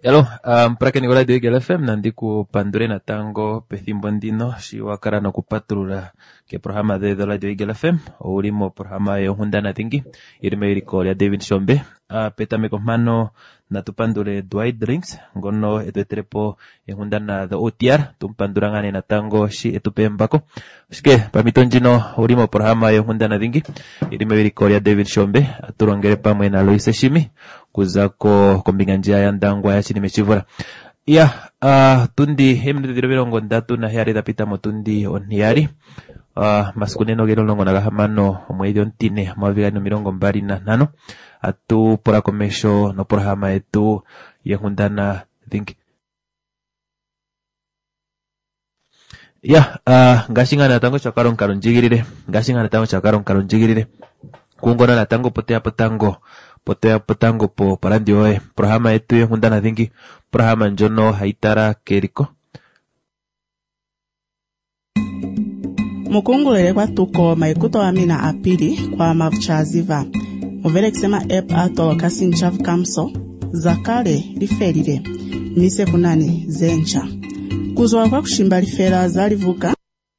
Hello, mpaka ni radio Eagle FM nandi ku pandure na tango pethimbo ndino shiwakala nokupatrula ke programa de radio Eagle FM ulimo programa yohundana thingi irime iriko ya David Shombe petameko mano na tupandure Dwight Drinks ngono etweterepo yohundana the OTR tumpandurangane na tango shi etupembako shike pamitonjino ulimo programa yohundana thingi irime iriko ya David Shombe aturongere pamwe na Loise Shimi kuzako kombinga njia ya ndangwa ya chini mechivura. Tundi hemdu dirobirongo ndatu na hiari dapita motundi oniari. Masikuneno gero longo nagahamano omwezi ontine mawavigano mirongo mbari na nano. Atu pora komesho no pora hama etu yehundana thinki. Ngasinga na tango chakaron karunjigirire. Ngasinga na tango chakaron karunjigirire. Kungona na tango potea petango po parandio programa etu yehundana thingi programa njono haitara keriko mukungulele kwa tuko maikuto amina apili kwa mavuchaziva muvele kisema ato kasi nchavu kamso zakale lifelile nise kunani zencha kuzoa kwa kushimba lifela zalivuka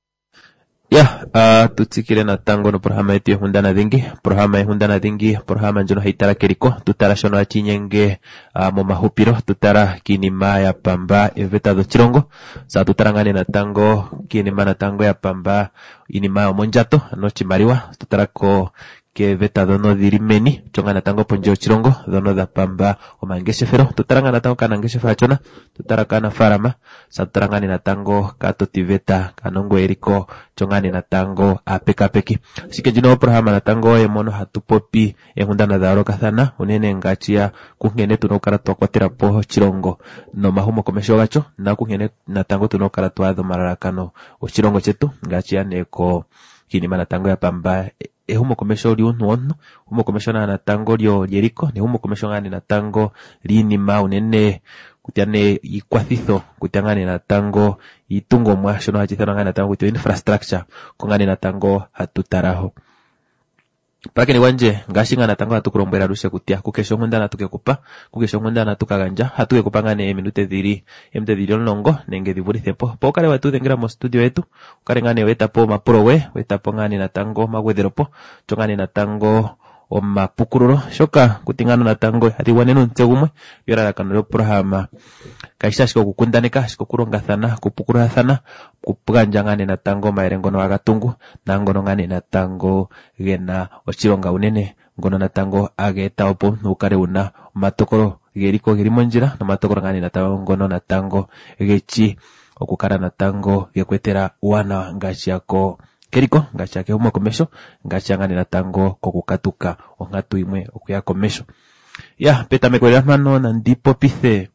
tutsikile na tango no programa etu yehundana thingi programa njono haitara keriko tutara shono achinyenge mo mahupiro tutara kinima ya pamba eveta do chirongo sa tutarangane na tango kinima na tango ya pamba inima monjato no chimariwa tutara ko ke veta dono dirimeni chonga na tango ponjo chirongo dono da pamba o mangeshe fero tutaranga na tango kana ngeshe fachona tutara kana farama sa tutarangane na tango kato tiveta kanongo eriko chonga na tango apekapeki sike jino programa na tango mono hatupopi ehundana da roka thana unene ngachia kungene tunokara tokotera po chirongo no mahumo komesho gacho na kungene na tango tunokara twado mararakano o chirongo chetu ngachia neko kinima na tango ya pamba humo komesho liunuono humo komesho na tango lyo yeriko ni humo komesho ngani na tango lini maunene kutiane ikwathizo kutiangane na tango itungo mwasho no hachithano ngani na tango kutio infrastructure kongani na tango hatutaraho pake ni wanje ngashinga na tango hatukurombera rushe kutia kukesho ngundana tukekupa kukesho ngundana tukaganja hatukekupangane minute dhiri nongo nenge dhiburi thepo pokale watu dengira mo studio yetu ukare ngane weta po mapuro weta po ngani na tango magwederopo chongani na tango o mapukururo shoka kutingano na tango hadi wanenu ntsegumwe yora kanalo programa kaisha shiko kukundanika shiko kurongathana kupukurathana kupuganjangane na tango mairengo no agatungu nangono ngane na tango gena ochironga unene ngono na tango ageta opo nukare una matokoro geriko gerimonjira na matokoro ngane na tango ngono na tango gechi okukara na tango gekwetera wana ngachi yako keriko ngacha ke humo komesho ngacha ngani na tango kokukatuka ongatu imwe okuya komesho peta mekwela mano ndipo pithe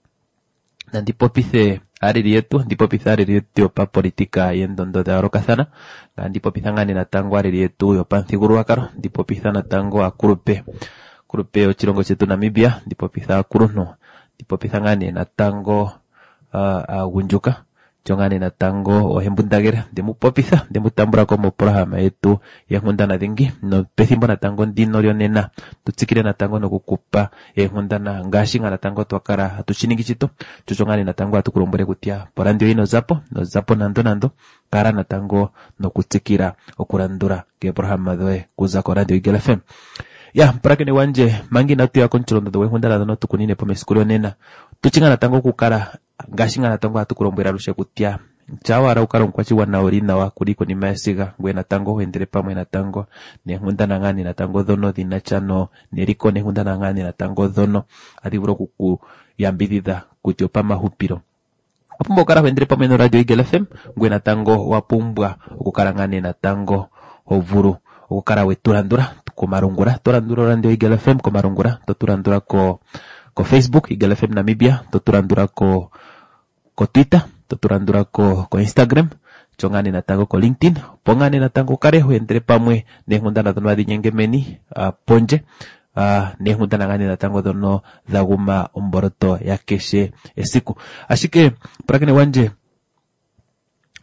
ariri yetu pa politika yendondo da rokazana ndipo pitha ngani na tango ariri yetu yo panthiguru wakaro ndipo pitha na tango akurupe o chirongo chetu Namibia ndipo pitha akuruno ndipo pitha ngani na tango agunjuka chongane na tango o hembundagera demupopitha demutambura como programa etu yehundana thingi no pethimbo na tango ndino lyonena tutsikire na tango nokukupa yehundana ngashinga na tango twakara hatuchiningichito chochongane na tango atukurombore kutia porandio ino zapo nando kara na tango nokutsikira okurandura ke programa doe kuzako radio Eagle FM mpaka ni wanje mangi na tu ya konchilondo doe hundana dono tukunine po mesikulo nena tuchinga na tango kukara ngashinga na tango hatukurombera rushe kutia chawara ukaron kwachi wana orina wa kuliko ni mesiga ngwe na tango hendere pamwe na tango ne hundana ngani na tango dono dinachano neriko ne hundana ngani na tango dono adiburo kuku yambidida kutiopa mahupiro opumbo kara hendere pamwe no radio Eagle FM ngwe na tango wapumbwa ukukarangane na tango ovuru ukara weturandura kumarungura turandura radio Eagle FM kumarungura turandura ko Facebook Eagle FM Namibia turandura ko Twitter turandura ko Instagram chongane na tango ko LinkedIn pongane na tango kareho entre pamwe nehundana dono adinyengemeni ponje nehundana ngane na tango dono daguma umboroto ya keshe esiku ashike prakene wanje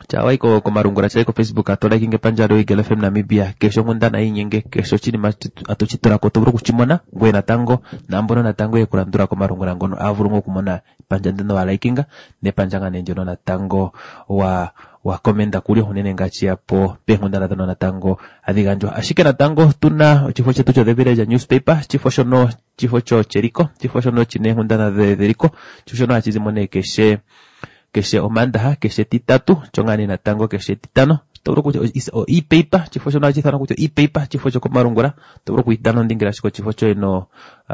chawai ko marungura chai ko Facebook atola kinge panjaro Eagle FM Namibia kesho ngundana inyenge kesho chini atochitura ko tobro kuchimona ngwe natango nambono natango ekurandura ko marungura ngono avurungo kumona panjandeno walaikinga ne panjanga nenjono natango wa komenda kuri hunene ngachi yapo pengundana dono natango adiganjo ashike natango tuna chifo chetu cho debireja newspaper chifo shono chifo cho cheriko chifo shono chine hundana de deriko chifo shono achizimone keshe omanda keshe titatu chongani natango keshe titano tobro kucho o e-paper chifo shono achizana kucho e-paper chifo cho komarungura tobro kuitano ndingira shiko chifo cho no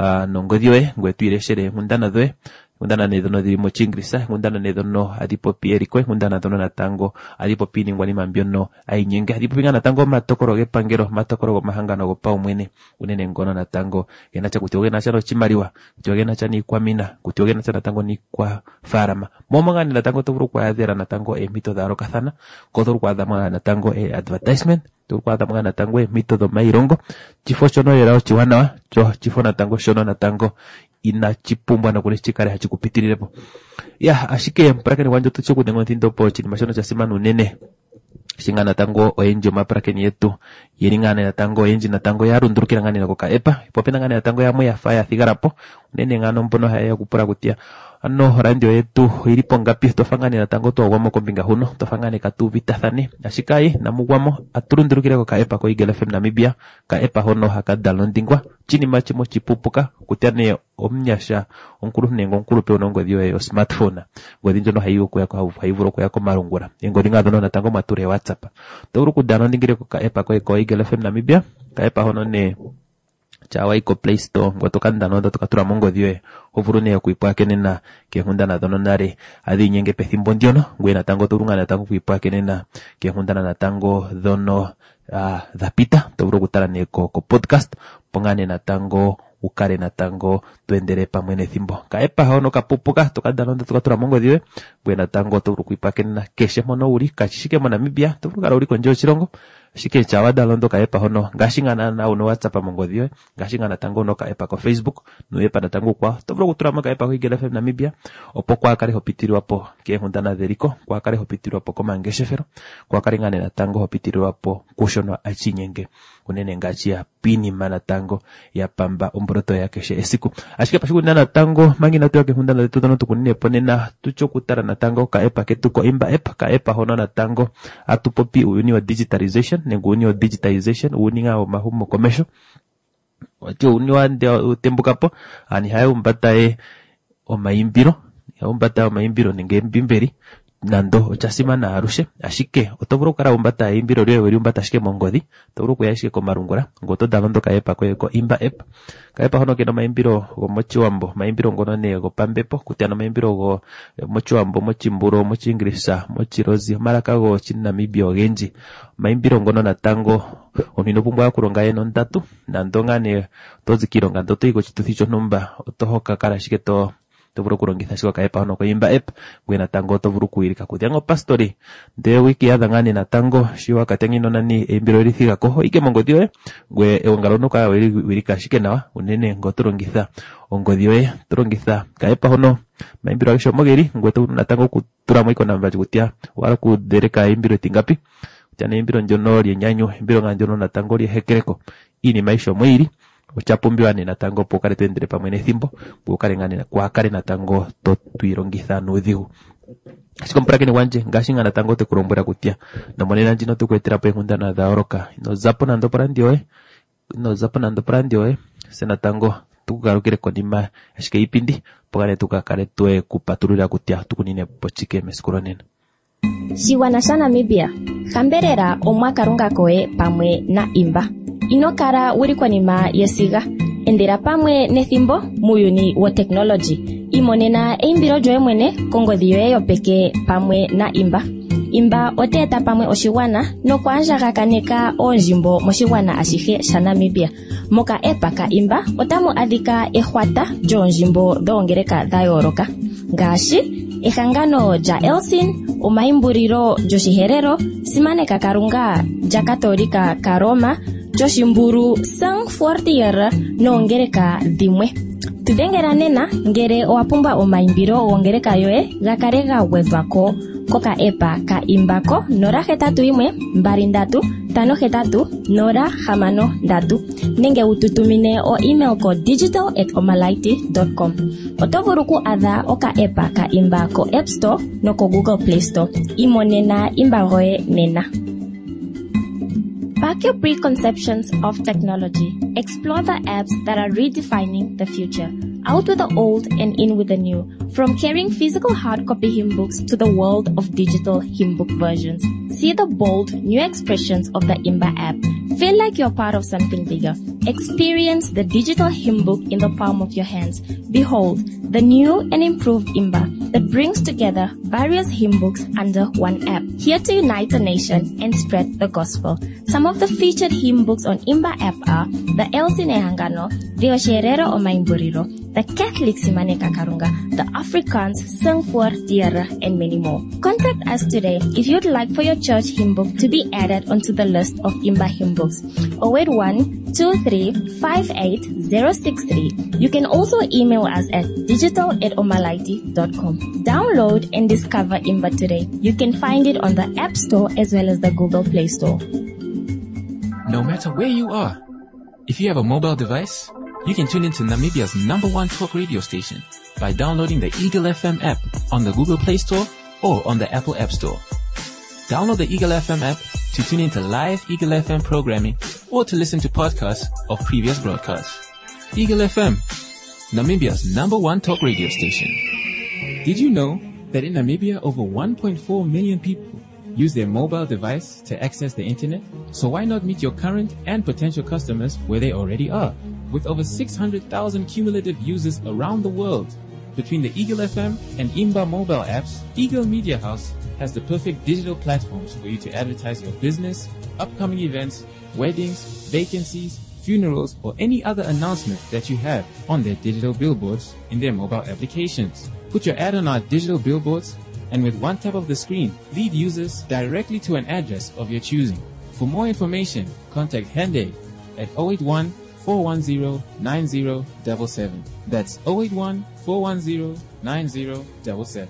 ngodio ngwe tuireshere hundana doe ngundana ne dono di mochingrisa ngundana ne dono adipo pieriko ngundana dono natango adipo pini ngwani mambiono ainyenge adipo pinga natango matokoro ge pangero matokoro go mahangano go paumwene unene ngono natango genacha kutioge nacha no chimariwa kutioge nacha ni kwamina kutioge nacha natango ni kwa farama momonga ni natango toburu kwa adera natango mito daro kathana kodoro kwa dama natango advertisement kwa dama natango mito do mairongo chifo chono yerao chiwana chifo natango shono natango ina chipumbwa na kule chikare hachikupitirirepo ya ashike mpaka ni wanjo tucho kudengo tindo po chini mashono cha simanu nene shinga natango oenjo maprake ni yetu yeringane natango oenji natango ya rundurukira ngani na koka epa popena ngani natango ya moya faya thigarapo nene ngano mpono haya kupura kutia ano radio yetu ilipo ngapi tofangane natango to wamo kombinga huno tofangane katu vitathane ashikai namugwamo aturundurukira koka epa ko Eagle FM Namibia ka epa hono hakadalondingwa chini machi mo chipupuka kutiane omnyasha onkuru nengo onkuru pe onongo dio yo smartphone godinjo no hayo ko yako haivuro ko yako marungura engodinga dono natango mature WhatsApp tawuru kudano ndingire ko ka epa ko Eagle FM Namibia ka epa hono ne chawai ko Play Store ngotokanda no tukatura mongo dio ovurune ya kuipa kenena ke hundana dono nare adi nyenge pethimbo ndiono ngwe natango turunga natango kuipa kenena ke hundana natango dono dhapita tawuru kutara ne ko podcast pongane natango ukare natango tuendere pamwene thimbo kaepa hono kapupuka tokadalonda tukatura mongo diwe bwena tango turu kuipakena keshe mono uri kachishike mona Namibia turu kara uri konjo chirongo shike chawada londo kaepa hono ngashingana na uno WhatsApp mongo diwe ngashingana tango no kaepa ko Facebook no epa natango kwa turu kutura maka kaepa ko Eagle FM Namibia opo kwa kare hopitiru apo ke hundana deriko kwa kare hopitiru apo ko mangeshefero kwa kare ngane natango hopitiru apo kushono achinyenge unene ngachia pini mana tango ya pamba umbroto ya keshe esiku ashike pashiku nana tango mangi na tuya ke hundana de tutono tukunine ponena tucho kutara na tango ka epa ketuko imba epa ka epa hono na tango atupopi uni wa digitalization nengo uni wa digitalization uni nga o mahumo commercial watio uni wa tembukapo ani haya umbata o maimbiro ya umbata o maimbiro nenge mbimberi nando ochasima na arushe ashike otoburo kara umbata imbiro lyo weri umbata ashike mongodi toburo ko yashike ko marungura ngoto dalondo ka epa ko imba ep ka epa hono kino maimbiro go mochiwambo maimbiro ngono ne go pambepo kutiana maimbiro go mochiwambo mochimburo mochingrisa mochirozi maraka go chinamibio genji maimbiro ngono natango onino pumbwa kuronga eno ndatu nando ngane tozikiro ngando toigo chituthicho nomba otohoka kara shike to toburo kurongitha shiko kaepa hono ko imba ep gwena tango toburo kuirika kutiango pastori de wiki ya dangani na tango shiwa katengino nani embiro rithiga ko ike mongodio gwe ewangalono ka wirika shike nawa unene ngoturongitha ongodio turongitha kaepa hono maimbiro agisho mogeri ngwetu na tango kutura moiko namba jutia wala ku dereka embiro tingapi tane embiro njono ri nyanyo embiro nganjono na tango ri hekereko ini maisho mwiri uchapumbiwa ni natango pokare tuendere pamwene thimbo pokare ngani na kwa kare natango to tuirongitha nuthigu asikompra kene wanje ngashinga natango te kurombera kutia na monena njino to kwetera pe hunda na daoroka no zapo na ndoprandio sena tango tukugarukire konima ashike ipindi pokare tukakare tue kupaturura kutia tukunine pochike meskuronena Shiwana sha Namibia kamberera omwaka runga koe pamwe na imba inokara wuri kwa nima yesiga endera pamwe nethimbo muyuni wa technology imonena eimbiro joe mwene kongodhi yoye peke pamwe na imba oteta pamwe oshiwana no kwanjagakaneka onjimbo moshigwana ashihe sha Namibia moka epa ka imba otamo adhika ehwata jonjimbo dhoongereka dhayooloka ngashi ehangano ja Elsin omaimburiro joshiherero simane kakarunga ja katolika ka Roma joshimburu sang fortier noongereka dhimwe Tudengera nena ngere oapumba omaimbiro wongereka yoe gakarega wezwako koka epa ka imbako nora hetatu imwe mbari ndatu tano hetatu nora hamano ndatu nenge ututumine o email ko digital@omalaiti.com. Otovuruku adha oka epa ka imbako App Store no ko Google Play Store. Imonena imbangoe nena. Pack your preconceptions of technology. Explore the apps that are redefining the future. Out with the old and in with the new. From carrying physical hard copy hymn books to the world of digital hymn book versions. See the bold, new expressions of the Imba app. Feel like you're part of something bigger. Experience the digital hymn book in the palm of your hands. Behold, the new and improved Imba that brings together various hymn books under one app. Here to unite the nation and spread the gospel. Some of the featured hymn books on Imba app are the El Sinehangano, the Osherero o Maimburiro, the Catholic Simane Kakarunga, the Afrikaans Sing voor Diere, and many more. Contact us today if you'd like for your church hymn book to be added onto the list of Imba hymn books. 081-2358-063. You can also email us at digital@omalaiti.com. Download and discover Imba today. You can find it on the App Store as well as the Google Play Store. No matter where you are, if you have a mobile device, you can tune into Namibia's #1 talk radio station by downloading the Eagle FM app on the Google Play Store or on the Apple App Store. Download the Eagle FM app to tune into live Eagle FM programming or to listen to podcasts of previous broadcasts. Eagle FM, Namibia's #1 talk radio station. Did you know that in Namibia over 1.4 million people use their mobile device to access the internet? So why not meet your current and potential customers where they already are? With over 600,000 cumulative users around the world, between the Eagle FM and Imba mobile apps, Eagle Media House has the perfect digital platforms for you to advertise your business, upcoming events, weddings, vacancies, funerals, or any other announcement that you have on their digital billboards in their mobile applications. Put your ad on our digital billboards, and with one tap of the screen, lead users directly to an address of your choosing. For more information, contact Hende at 081-410-9077. That's 081-410-9077.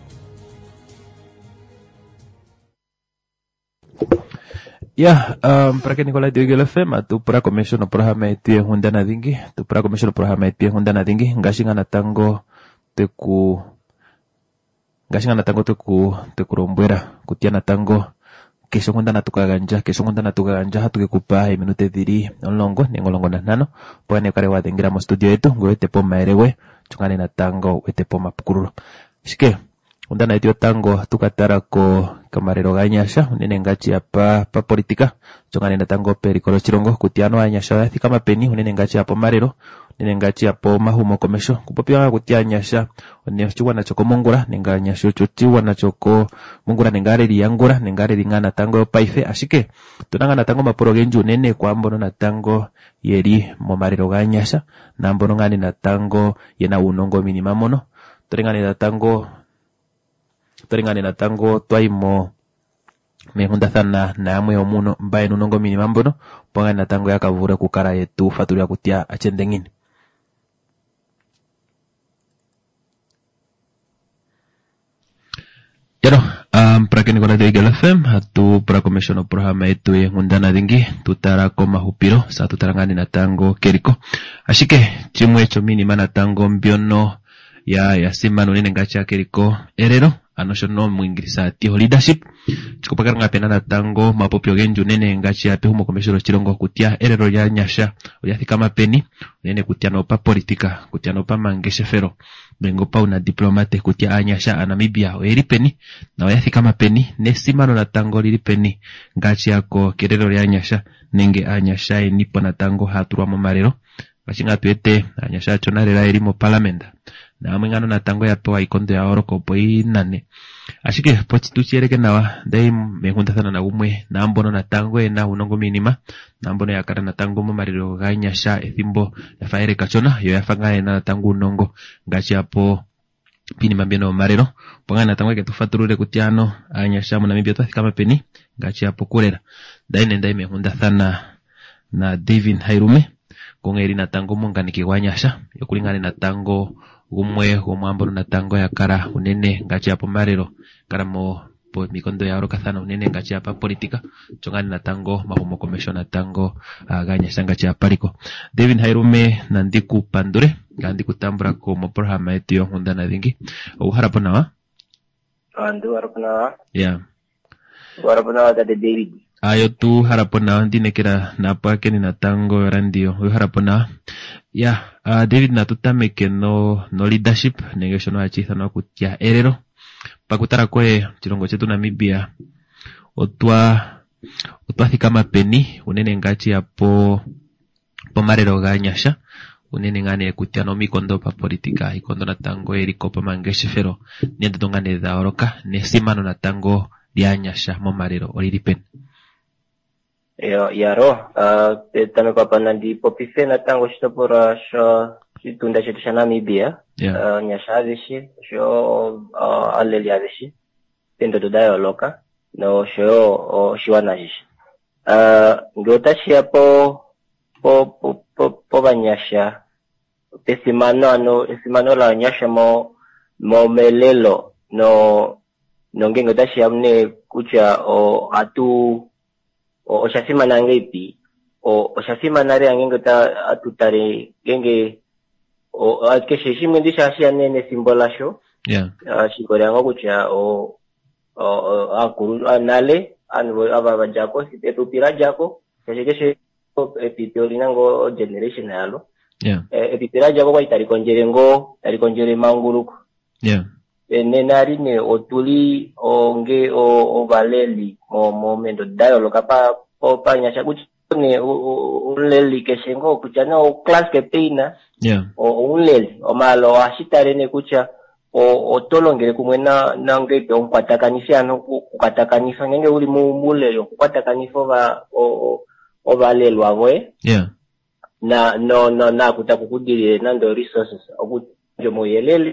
Ya, para que Nicolai de Eagle FM, tu para commission o programa itu yang hundana dingi, tu para commission o programa itu yang hundana dingi, ngashinga na tango teku rombuera, kutia na tango, kesho hundana tukaganja hatu kekupa minute diri, onlongo na nano, pokoknya kare wa dengira mo studio itu, gue tepo maerewe, chungane na tango, we tepo mapukuru. Shike, hundana itu tango tukatara ko kamarero ganyasha unene ngachi apa politika chongane na tango perikolo chirongo kutiano anyasha yathi kama peni unene ngachi apa marero unene ngachi apa mahumo komesho kupopia kutianyasha unene chiwa na choko mongura nenganyasho chiwa na choko mongura nengare liyangura nengare lingana tango paife ashike tunanga na tango maporo genju unene kwambono na tango yeri mo marero ganyasha nambono ngani na tango yena unongo minimamono turengane na tango twaimo mehunda sana na amwe omuno mbaye nunongo minimambono ponga na tango yakavura kukara yetu faturi ya kutia achendengini. Yano, para que Nicolai de Eagle FM, hatu para commission o programa yetu yang undana dingi, tutara koma hupiro, sa tutarangani na tango keriko. Ashike, chimwe chomini mana tango mbiono ya simano nene ngacha keriko erero. Anoshono muingirisa tiho leadership chikopakara ngapena na tango mapopyo genju nene ngachi ape humo komeshoro chirongo kutia erero ya nyasha uyathika mapeni nene kutia no pa politika kutia no pa mangeshefero bengo pa una diplomate kutia anyasha Namibia eripeni na uyathika mapeni nesimano na tango liripeni ngachi yako kerero ya nyasha nenge anyasha nipo na tango haturwa momarero bachinga tuete anyasha chonarera erimo parlamenta na mwingano na tango ya pewa ikondo ya oro ko poi nane ashike pochi tuchiereke nawa dai mehunda sana na umwe na ambono na tango na unongo minima na ambono ya kara na tango mamariro ganyasha ethimbo ya faere kachona yo ya fanga na tango unongo ngachi apo pini mambino marero ponga na tango ke tufaturure kutiano anyasha mo Namibia to kama peni ngachi apo kurera dai nendai mehunda sana na David Hairume kungeri natango munganiki wanyasha yokulingana natango gumwe gomwambo natango yakara unene ngachi apo marero karamo po mikondo ya orokathana unene ngachi apa politika chongani natango mahumo commission natango ganyasha ngachi apariko. David Hairume nandiku pandure ngandi kutambura ko mo programa yetu yo hundana dhingi uharapo nawa andu warapna yeah warapna da David ayo tu harapona ndinekera napa keni natango randio harapona ya David natutame que no leadership negation no achiza no kutia erero pakutara kwe chirongo chetu Namibia otwa thikama peni unene ngachi apo pomarero ganyasha unene ngane kutia no mikondo pa politika ikondo natango eriko pa mangeshefero niende tongane da oroka nesimano natango dianyasha momarero oriripen. Yaro, tano kapana di popife na tango shito pora sho tunda chetu cha Namibia, nyasha azishi, sho aleli azishi, tendo dodayo loka, no sho shiwana azishi. Ngotashi ya po banyasha, esimano la nyasha mo melelo, no ngotashi ya mne kucha o shafima na ngepi o shafima nare angengota atutare genge o akeshe shimundisha ashia nene simbola sho shikore ngo kucha o akuru anale anwo aba jako sitepira jako keshe epitoli nango generation yalo epitira jako kwa itari konjere manguruko nenari ne otuli onge o valeli momento dialogue apa pa nyasha kuchone uleli keshengo kuchana o class ke pina o uleli o malo ashitare ne kucha o tolongere kumwena nange pe onkwatakanisa no kukatakanisa ngenge uli mumule kukwatakanisa va o valelwa we na na kutakukudire nando resources okujo moyelele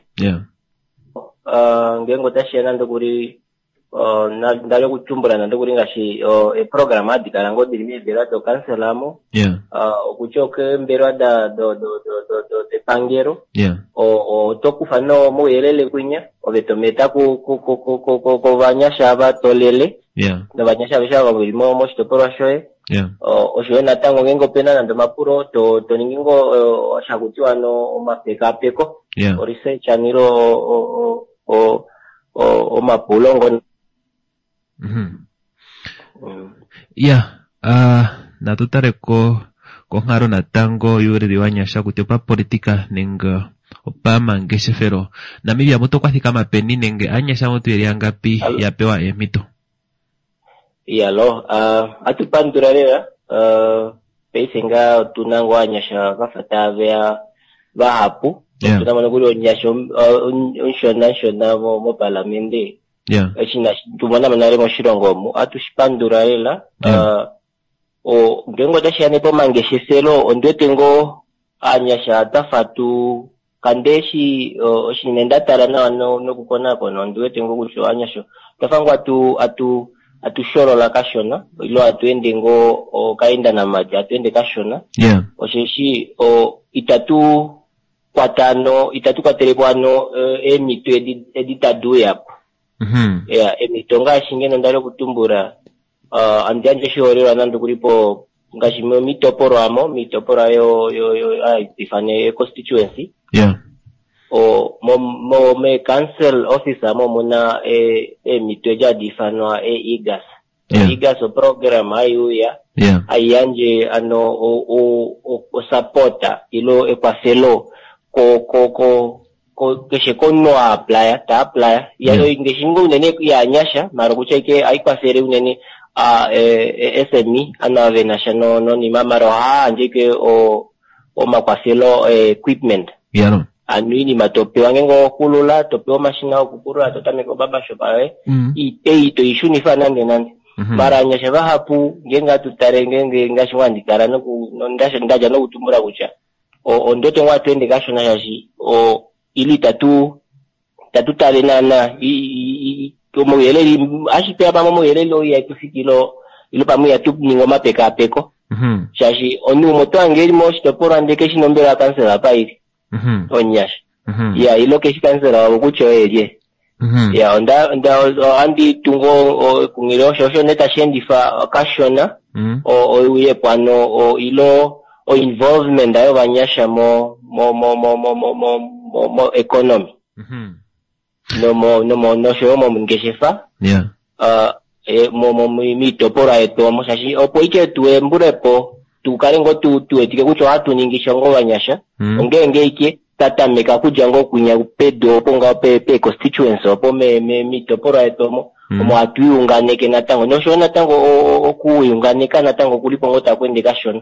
ngengo tashena ndokuri ndalo kuchumbura ndokuri ngashi e program adikala ngodi libera to cancelamo okuchoke mbero da do de pangero o tokufano moyelele kwinya obetometa ko banyasha batolele na banyasha bishaba bilimo moshitoporo shoe o shoena tango ngengo pena ndo mapuro to ningingo shakutiwa no mapeka peko o research aniro o mapulongo natutare ko ngaro natango yure diwanyasha kutepa politika nenga opa mangeshefero Namibia moto kwa thikama peni nenge anyasha moto yangapi yapewa emito lo atupandurarera peisenga tunango anyasha kafata vya bahapu tunamana kuri onyasho unshona mo parlamenti echina tumana manare mo shirongo mu atushipandurarela o ngengo dashane po mangesheselo ondwetengo anyasha tafatu kandeshi oshinenda tala no kukona kono ndwetengo kucho anyasho tafango atushoro la kashona ilo atuende ngo kainda na maji atuende kashona osheshi itatu kwa telefano emito editadu yapo emito ngashingeno ndalo kutumbura andianje shorero nando kuripo ngashimo mitoporo yo ifane constituency mo me council officer mo mona emito jadi fanwa igas o program ayuya ayanje ano o supporta ilo ekwaselo ko keshe kono apply ya ngeshingo nene ya nyasha maro kucheke aikwasere unene SME anave national no ni mamaro njeke o makwaselo equipment anu ni matope wangengo kulula tope o machine okukura totameko baba shopawe ito ishuni fanande nande mara nyasha bahapu ngenga tutare ngenge ngashwandikara no ndaja no kutumbura kucha o ndote ngwa twende kashona yashi ili tatu tale nana como yele ashipe aba mo yele lo ya kufikilo ilo pamu ya tup ningo mapeka peko shashi onu moto angeli mo stopora ndeke shinombera kansela pairi onyasha ya ilo ke kansela ukucho eje ya onda andi tungo kungiro shosho neta shendifa kashona o uye pano o ilo o involvement ayo banyasha mo economy no show mo ngeshefa mo mito pora eto mo shashi opo ike tuwe mburepo tukarengo tu etike kucho hatu ningisha ngo banyasha ngenge ike tata meka kujango kunya pedo ponga pe constituency opo mito pora eto mo atuyunganeke natango no show natango okuyunganeka natango kulipo ngota kwende kashona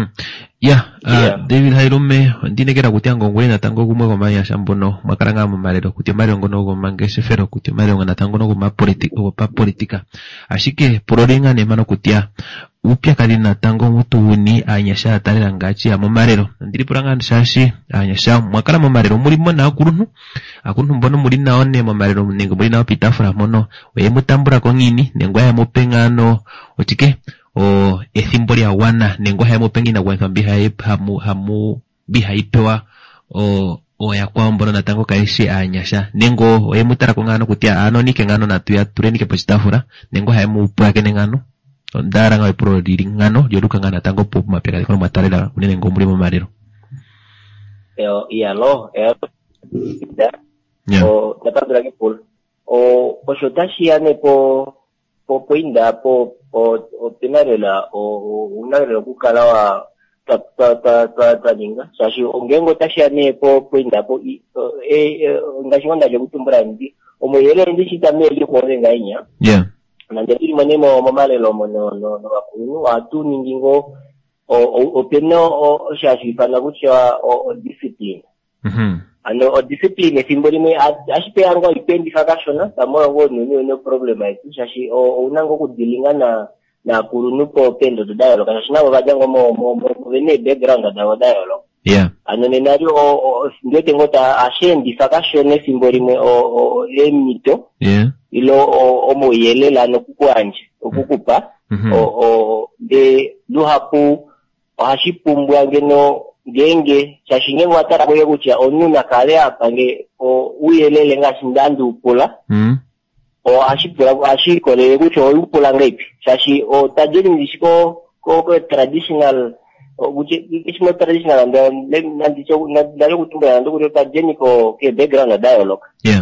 David Hairome ndinekera kuti angongwe natango kumwe komanya shambono makaranga mu malero kuti malero ngono gomangeshe fero kuti malero natango no kuma politika ashike pororenga ne mano kutia upya kali natango mutuni anyasha atalera ngachi ya mu malero ndiri puranga shashi anyasha mwakala mu malero muri mona akuntu mbono muri naone mu malero ningo muri nawo pitafura mono we mutambura ko ngini nengwa ya mupengano otike o ethimbo lya wana nengo hamu pengina kwa hamu bihaipewa o ya kwambono natango kaishi anyasha nengo emutara ko ngano kutia ano nike ngano natuya turenike pochitafura nengo hamu pwake ngano ndara ngawe pro ngano joduka ngana tango pop mapeka ko matarela unene ngo muri mu marero o tapandra ke pol o shotashi ane po inda po penarela o unarela kukalawa ta ninga sashi ongengo tashiane po inda po ngashonda je kutumbura ndi omoyele ndi chitameli ko renga inya na ndiri manemo mamalelo no bakunu atu ningingo o peno o shashi pana kucha o discipline ano o discipline simboli me ashipe anga ipendi fakashona tamoro ngo no problem ai shashi o unango kudilingana na kurunupo pendo dialogue kana shinabo bajango mo vene background da dialogue ano nenario o ndote ngota ashendi fakashone simboli me o emito ilo o moyelela no kukwanje okukupa o de luhapu o hashipumbwa ngeno genge chashinge watara boye kucha onuna kale apange o uyelele ngasindandu pula o ashikole kucho upula ngepi chashi o tajeni ndishiko ko traditional o kuche kishimo traditional ndicho ndalo kutumba ndo kuti tajeni ko ke background dialogue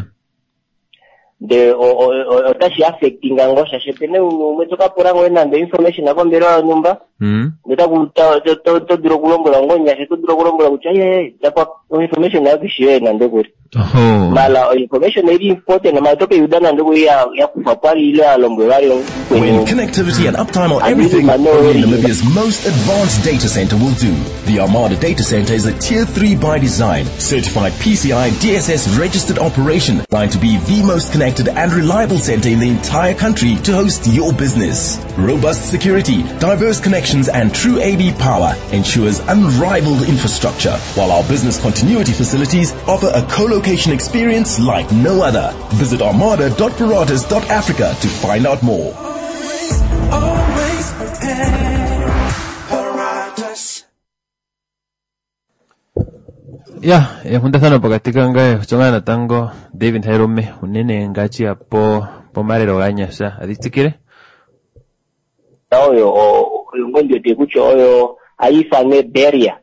de o tashi affecting ngo shashe pene umetoka porango ena ndo information akombera nyumba ndeta kuta to diro kulombola ngonya she to diro kulombola kucha dapa information yakishie na ndo kuti mala information iri important na matoke yudana ndo ya kufa pali ile alombo bali when connectivity and uptime are everything, only Namibia's most advanced data center will do. The Armada Data Center is a Tier 3 by design, certified PCI DSS registered operation, designed to be the most connected and reliable center in the entire country to host your business. Robust security, diverse connections, and true AB power ensures unrivaled infrastructure, while our business continuity facilities offer a co-location experience like no other. Visit armada.paratus.africa to find out more. Always prepare. Paratus. Hunda sana pakatika ngaye kuchongana na tango David Hairome unene ngachi hapo pomarero ganyasha aditikire oyo ngonjo tekucho oyo aifane beria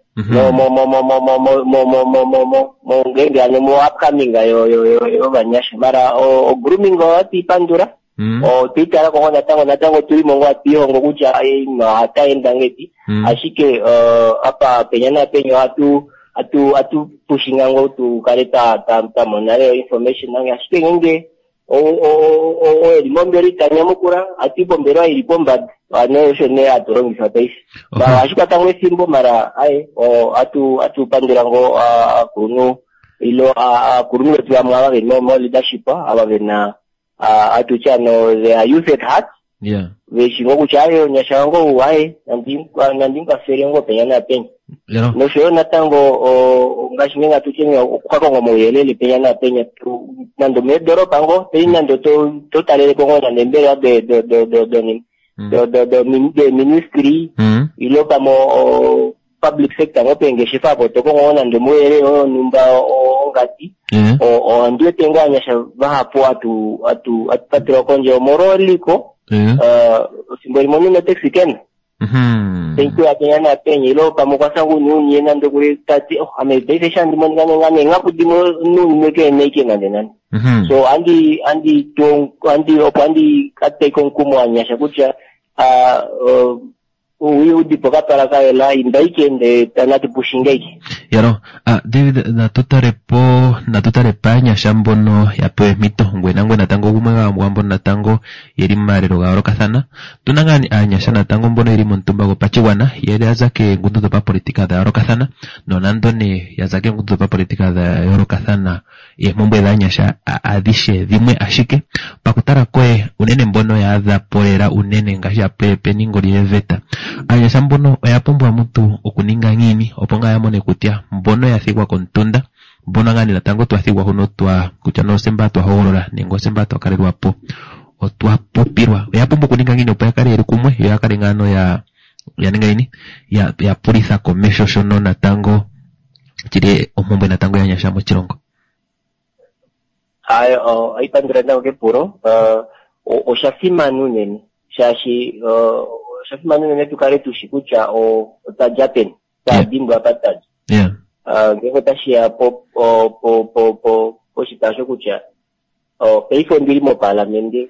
mo ngenge ane mo upcoming yo banyasha mara o grooming ati pandura o titara ko natango tuli mongo ati hongo kucha no hata endangeti ashike apa penyana penyo atu pushing ngo tu kareta ta monare information nanga ashike ngenge o limomberi tanyamukura ati bombero iri bomba ano shone atorongi fatais ba ashika tangwe simbo mara ai o atu pandira ngo kuno ilo kuruno tu amwa ba no leadership aba bena atu chano the youth at heart we shingo kuchayo nyashango wai nandimka ferengo penyana penya no sheo natango ngashinga tuchenga kwako ngomoyelele penyana penya nando medoro pango penyando to talele kongo na ndembera de ni the ministry ilo pamo public sector ngopenge shifa poto ko ngona ndo mwere numba ngati o ndio tenganya shava hapo atu patro konje moroliko simboli monuna texiken tenku atena penye ilo pamo kwa sangu nuni yena ndo kuri tati amebese shandi monga ngane ngapu dimo nuni meke neke ngane nani so andi kate konkumu anyasha kucha uyu dipoka para kaela imbaikende tanati pushingeki yaro David na tutarepa shambono yape mito ngwenangwe natango kumega mwambo natango yeri marero gaoro kathana tunangani anyasha natango mbono yeri montumba go pachiwana yeri azake ngundu pa politika da oro kathana no nandone yazake ngundu pa politika da oro kathana ye mombo da anyasha adishe dimwe ashike pakutara kwe unene mbono ya adha porera unene ngasha pepe ningori eveta anyasha mbono oyapombo mtu okuninga ngini oponga yamone kutia mbono yathigwa kontunda mbono ngani natango twathigwa huno twa kuchano semba twa horora ningo semba twa karerwa po otwa popirwa yapombo kuninga ngini opa yakare eri kumwe yakare ngano ya ninga ini ya purisa komesho shono natango chire omombo natango ya nyasha mochirongo ai pandrena ke puro o shafima nuneni shashi shafima nuneni tukare tushikucha o ta japen ta dimba pataji ngeko tashia po shitasho kucha peifo ndilimo parlamenti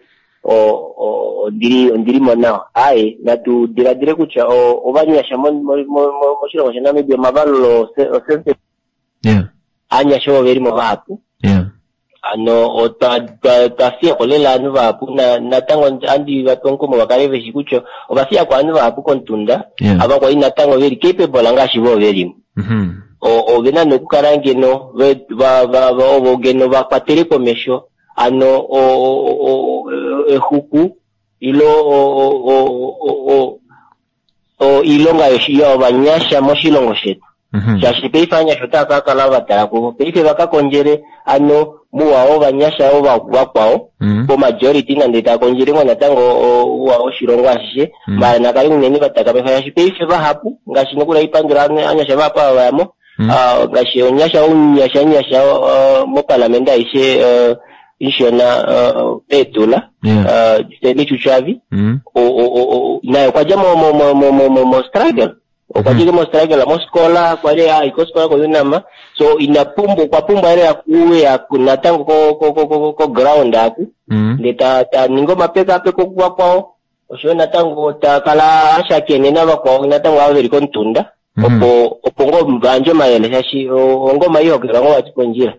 ndilimo nao ai na tu dire kucha obanyasha moshiro shana medio mavalo sense anyasha verimo vapu ano tasia kolela anu vapu na tango andi vatonko mo bakareve shikucho obasia kwa anu vapu kontunda aba kwa ina tango veri capable anga shivo verimo o gena no kukarange no o geno va patere komesho ano huku ilo ilonga yoshio banyasha moshilongo shetu chashi peifanya shota kala batara ko peife bakakonjere ano muwa banyasha bakwao bo majority na ndeta konjere ngona tango wa oshirongo ashe mana kali nene bataka peife peife bahapu ngashi nokula ipandura anyasha bapa bayamo ngashi onyasha mo parlamenta ishe ishona petula ni chuchavi na kwa jamo mo struggle okajike mo struggle mo skola kwa ile iko skola kwa yunama so inapumbo kwa pumba ile ya kuwe ya kunatango ko ground aku leta ningo mapeka pe ko kwao oshona tango takala asha kenena bakwa natango averi kontunda opongo mbanje mayele shashi ngoma hiyo kirango wachiponjira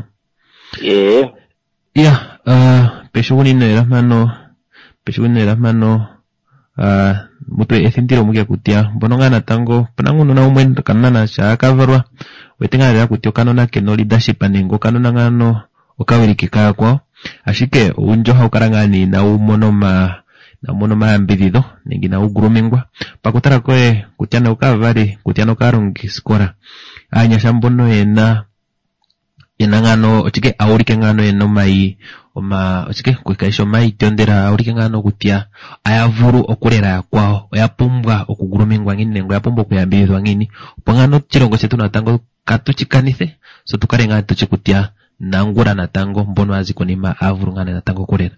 peshuguni nera mano mutu esintiro mukia kutia bononga natango panangu nuna umwen kanana shaka varwa wetenga ya kutio kanona ke no leadership aningo kanona ngano okawiri kikaya kwao ashike unjoha ukarangani na umonoma ambidido ningi na ugrumingwa pakutara koe kutiana ukavari kutiana ukarungi skora anya shambono ena ngano ochike aurike ngano eno mai ochike kwekaisho mai tiondera aurike ngano kutia ayavuru okurera kwao oyapumbwa okugurumingwa ngini nengo yapumbwa kuyambizwa ngini pangano chirongo chetu natango katuchikanise so tukarenga tuchikutia nangura natango mbono azikonima avuru ngana natango kurera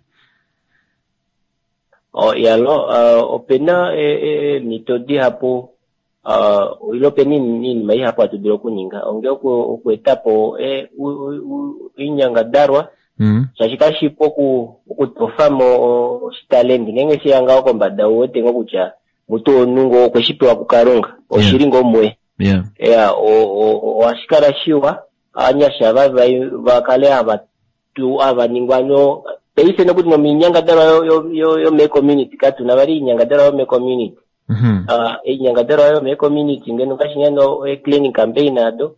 yalo opena mitodi hapo ilo penini mai hapo atudiro kuninga onge ku etapo inyanga darwa chashikashi poku ukutofamo talent ngenge siyanga ko mbada wote ngokucha muto nungo kweshipewa kukarunga oshiringo mwe washikara shiwa anyasha bakale abatu abaningwano peise nokuti no minyanga darwa yo me community katu na bari inyanga darwa yo me community inyangadero ayo me community ngeno kashinyano cleaning campaign ado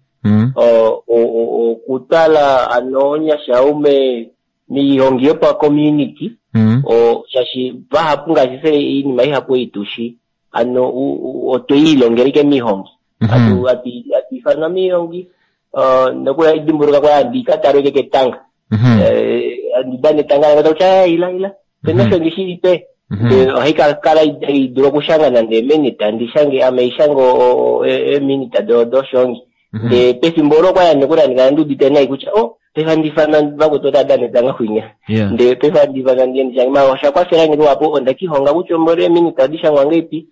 kutala anonya shaume mi hongio pa community shashi bahapunga sise ini mai hapo itushi ano otoilo ngerike mi hongi ati fana mi hongi nakula idimburuka kwa dikataro ke tanga andibane tanga ngato cha ila tena shongishi pe hika kala idro kushanga nande minute andishange ameishango minute do shongi de pesi mboro kwa yani kura ngandu ditena ikucha pefa ndifana bakutoda dane tanga kwinya de pefa ndifana ndiye changma washa kwa sera ngiru apo ondaki honga kucho mbore minute adishangwa ngepi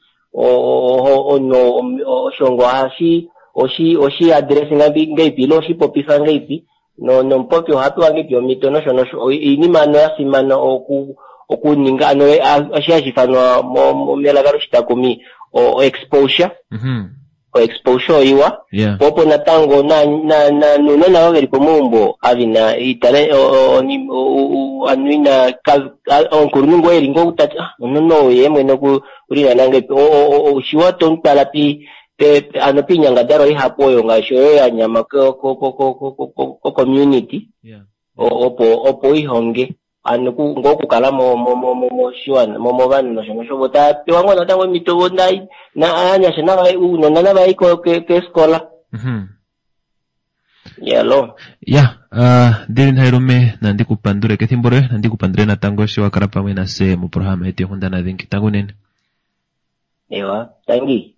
no shongo hashi oshi address ngepi lo shi popifa ngepi no mpopi hapo wangepi omito shono ini mano yasimano okuninga no ashashifano mo melagaro shitakumi exposure o exposure iwa popo natango na nuna wageri pomombo avina itale ni anuina onkurungo eringo utacha no yemwe no kurina nange shiwato ntalapi anopinya ngadaro ihapo yo ngasho ya nyama ko community opo ihonge ngoku kala mo shiwana mo bana no shono shobota pewango na tango mitobo ndai na anya shana ba uno na ba iko ke skola yalo Dirin hairume nandi kupandure ke timbore nandi kupandure na tango shiwa karapa mwe na se mu programa eti honda na dinki tango nene ewa tangi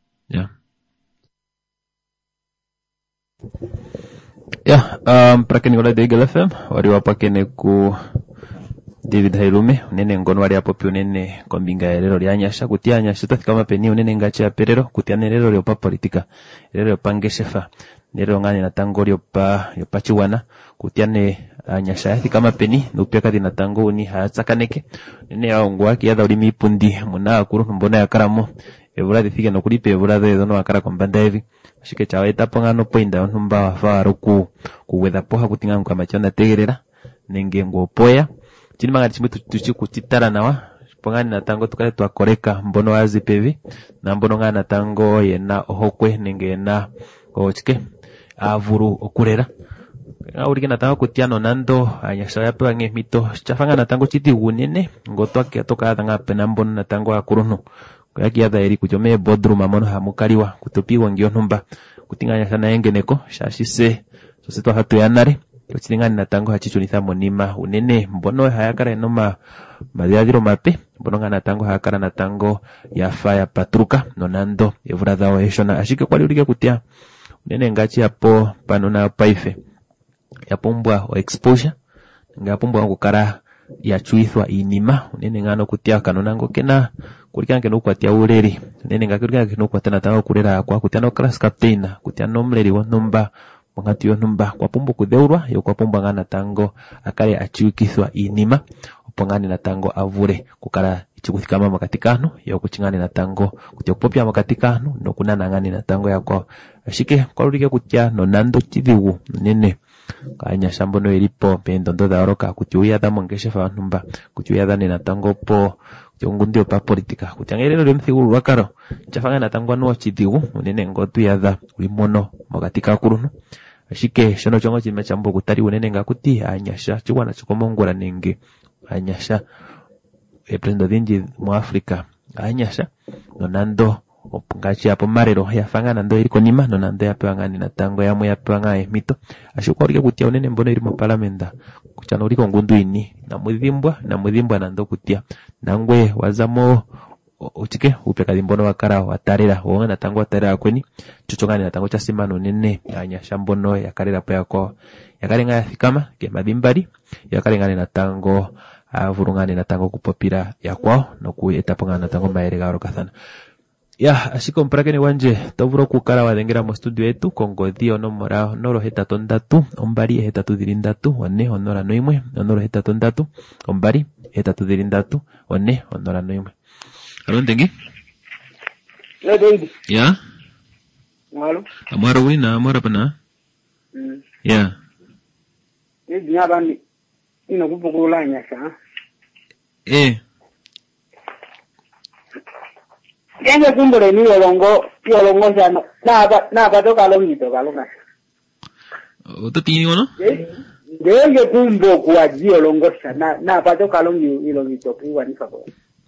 prakeni gola de Eagle FM wari wapakene ku David Hairume unene ngono wali hapo pio nene kombinga erero lyanyasha kutianyasha tathikama peni unene ngache aperero kutiana erero lyo pa politika erero pangeshefa nero ngani na tango lyo pa chiwana kutiane anyasha thikama peni nupia kati na tango uni hatsakaneke nene aongo waki yadha ulimi ipundi muna akuru mbona yakaramo ebura dithike no kulipe ebura de dono akara kombanda hivi shike chawa etapo ngano poinda onumba wafaru kuwedha poha kutinga nkamachana tegerera nenge ngopoya chini mangati chimwe tuchikutitara nawa pongani na tango tukale twakoreka mbono wazi pevi na mbono ngana na tango yena ohokwe nenge na ochike avuru okurera urike na tango kutiano nando anyasha yape wange mito chafanga na tango chiti unene ngotwa ke toka tanga pena mbono na tango akuruno yaki yadha eri kujome bodrum amono hamukaliwa kutupiwa ngio numba kutinganya sana yengeneko shashise sose twa hatu yanare kutinganya na tango hachicho nithamo nima unene mbono hayakara enoma madhiadiro mape mbono ngana tango hayakara na tango yafa ya patruka nonando evura dhao eshona ashike kwali urike kutia unene ngachi yapo panona paife yapombwa o exposure ngapombwa ngukara ya chuithwa inima unene ngano kutia kanonango kena kulikange no kwatia ureri nene ngakurikange no kwatana tango kurera kwa kutiano class captain kutiano mleri wonumba mongati yonumba kwa pombo kudeurwa yo kwa pombo ngana tango akale achiukithwa inima opongani na tango avure kukara ichikuthikama makatikano yo kuchingani na tango kutia kupopya makatikano no kunana ngani na tango yako ashike kwa urike kutia no nando chidiwu nene kanya shambono ilipo pendondo da oroka kutiuya da mongeshefa numba kutiuya da na tango po jongundio pa politika kutiangerero lemthiguru wakaro chafanga na tango no chidiwu unene ngotu yadha ulimono makatika kuruno ashike shono chongo chimechambo kutari unene ngakuti anyasha chiwana chikomongora nenge anyasha president dinji mu Afrika anyasha nonando opungachi hapo marero yafanga nando iliko nima nonando yapewangani na tango yamwe yapewanga emito ashukwa urike kutia unene mbono iri mu parlamenta kuchano uriko ngundu ini na mudhimbwa nando kutia nangwe wazamo uchike upeka dimbono wakara watarera wonga na tango watarera kweni chuchongani na tango cha simano nene anya shambono yakarera pa yako yakarenga yathikama ke madimbari yakarengane na tango avurungane na tango kupopira yakwao no kuetapanga na tango maerega orokathana ashiko mprakeni wanje tovuro kukala wadengera mu studio yetu kongodhi onomora noro hetatu ndatu ombari hetatu dhirindatu one onora noimwe onoro hetatu ndatu ombari hetatu dhirindatu one onora noimwe. Halo ndengi? Ya David. Ya? Halo. Amara wina amara pana? Ya. Ni nyabani ino kupukula nyasha. Kenge kumbole ni yolongo sana na batoka longito kalonga. Utotini wono? Ndio kumbo kwa yolongo sana na batoka longito kwa ni fako.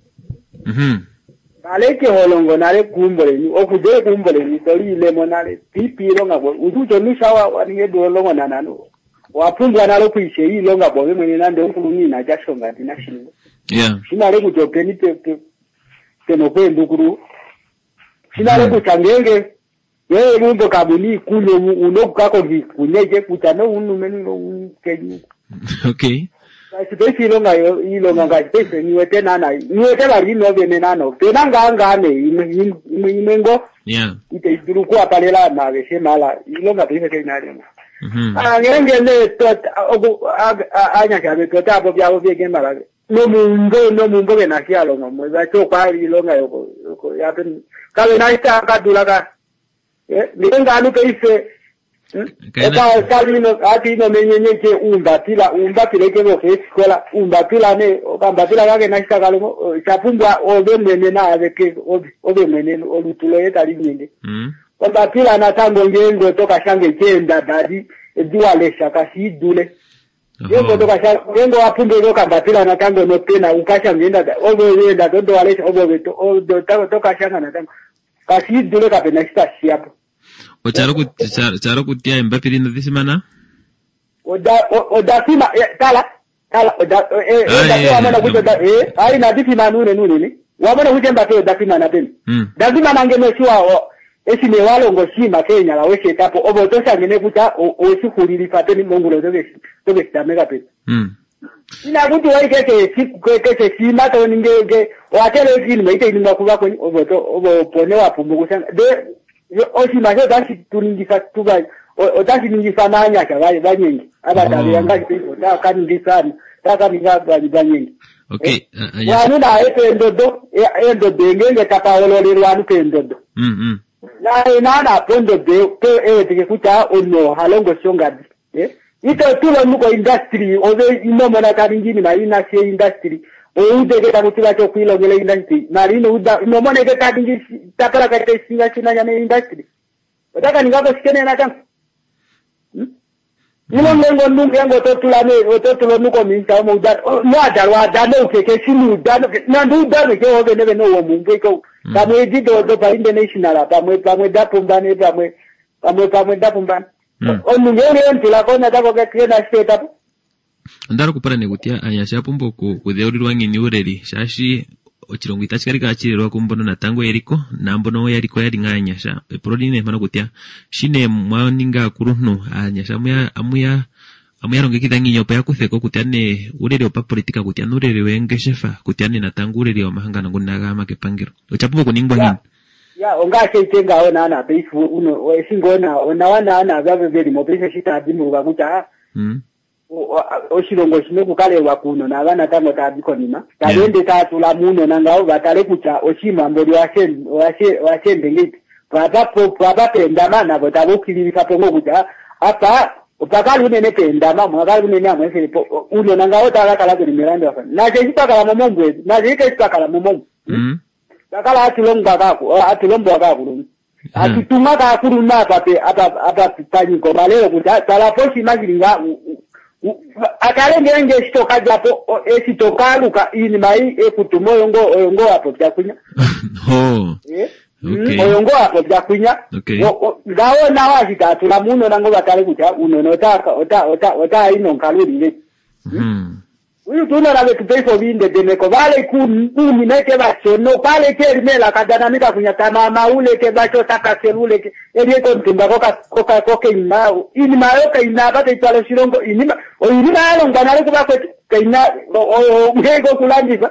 Aleke holongo nale kumbole ni okude kumbole ni toli le monale pipi longa bo ututo ni sawa waninge dolongo nanano. wapumbwa nalo kuishe ilonga bobe mwene nande ukuluni na jashonga dinashingo shinale kujopeni teno kwendukuru shinale kuchangenge yeye lumbo kabuni kunyo unokukako kunyeje kutano unumeno unkenyu okay sipesi ilonga ngajipesi niwete bali nobene nano tena ngangane imengo ite iduruku apalela na beshe mala ilonga pese kenalema ngengele anya chabe tota abo byabo byege mala no mumbo benasialo ngomwe cho kwali ilonga yoko yapen kabe naita kadulaka ninga anuke ise kalino atino menyenyeje umbatile kebo esikola umbatila ne okambatila kake naita kalongo chapumbwa obemene na abeke obemene olutulo yetali nyinde umbatila na tango ngengo toka shange chenda dadi dualesha kasi dule yengo toka shange yengo apumbe okambatila na tango no tena ukasha ngenda obeyenda dodo alesha obobeto toka shanga na tango kasi dule kapena sita siapo Ocharo kutia Mbappe ndo disimana? Oda sima kala wamana kuja ai na disima nune ni wamana kuja Mbappe oda sima na peni lazima nangene shwa esime walongo shima Kenya la weshe tapo obotosha ngene kuta osukulili pateni mongulo tobe sitameka peni ina kuti waikeke shima to ningege watele kini meite inga kuba kwenye obopone wapumbu kusanga oshima sho dashi tuningisa tuba odashi ningisa nanya chabaye banyengi abadabe yangaje peso takaningisa banyengi okay wanu na endodo ngenge tapawolole wanu kendodo na pondo de tike kuta ono halongo shongadi ito tulo nuko industry oze inomona karingini na ina she industry oude ke takutila cho kwilo ngele industry marino uda inomona ke karingi takara kate singa china nyane industry otaka ningako sikene na tang nilo ngengo ndungu yango ototulo nuko minta mo uda no adarwa dano keke sinu dano na ndu dano ke oge nebe no wo mungu ko kamwe dido do pa international pamwe dapumbane pamwe dapumbane onungere ntila kona tako ke kena state apo ndaro kupara negutia anyasha pumbo kutheorirwa ngini ureri shashi ochirongo itachikari kachirerwa kumbono na tango eriko na mbono yariko yari nganyasha proline mano gutia shine mwaninga kuruno anyasha amuya ronge kidanginyo pa yakutheko kutiane ureri opa politika gutia nureri wengeshefa kutiane na tango ureri wa mahangana ngunaga makepangiro ochapumbo kuningwa ngini ya ongashe itenga ona na beisu uno singona ona wana ana bave beli mo pese shita dimu bakuta oshirongo shine kukalewa kuno na bana tango tabiko nima tabende tatula muno nangao batale kucha oshima mboli washende ngiti baba penda mana botabukili kapongo kucha apa upakali unene penda mama akali unene amwese uno nangao takala kali miranda afana na jispa kala momongwe na jike jispa kala momongwe takala atulombo akakulu atutuma kakulu na pape apa tanyiko baleo kucha talaposhi magilinga akale ngenge sitoka japo esitokaluka ini mai ekutumo oyongo hapo byakunya okay oyongo hapo byakunya gawo na washita tula muno nango batale kucha uno ota ino kaluri le uyu tuna rabe tupefo binde demeko vale kumi neke bacho no pale keri mela kadanamika kunya tamama ule ke bacho taka selule ke elieko mtimba koka ina ini mayoka ina bata itwale shirongo inima o inima alo nganale kuba kwa ina o ngego kulanjifa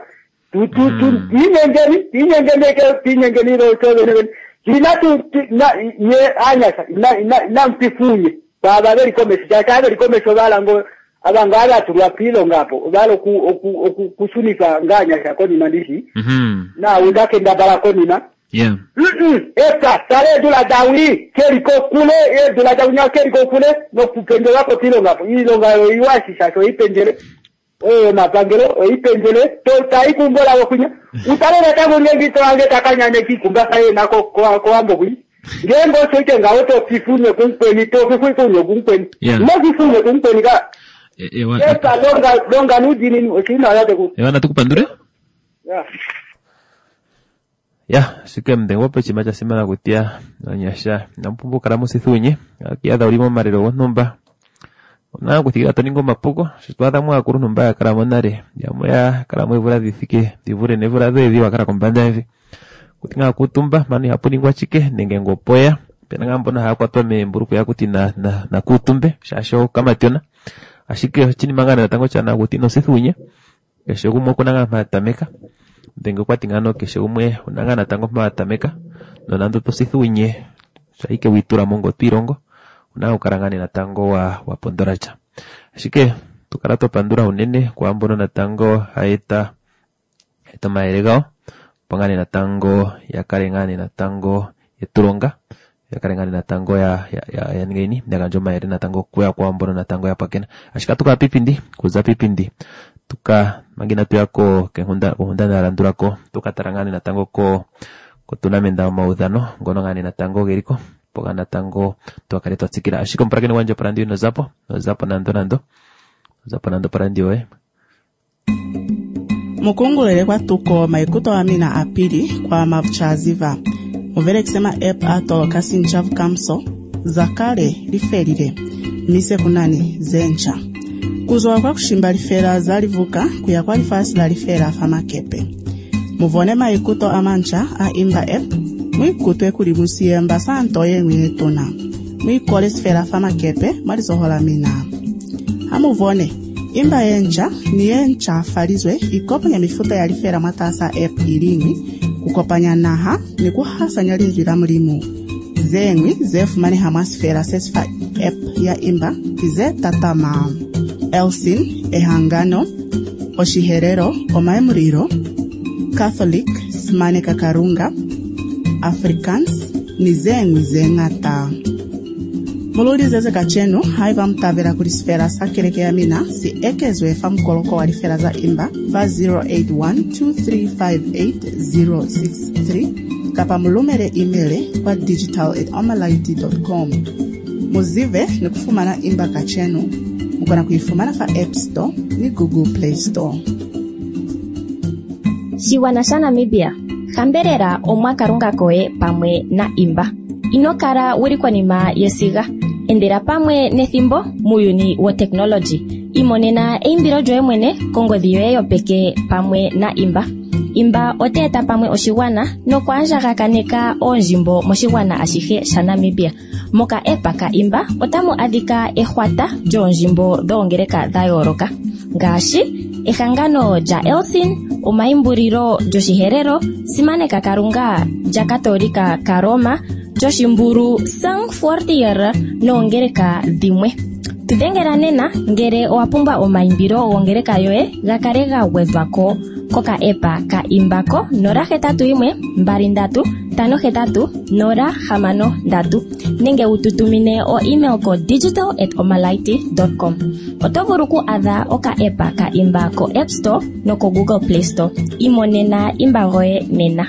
tinyengeni ro tole kina na ye anyasa na mtifunye baba beri komesi jaka beri komesi bala ngo abangala tulwapilo ngapo balo kusunika nganya shakoni mandishi na udake ndabala koni na esta sale dula dawi keriko kule dula dawnya keriko kule no kupende wako tilo ngapo hilo ngayo iwashi shasho ipendele mapangelo ipendele to taikumbola wakunya utalele tango ngengi to ange takanya neki kumbasa ye nako kwa ambo kuyi ngengo soite ngawo to kifunye kumpeni to kifunye kumpeni no kifunye kumpeni ka esta longa nudini okina yade ku ewana tukupandure ya sikemde wapo chimacha simana kutia nyasha nampumbu karamu sithunye akiadha ulimo marero wonomba na kuthira toningo mapuko sitwada mwa kuru mbaya kara monare yamoya kara mwevura difike divure nevura devi wakara kombanda hivi kutinga kutumba mani hapo ningwa chike nenge ngopoya penanga mbona hakwa tome mburuku yakuti na kutumbe shasho kama tiona ashike chini mangana tango chana kutino sithunye kesho gumo kunanga matameka dengo kwatingano kesho umwe unanga tango matameka nonando to sithunye saike witura mongo twirongo una ukarangane na tango wa pondoracha ashike tukarato pandura unene kwa mbono na tango haita maeregao pangane na tango ya karengane na tango yeturonga ya karengane na tango ya ngeni ndaga maere na tango kwa mbono na tango ya pakena ashika tuka pipindi kuza pipindi tuka magina tu yako kehunda na randurako tuka tarangane na tango ko tunamenda maudhano ngono ngane na tango geriko pogana tango tuakareto tsikira ashiko mpaka ni wanje parandio no zapo nando parandio mukungulele kwa tuko maikuto amina apili kwa mavuchaziva muvele kisema app atoloka sinchavu kamso zakale lifelile mise kunani zencha kuzoa kwa kushimba lifela zalivuka kuya kwa lifasi la lifela afamakepe muvone maikuto amancha a imba app mwikutwe kuli musiyemba santo yengwe tona mwikole sifela famakepe malizohola mina hamuvone imba yenja ni yencha afalizwe ikopanya mifuta ya lifela matasa app ilini kukopanya naha ni kuhasanya linzwila mulimu zengwi zefumani hamasifela sesifa app ya imba kize tatama Elsin ehangano oshiherero omaemuriro Catholic simane kakarunga Africans ni zengwi zengata muludi zeze kachenu haiva mtavera kulisfera sakereke ya mina si ekezwe famkoloko walifera za imba va 081-2358-063 kapa mulumere emaile kwa digital@omalaiti.com muzive ni kufumana imba kachenu mukona kuifumana fa App Store ni Google Play Store. Shiwanasha Namibia kamberera omwaka runga koe pamwe na imba inokara wuri kwa nima yesiga endera pamwe nethimbo muyuni wa technology imonena eimbiro joe mwene kongo dhiyo peke pamwe na imba oteta pamwe oshiwana no kwanja kaneka onjimbo moshiwana ashihe sha Namibia moka epaka imba otamu adhika ehwata jonjimbo dhongereka dhayoroka ngashi ehangano ja Elsin omaimburiro joshiherero simane kakarunga ja katolika karoma joshimburu Saint-Fortier nongereka dhimwe tudengera nena ngere oapumba omaimbiro wongereka yoe gakarega wezwako koka epa ka imbako nora hetatu imwe mbarindatu tano hetatu nora hamano datu nenge ututumine o email ko digital@omalaiti.com otovuruku adha oka epa ka imbako App Store no ko Google Play Store imonena imbagoe nena.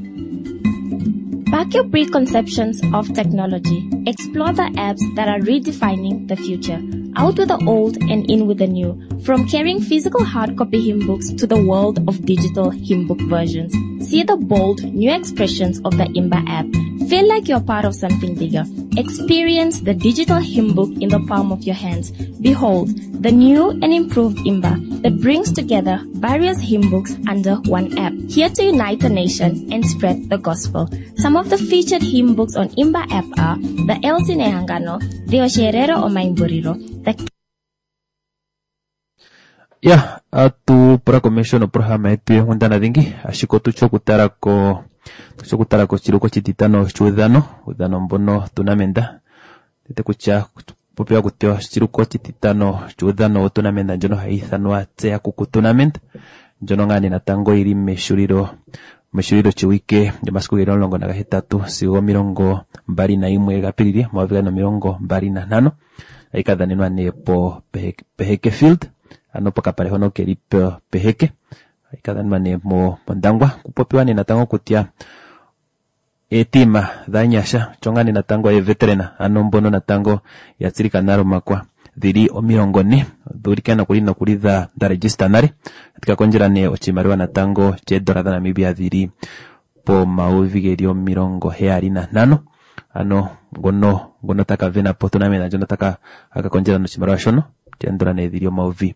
Back your preconceptions of technology. Explore the apps that are redefining the future. Out with the old and in with the new. From carrying physical hard copy hymn books to the world of digital hymn book versions. See the bold, new expressions of the Imba app. Feel like you're part of something bigger. Experience the digital hymn book in the palm of your hands. Behold, the new and improved Imba that brings together various hymn books under one app. Here to unite the nation and spread the gospel. Some of the featured hymn books on Imba app are the Elsin Ehangano, the Osherero Omaimburiro, the ya atu para commission programa etu hundana dingi ashiko tucho kutara ko chiruko chititano udano mbono tunamenda tete kucha popea kuteo chiruko chititano udano tunamenda jono haithanwa tse akuku tournament jono ngani na tango iri meshuriro chiwike jamasku gero longo na hetatu sigo mirongo mbari na imwe gapiriri mwaviga no mirongo mbari na nano aikadhanenwa ne po peheke field ano paka pare hono keri peheke ikadan mane mo mandangwa kupopiwa ni natango kutia etima danyasha chongani natango e veterana ano mbono natango ya tsirika naro makwa dhiri omilongone dhurikana kulina kulidha da register nare katika konjerane ochimariwa natango jedora da Namibia dhiri po mauvigerio mirongo heari na nano ngono taka vena potunamena jono taka akakonjera no chimaro shono tendura ne video maovi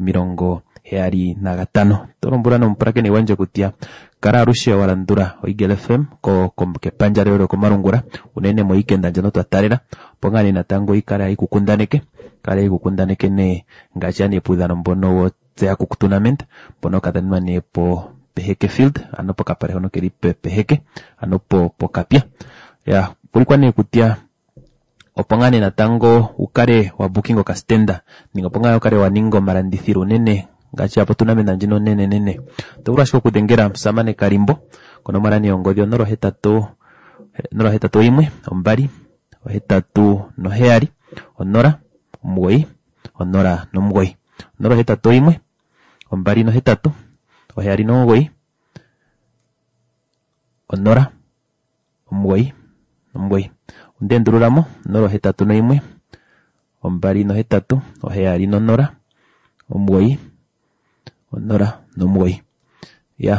75 torombura no mpurake ne wanje kutia kara rushe warandura oigel FM ko ke panjarero ko marungura unene mo ikenda jono twatarera pongani natango ikara ikukundaneke ne ngachani pudano mbono wote akukutunament bono katanma ne po Peheke Field anopo kapareho no keri Peheke anopo pokapia ya kulikuwa ni kutia opongane na tango ukare wa booking okastenda ningo ponga ukare wa ningo marandithiru nene ngachi hapo tunamena njino nene turashko kudengera msamane karimbo kono marani ongodio noro hetatu imwe ombari hetatu no heari onora mugoi onora no mugoi noro hetatu imwe ombari no hetatu oheari no mugoi onora mugoi undendururamo noro hetatu no imwe ombari no hetatu oheari no nora omugoi onora no mugoi ya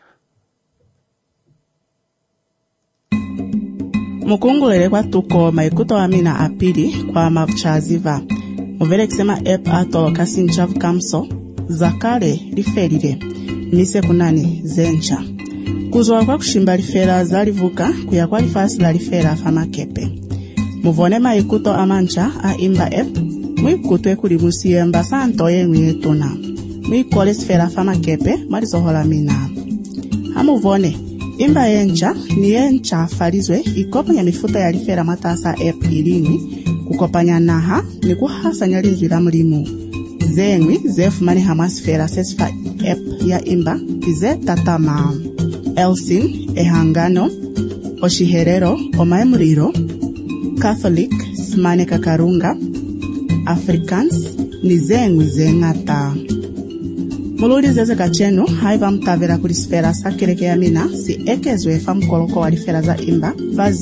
mukungulele kwa tuko maikuto amina apili kwa mavuchaziva muvele kisema app ato kasi nchavu kamso zakale lifelile mise kunani zencha kuzoa kwa kushimba lifera zalivuka kuya kwa lifasi la lifera famakepe muvone maikuto amancha a imba app mwikutwe kulimusiye mba santo yengu yetuna mwikole sfera famakepe marizohola mina hamuvone imba yencha ni yencha falizwe ikopanya mifuta ya lifera matasa app ilini kukopanya naha ni kuhasanya linzwila mulimu zengwi zefumani hamasfera sesfa app ya imba ize tatama Elsin ehangano oshiherero omaemuriro Catholic smane kakarunga Africans ni zengwi zengata mululi zeze kacheno haiva mtavera kulisfera sakereke ya mina si ekezwe famkoloko walifera za imba va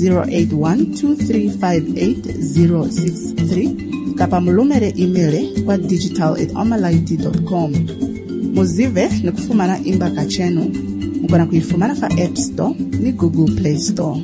0812358063 kapa mulumere email kwa digital@omalight.com muzive ni kufumana imba kacheno mukona kuifumana fa App Store ni Google Play Store.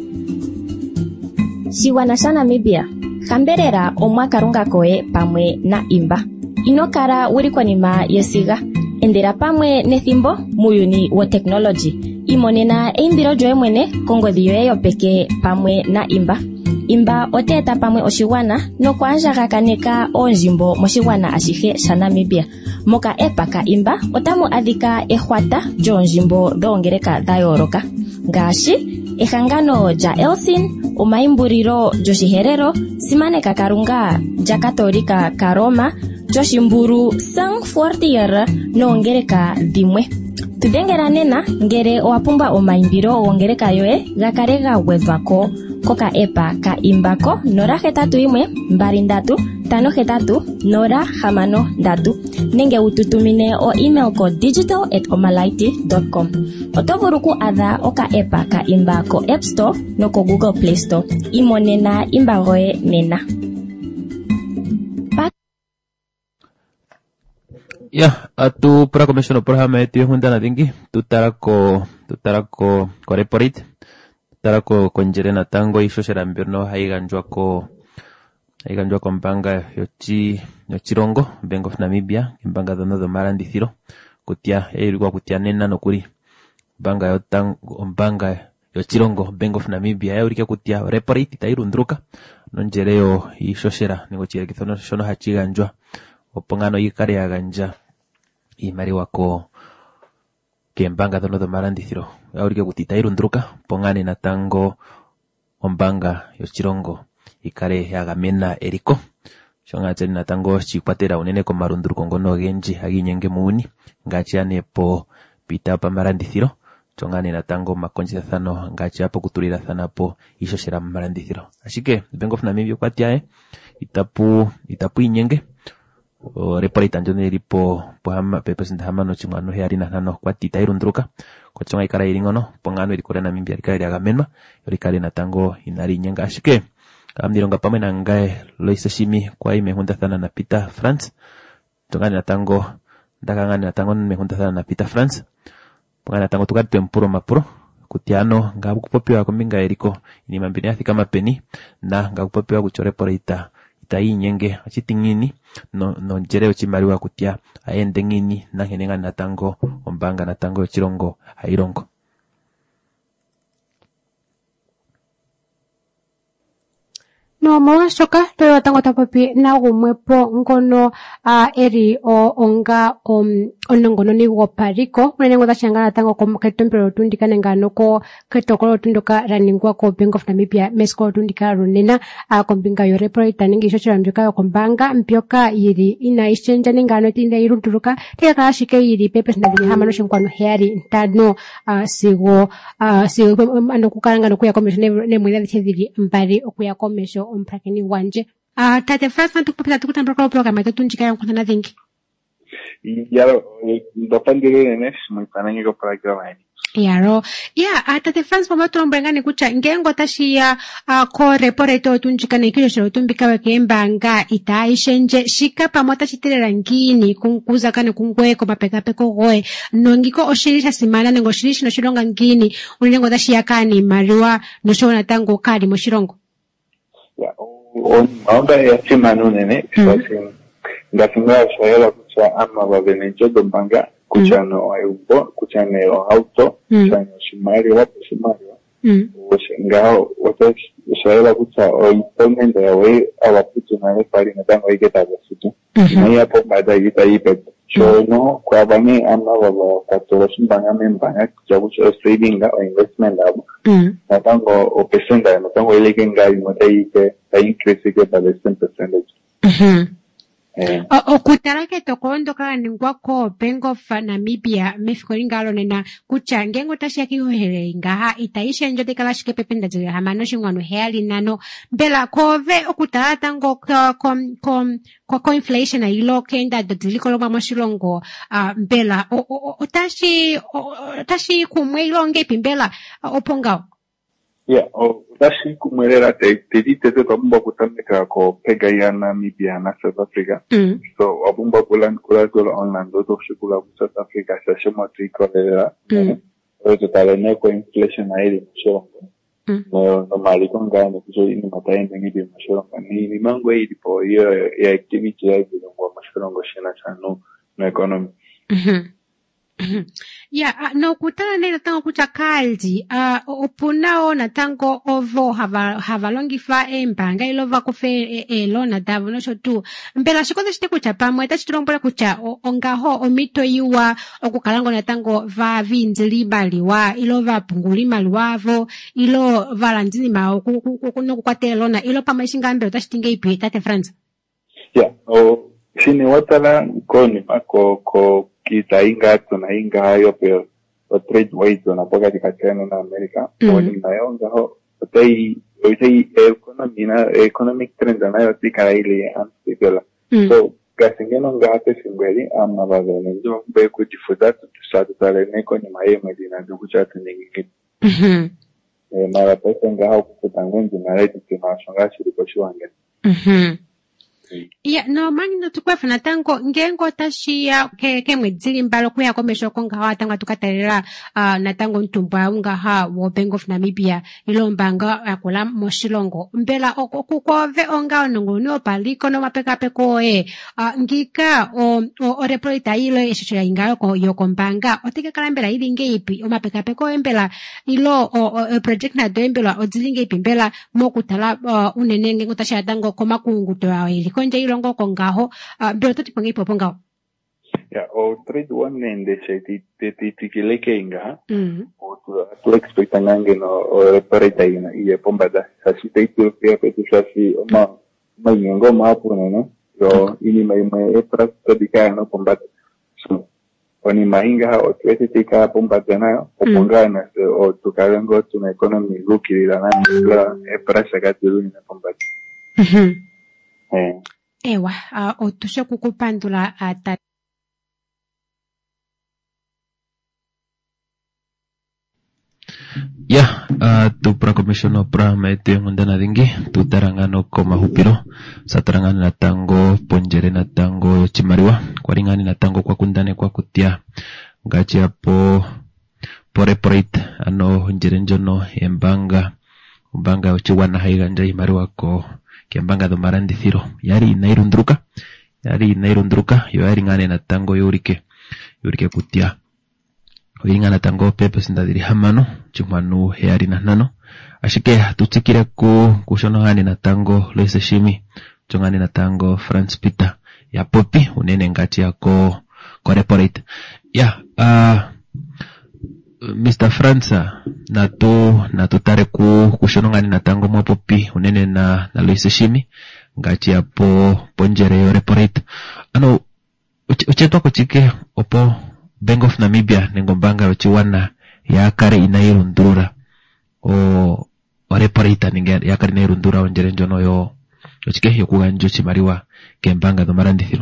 Shiwana sha Namibia kamberera omwaka runga koe pamwe na imba inokara wuri kwa nima yesiga endera pamwe nethimbo muyuni wa technology imonena eimbiro joe mwene kongodhi yoye yopeke pamwe na imba oteta pamwe oshiwana no kwanjagakaneka onjimbo moshiwana ashihe sha Namibia moka epaka imba otamu adhika ehwata jonjimbo doongereka dhayooloka ngaashi ehangano ja Elsin omaimburiro joshiherero simane kakarunga ja katolika karoma joshimburu sang fortier noongereka dhimwe tudengera nena ngere owapumba omaimbiro wongereka yoe gakarega wedhwako koka epa ka imbako nora hetatu imwe mbari ndatu tano hetatu nora hamano ndatu nenge ututumine o email ko digital@omalight.com otovuruku adha oka epa ka imbako App Store no ko Google Play Store imonena imbagoe nena ya atu para commissioner programa etu hundana dingi tutarako reporit tarako konjerena tango ishoshera mbirno haiganjwa ko mbanga yochirongo Bank of Namibia mbanga dono marandithiro kutia erikwa kutia nena nokuri mbanga yochirongo Bank of Namibia eurike kutia reporit tairundruka nonjereo ishoshera ningochira kithono shono hachiganjwa opongano yikare yaganja imari wako kembanga dono marandithiro aurike kutita irundruka pongane na tango ombanga yochirongo ikare yagamena eriko shonga tseni na tango chikwatera unene ko marundruko ngono genji aginyenge muuni ngachane po pita pa marandithiro chongane na tango makonjisa thano ngachi hapo kutulira thana po ishoshera marandithiro ashike Bank of Namibia kwatia itapu inyenge reporita njone ripo pohama pepesinda hamano chimano hearina nano kwatita irundruka kochonga ikara iringono pongano irikore na Namibia ikara yagamenwa yorikare na tango inari nyenga ashike amdironga pamwe na ngae Loisa Shimi kwa imehunda thana na Peter France tongani na tango ndakangani na tango mehunda thana na Peter France pongana tango tukari tempuro mapuro kutiano ngabu kupopiwa kumbinga eriko ini mambini athi kama peni na ngabu kupopiwa kuchore pora ita inyenge achitingini no jereo chimariwa kutia aende ngini na henenga natango ombanga natango chirongo airongo. No mwa shoka to watango tapapi na gumwepo ngono eri o onga onongono ni wopariko mwenengo dashangana tango ko ketempero tundika ngano ko ketokolo tunduka raningwa ko Bank of Namibia mesko tundika runena kombinga yo report taningi shochira mbyoka yo kombanga mbyoka yiri ina exchange ngano tinda irunturuka teka shike yiri pepe na hamano shinkwano heari ntano sigo ando kukaranga no kuya commission ne mwida thiviri mbari okuya commission omprakeni wanje tate fasa tukupita tukutambira program tunjika yankuna thingi yaro ndopandire nesh mwipanangi ko program hili yaro tate France mama tumbengani kucha ngengo tashia ko reporto tunjika nekisho tumbika wekembanga itaishenje shika pamota chitirera ngini kunkuza kane kungweko mapekapeko goe nongiko oshirisha simana nengo shirishi no shironga ngini ulingo tashia kani mariwa no shona tango kali mo shirongo onda ya simanu nene kasi ngafinga shayela kucha ama babenenjo dombanga kucha no ayubo kucha ne auto kucha no shimari wapo shimari ngao wata shayela kucha o installment ya we awaputu na pali na tango iketa basitu na yapo baada ita ipe so no kwa bani ama baba katoro shimbanga membanga kucha kucha trading o investment abo na tango o pesenda na tango ile kenga imote increase ke by the same percentage. Okutarake tokondo kala ningwa ko Bank of Namibia mefikoringalo nena kucha ngengo tashi yakihohere ngaha itaisha njote kala shike pependa zile hamano shingwano heali nano mbela kove okutarata ngo ko inflation na ilo kenda daziliko loma mashilongo mbela tashi kumwe ilonge pimbela opongao. Tashi kumwerera te tabumba kutamika ko pega ya Namibia na South Africa. So abumba kula online do shukula ku South Africa shashema trikolera. Totale ko inflation na ile mshongo. No maliko ngani kuzo ini mataende ngidi mshongo. Ni mango hii po ya activity ya kwa mshongo shina chano na economy. No kutana nena tango kucha kaldi, opunao na tango ovo havalongifa mbanga ilova kufe elo na davu no shotu. Mbela shikoza shite kucha pamwe, tashi turongbole kucha ongaho omito iwa okukalango na tango va vinzili baliwa, ilo va punguli maluavo, ilo valanzini mao kukuno kukwate elo na ilo pama ishingambe tashi tinge ipi, tate France. Sini watala koni ko kita inga hayo pero trade weight na poka dikachana na Amerika wani nayo ngaho tai economic trend na yo tika ile antikela so gasingeno ngate singweli ama bazone njo be kujifuza tusatu tale neko ni maye medina ndugu chatu nyingi mara pesa ngaho kutangenzi na rate kimashanga shiriko shwange no mangi tukwefuna tango ngengo tashia ke mwedzili mbalo kuya komesho konga hawa tango tukatarira na tango ntumbwa unga wo Bank of Namibia ilo mbanga yakula moshilongo mbela okukove onga onongo opaliko no mapekapeko ngika o reproita ilo esho ya ingalo yoko mbanga otike kala mbela ili ngeipi o mapekapeko mbela ilo project na do mbela odzilinge ipi mbela mokutala unenenge ngutashia tango komakungu to ya konje ilongo kongaho mbelo toti pangi popo ngao trade one nende se tikileke inga tu expecta ngange no repareta ina iye pombada sasi teitu pia petu sasi ma nyongo ma purno no yo ini mai praktika dikaya no pombada so oni mainga o tuete tika pombada na opongana o tukalengo tuna economy lukirira na prasa gatu na pombada ewa otushe kukupandula ata tu pra komisiono pra maite ngundana dingi tu tarangano ko mahupiro satarangana na tango ponjere na tango chimariwa kwaringani na tango kwa kundane kwa kutia ngachi hapo pore poreit ano njerenjono embanga uchiwana haiganja imariwa ko kembanga do marandithiro yari nairundruka yo yari ngane na tango yorike kutia oyiringa na tango pepe sindadiri hamano chumanu yari na nano ashike tutsikire kushono ngane na tango Loise Shimi chongane na tango France Peter ya popi unene ngati yako corporate Mr. Franza na tutare kushono ngani na tango mwa popi unene na Loise Shimi ngati yapo ponjere yo reporate ano uchetwa kuchike opo Bank of Namibia nengombanga uchiwana ya kare inairundura o reporate ninge ya kare inairundura onjere njono yo uchike yo kuganjo chimariwa kembanga do marandithiro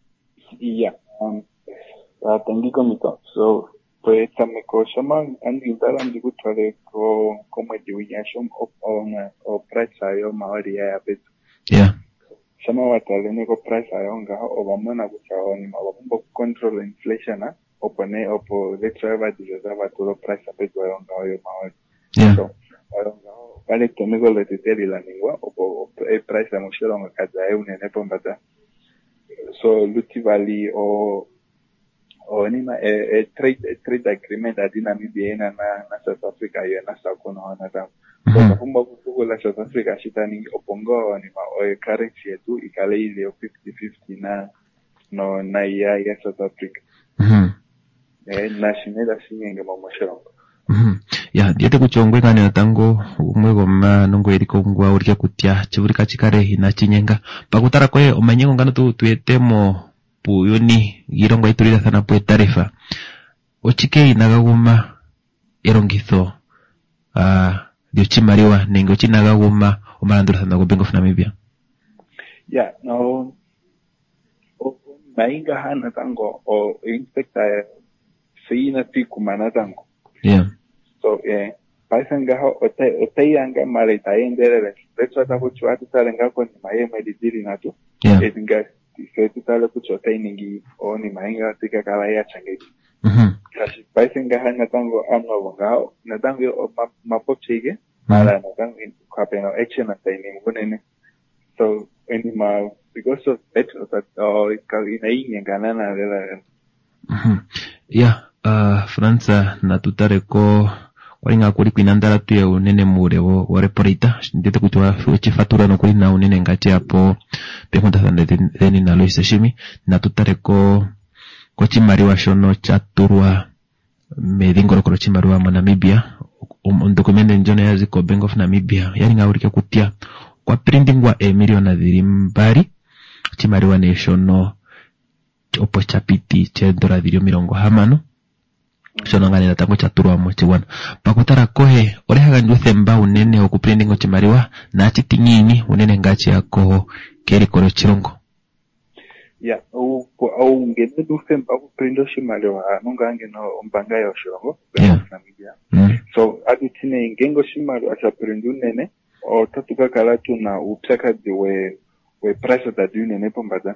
tangiko mito so pues tameko shama andindala ndikutwale como ediwinyashom o price ayo maori ya betu shama watale neko price ayo ngaho obamona kuchaho ni mabambo control inflation opo the driver disava to price abetu ayo ngaho yo maori so ayo ngaho vale tomego le teteli la ningwa opo price amoshelo ngakaza ayo unene pombata so lutivali nima trade agreement adina Namibia na South Africa yo na sakono na tam so kumba kukula South Africa shitani opongo nima currency yetu ikale ile 50-50 na ya South Africa na shinela singenge mamoshero diete kuchongwe kana tango umwe goma nongo eriko ngwa urike kutia chiburika chikare hina chinyenga pakutara kwe omanyengo ngano tuetemo puyoni girongo iturira sana pue tarifa ochike inagaguma erongitho dio chimariwa nengo chinagaguma omarandura sana Bank of Namibia no mainga hana tango o inspector seina piku mana tango so paisanga ho otayanga mare taendere let's ata kuchwa tutalenga ko ni mayema didiri nato edinga se tala kuchota iningi oni mainga tika kala ya changeki kasi paisanga hana tango amwa wangao na tango mapochege mara na tango kapeno action at ini munene so any ma because of that ina ingana na lela Franza na tutareko walinga kuri kwinandala tuye unene mure wo reporita ndete kutwa chifatura no kuri na unene ngati hapo pekonta thani na Loise Shimi na tutareko ko chimariwa shono chaturwa medingoro ko chimariwa mo Namibia dokumende njone yaziko Bank of Namibia yalinga urike kutia kwa printing wa miliona mbari chimariwa neshono opo chapiti $100 50 shono ngani natango chaturwa mo chiwana pakutara kohe orehaga nduθε mba unene okuprinting ochimariwa na chitingini unene ngachi yako kerikoro chirongo au ngene nduθε mba okuprinting ochimariwa nongange no ombanga ya chirongo Namibia so aditine ngengo chimariwa cha printing unene o tatuka kala tuna upsaka we price that unene pombada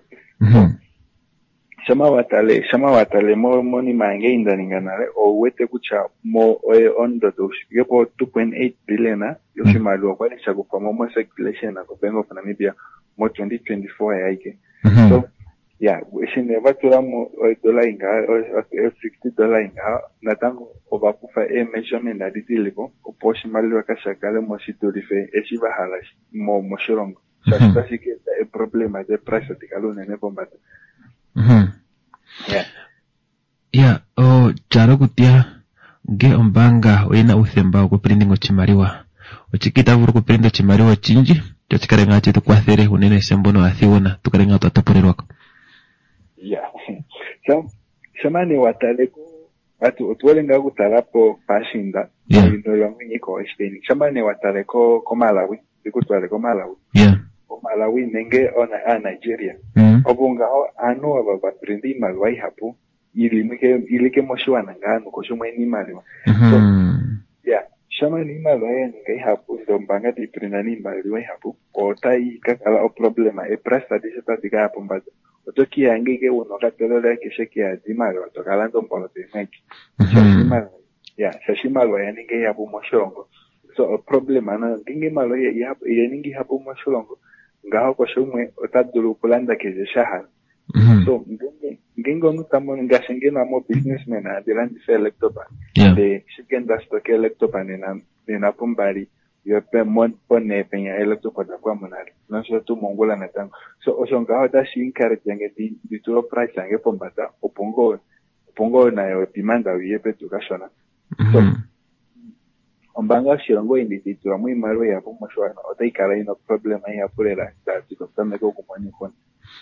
Shama watale moni mange indaninganale o wete kucha mo ondo to yepo 2.8 billion yoshimalo kwa chago kwa mo circulation na Bank of Namibia mo 2024 yaike so wishine vatura mo dollar inga $60 inga natango obakufa measurement na ditilipo oposhi mali wakashakale mo sitorife eshiva halashi mo shirongo sasa sike problema de price tikalone ne bombata charo kutia ge ombanga oina uthemba ko printing ochimariwa ochikita vuru ko printing ochimariwa chinji chikarenga chitu kwathere unene sembono athiona tukarenga tataporerwako shamani wataleko watu otwalenga kutalapo pashinda ino lwangi ko esteni shamani wataleko ko Malawi ikutwale ko Malawi Malawi nenge ona Nigeria obunga ano aba prindi malwai hapo ilike moshwana ngano ko shumwe ni malwa so shama ni malwai ngai hapo ndo mbanga ti prinda ni malwai hapo o tai kakala o problema presta diseta diga hapo mbazo otoki yange ke uno katelo ke sheki ya dimalo to kalando polo te meki yeah shashimalo yaninge yapo moshongo so a problem ana nginge malo yaninge hapo moshongo ngaho kwa shumwe otadulu kulanda keze shahar so ngingo nutamo ngashinge na mo businessman adelante se electopa de shiken da stoke electopa nina pumbari yo pe mon pone penya electopa da kwa monari no so tu mongola na tango so oshonga da shinkare tenge di turo price ange pombata opongo na yo pimanda wiyepe tukashona so ombanga shirongo individual muy malo ya pomo shwana otaikara ino problem ya purera da tikofame ko kumani kon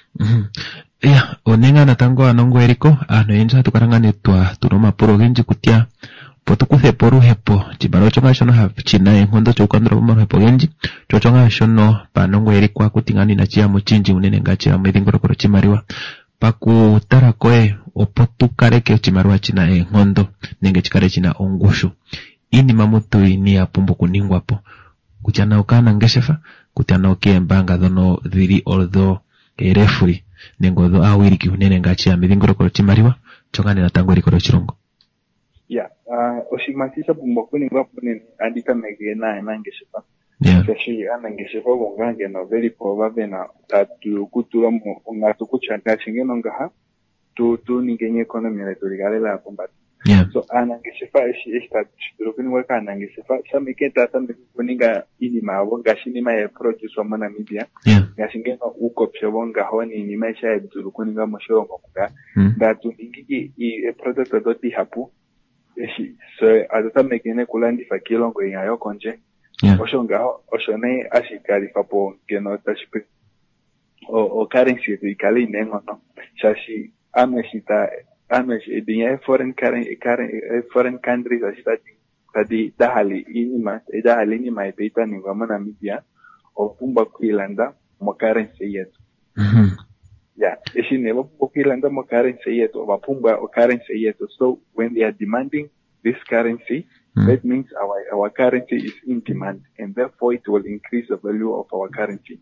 onenga na tango anongo eriko ano yenja tukarangane tunoma puro genji kutia potukuthe poru hepo chibaro chonga shono hapchina enhondo chokandro pomaro hepo genji chochonga shono panongo eriko akutingani na chia muchinji unene ngachira mwithingorokoro chimariwa paku tarakoe opotukare ke chimariwa china enhondo nenge chikare china ongushu ini mamutu ini apumbo kuningwapo kuchana ukana ngeshefa kutiana okembanga dono dhiri oldo refuri nengo do awiri kiunene ngachia midingorokoro chimariwa chongane na tango erikoro chirongo oshimatisha pumbo kuningwapo nini andika megena nangeshefa Sashi anangeshefa bongange no very probable na tatu kutura mo ngatu kuchanda chingeno ngaha tu ningenye economy na turigale la pomba so anangeshefa esta tukuni waka anangeshefa samiketa tambe kuninga ini mawo gashini ma produce wa Namibia gashingeno ukopshe bonga honi ni maisha ya kuninga moshoro ngokuga datu ningiki I product doti hapu so adota mekene kulandi fakilongo yayo konje oshone ashikali papo geno tashipe o currency to ikali nengo no shashi ameshita dinya foreign countries ashita tadi dahali ni maipita ni ngama Namibia o pumba kuilanda mo currency yetu eshine bo kuilanda mo currency yetu ba pumba o currency yetu so when they are demanding this currency that means our currency is in demand, and therefore it will increase the value of our currency.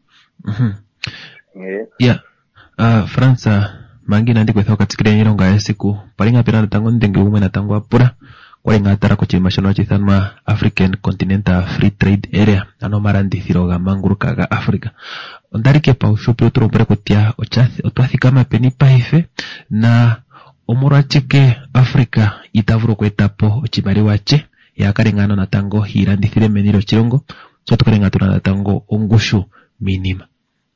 Fransa mangi nandi kwetha katikire nyironga yesiku palinga pirana tango ndenge umwe na tango apura kwali ngatara kuchimashano chithanwa African Continental Free Trade Area ano marandi thiroga manguruka ga Africa ondarike pa ushupi uturumpere kutia otwathika mapeni paife na omurachike Africa itavuro kwetapo ochimari wache yakarengano na tango hirandithire meniro chirongo chotokarenga tuna tango ongushu minima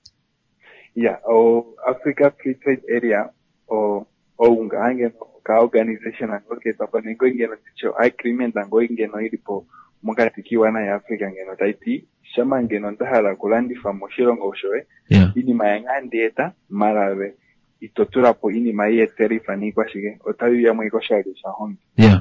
Africa Free Trade Area o ungange ka organization angoke papa ningo ingeno ticho agreement ango ingeno ilipo mukatikiwa na ya Africa ngeno taiti shama ngeno ndahala kulandi famo shirongo ushoe ini mayangandeta marawe itotura po ini maye tarifa ni kwa shige otayu ya mwiko shari shahongi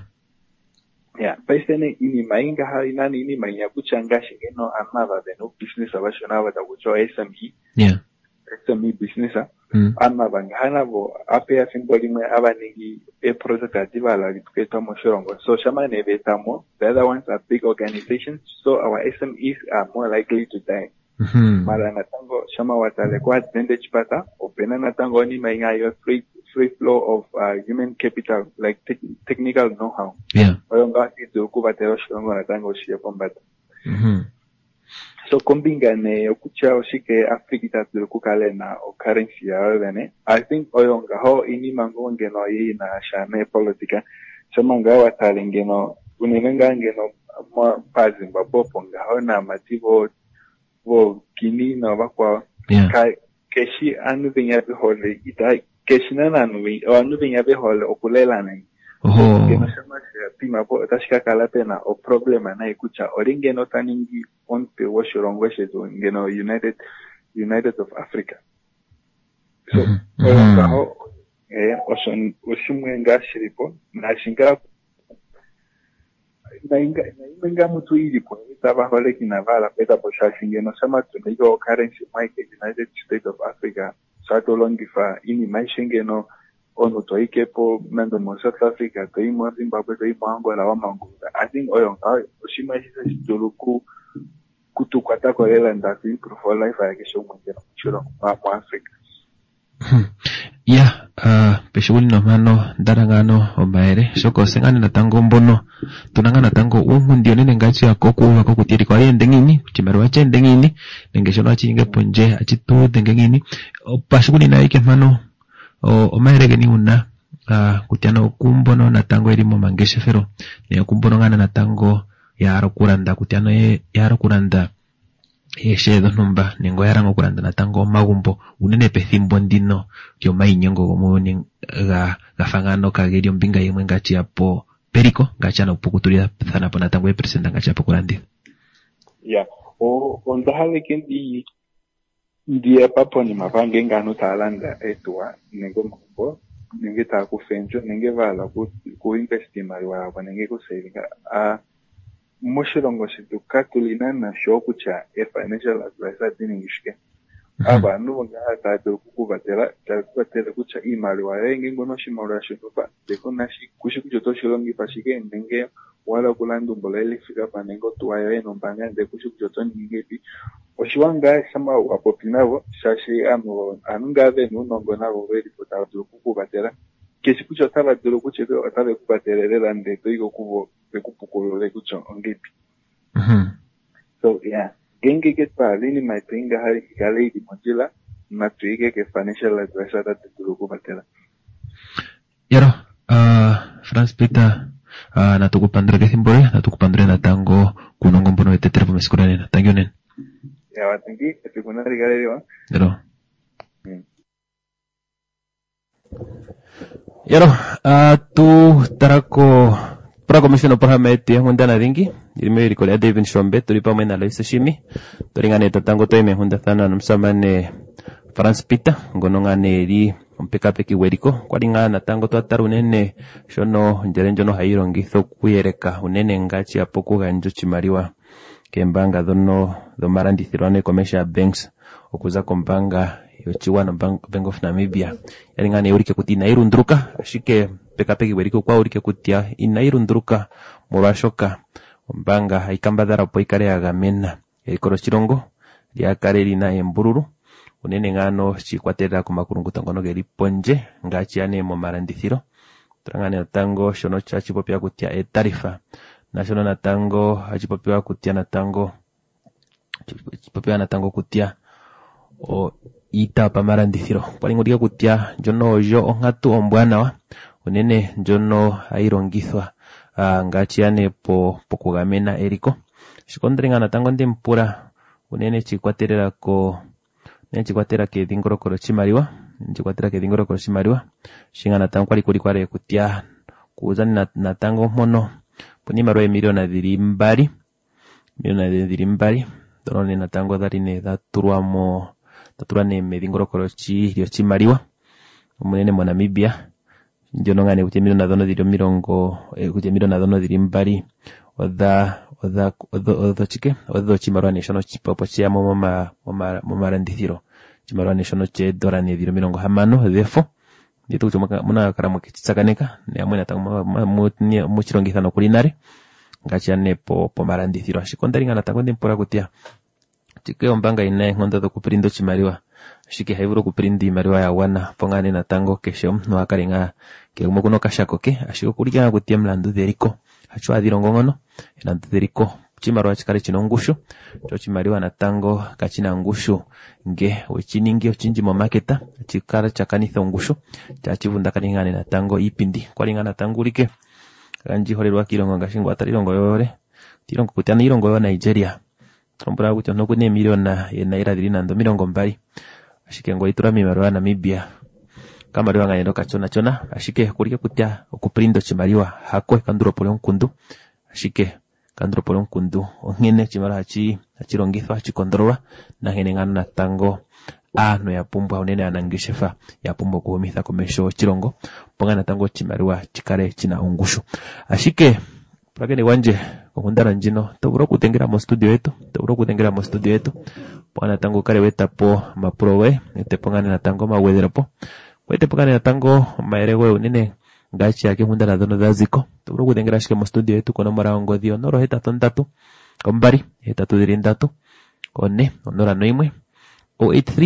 paisene ini mainga hari nani ini maiya kuchanga shige no amava beno business abashona bata kucho SME SME business amava ngana bo apea symboli mwe abanigi project ativala lituketo mo shirongo so shama nebetamo the other ones are big organizations so our SMEs are more likely to die mara natango shama watale kwa advantage pata opena natango ni mainga yo free flow of human capital like technical know-how oyonga itu kubatero shirongo natango shiye pombata so kombinga ne okucha oshike Africa kukale na o currency ya wene I think oyonga ho ini mango ngeno yi na shane politika shama nga watale ngeno unenga ngeno mo pazimba boponga ho na mativo wo kini na bakwa keshi anu binya behole ita keshi na anu binya behole okulela nani ngeno shama pima po tashika kala pena o problema na ikucha oringeno taningi onpe washirongo shetu ngeno United of Africa so oyongaho oshimwenga shiripo na shinga na mutu ilipo tabahole kinavala peta posha shingeno sama tuneyo currency mike United States of Africa sato longifa ini maishengeno ono toikepo mendo mo South Africa toimo Zimbabwe toimo Angola wa manguza I think oyonga oshimashisa shituluku kutukwata kolela ndaku improve life yake shomwe ngeno chiro mu Africa Peshuli no mano darangano omaere shoko sengane natango mbono tunanga natango ndio nene ngachi akoku akokutiri kwa yende ngini kuchimarwa chende ngini nengeshono achinge ponje achitu denge ngini pashuli na ike mano omaere geni una kutiano kumbono natango erimo mangeshe fero ne kumbono ngana natango yaro kuranda kutiano yaro kuranda shedo numba nengo yarango kuranda natango magumbo unene pethimbo ndino kyo mainyengo gomuni gafangano kagerio mbinga yemwe ngachi apo periko ngachana upukutulia thana pona tango presenta ngachi apo kurandi ondahale kendi ndiye papo ni mavange ngano talanda etwa nengo mambo nenge ta kufenjo nenge vala ku investimari wa nenge ku saving moshilongo shetu katulina na shoku cha financial advisor diningishike abantu ngata kukubatera kucha imali wa renge ngono shimora shitupa dekonashi kushikujoto shilongi pashike nenge wala kulando mbolele fika panengo tuwaye no mbanga de kushikujoto ningepi oshiwanga sama wapopinavo shashi anunga ve nunongo navo veri potatu kukubatera kesikucho tala dolo kuchedo atale kubaterera nde toigo kubo bekupukolo le kucho ongepi so genge get pa lini my pinga hari kale di mojila na tuige ke financial advisor that dolo kubatera yaro France Peter na tukupandre ke simbore na tukupandre na tango kunongo mbono etetere po meskurane na tangyonen watingi epikunari gale wa yaro Yaro, tu tarako para komisiono pahameti hunda dingi irime rikola David Shombe tulipa mena laisa shimi turingane tatango toime hunda thana namsamane France Peter ngonongane ri ompekapeki weriko kwalinga natango twataru nene shono njerenjono hairo ngitho kuyereka unene ngachi apoko ganjo chimariwa kembanga dono do marandithirwane commercial banks okuza kombanga yochiwana Bank of Namibia yaringane urike kutina irundruka ashike pekapeki weriko kwa urike kutia inairundruka murashoka ombanga haikambadara po ikare agamena erikoro chirongo lyakare lina embururu unene ngano chikwatera ku makurunguta ngono geri ponje ngachi ane mo marandithiro trangane tango shono chachi popya kutia etarifa national natango achipopya kutia natango chipopya natango kutia o ita pamarandithiro palingoria kutia jono jo ongatu ombwana wa unene jono airongithwa ngachiane po kugamena eriko shikondrenga natango ndempura unene chikwaterera ko chikwatera ke dingorokoro chimariwa shinga natango kwali kutia kuuzani natango mono poni marwe miliona dhirimbari donone natango darine taturane medingorokoro chi chimariwa umunene mo Namibia njono ngane kuti miliona dono dirio mirongo kuti miliona dono dirimbari odha chike odho chimarwa neshono chipopo chia mo marandithiro chimarwa neshono che dorane dirio mirongo hamano defo nditu chomaka muna karamu kitsakaneka ne amwena tango mu chirongithano kulinare ngachane po marandithiro ashikonderinga natango ndempora kutia chike ombanga ine ngondo do kuprindo chimariwa shike haiburo kuprindi imariwa ya wana pongane natango kesho no akaringa ke umukuno kashako ke ashiko kuliga kutia mlandu deriko acho adirongo ngono elandu deriko chimarwa chikare chinongushu cho chimariwa natango kachina ngushu nge wechiningi ochinji mo marketa chikara chakanitha ngushu chachivunda kaningane natango ipindi kwalinga natango like kanji horerwa kirongo ngashingo atarirongo yore tirongo kutiana irongo yo Nigeria trombora kuti no kune miliona yenaira dirinando mirongo mbari ashike ngo itura mimarwa Namibia kama riwa ngayendo kachona ashike kulike kutia okuprindo chimariwa hako kanduro pole nkundu ashike kanduro pole nkundu ongene chimara achirongithwa achikondorwa na ngene ngana natango ano ya pumbwa unene anangishefa ya pumbo kuhumitha komesho chirongo ponga natango chimariwa chikare china ungushu ashike prakene wanje kukundara njino toburo kutengera mo studio yetu pona tango kare weta po maprowe ete pongane natango mawedera po wete pongane natango maerewe unene ngachi yake hundara dono daziko toburo kutengera shike mo studio yetu kono mara ongodio noro heta tontatu kombari heta tudirindatu one onora noimwe 083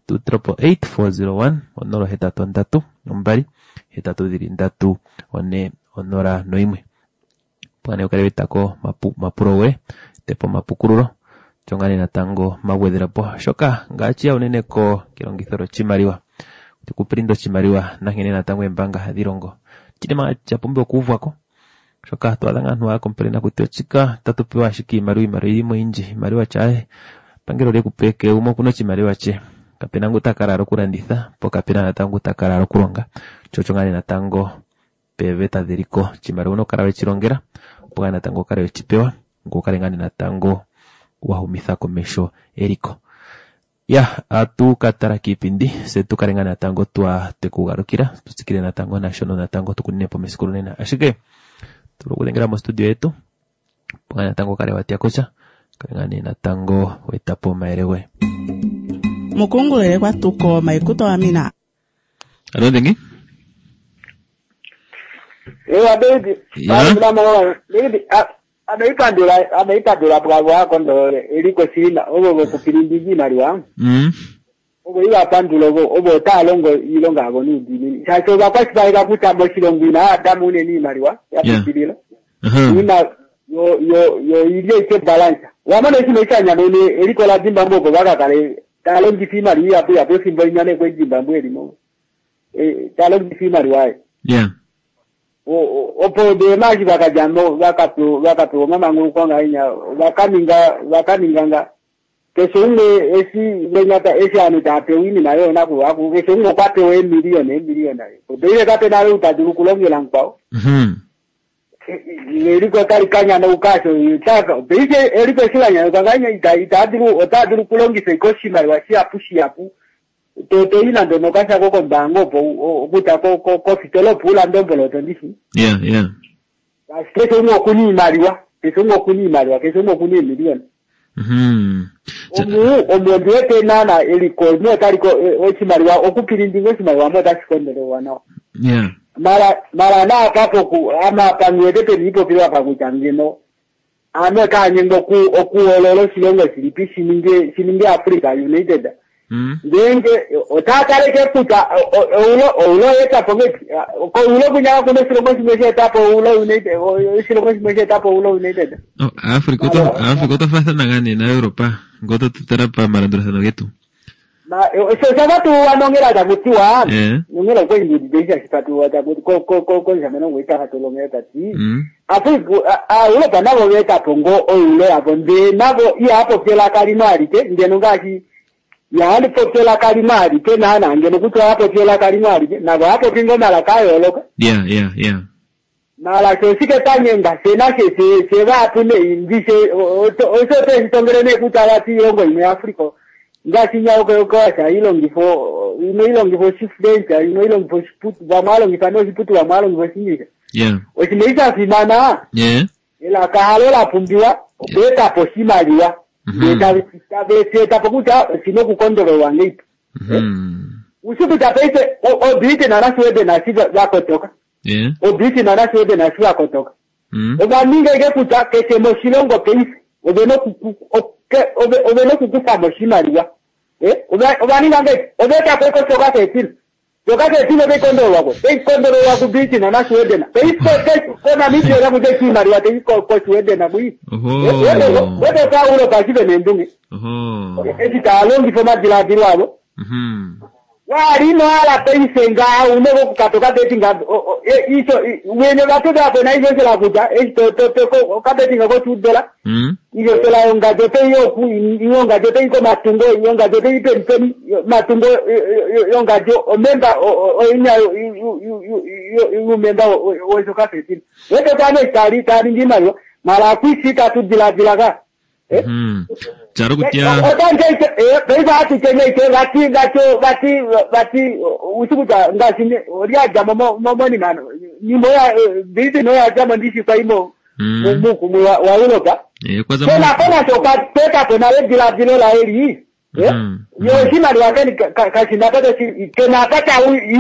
2888401 onoro hetatu ndatu ombali hetatu dhili ndatu one onora noimwe pwane ukalebitako mapuro we tepo mapukurulo chongane natango magwedherapo shoka ngachi unene ko kilongithoro chimaliwa tikuprindo chimaliwa nangene natango embanga hadhirongo chidema chapumbe okuvwako shoka twadanga ntwa komplena kutochika tatupiwa shiki imari mwinji imariwa chae pangero le kupeke umo kuno chimaliwa che kapena ngutakararo kuranditha pokapena natango takararo kuronga chochongane natango peveta dhiriko chimaliwa no karawe chirongera poka natango karawe chipewa ngokalengane natango wahumitha komesho eriko ya atu katara kipindi setu karengana natango twa tekugarukira tusikire natango national natango tukunine po mesikuru nena ashike turugulengera mu studio yetu poka natango karewatia kocha karengane natango wetapo maerewe mukungulele kwa tuko maikuto amina alo dengi baby baby ameipandula bravo yako ndo iliko sina obo kupilindiji maliwa obo iwa pandulo obo talongo ilonga abo ni dini chacho bakwasiba ika kutambo shilongina adamu ne ni maliwa ya kupilila ina yo ile ke balance wamane sino chanya none iliko la jimba mboko baka kale talongi fima liya apo simbo nyane kwa jimba mbweli mo talongi fima liwa yeah opo de maji bakajambo bakato mama nguru kwanga inya bakaninga kesonge esi lenyata esi anitape wini nayo naku aku kesonge kwate we milioni obele kape nayo utaduru kulongela nkpao eriko kanya na ukaso yitaka bise eriko silanya kanganya itaduru kulongisa ikoshima wasi apushi apu to ina ndo nokasha koko bango po buta ko fitelo pula ndombolo tondisi yeah kesho ngo kuni maliwa kesho ngo kuni milioni omo ndete nana eliko no taliko ochimaliwa okupirindingo chimaliwa mo tasikondero wana yeah mara na kapo ku ama pangwede pe nipo pila pa kuchangeno ame kanyengo okuololo silongo silipishi ninge Africa United Denge otakare ke puta ulo eta pometi ko ulo kunya ko mesiro ko simese tapo ulo United siro ko simese tapo ulo United Africa to fasta nangani na Europa goto tutara pa marandura sanogetu na so sabatu wanongera da kutiwa ngela ko ndi deja sipatu wa da ko jameno wita hatolongeta ti Africa ulo panavo weta pongo ulo abonde nabo ya hapo kela kalimari te ndeno ngashi yani potela kalimari ke nana ngene kuto hapo potela kalimari na hapo pingo mala kayo loka yeah mala ke sike tanyenga sena se va pune indise oso te tongere kutala ti yongo ine Afrika ngasi nyawo ko sa ilongifo shifdenta ilongifo sput ba malo ngitano sput ba malo ngifo singa osimisa finana ila kahalola pumbiwa beta posimaliwa Eta pokuta sino kukondoro wangipo. Usibuta pese obite na nasuwede na siva wakotoka. Obite na nasuwede na siva wakotoka. Oba minga ige kuta kese moshilongo peisi. Obeno kukufa moshimaliwa. Oba ninga nge. Obeta kweko soka kesili. Soka kesili obe kondoro wako. Peisi kondoro wako biti na nasuwede na. Peisi kona miti yola kute shimaliwa. Peisi kwa suwede na bui. Wede kwa ulo pasive nendungi. Esi talongi foma diladiru wabo. Wari no ala peisi nga unego kukatoka teti nga. Iso, wene watoka hapo na iso sila kuta. Esi to kateti nga kwa $2. Iso sila yonga jote yoku. Yonga jote iko matungo. Yonga jote ipe matungo. Yonga jo. Omemba. Oinya umemba. Oiso kateti. Wete kane tari ngima yo. Mara kuisi katu diladilaga. Charo kutia pesa ati chenye bati usukuta ngasine oria jama momoni mano nyimbo ya bizi no ya jama ndishi kwa imo muku wa uloka kwanza kona soka peka kona dila la eri yo shima liwakeni kashinda pata kena pata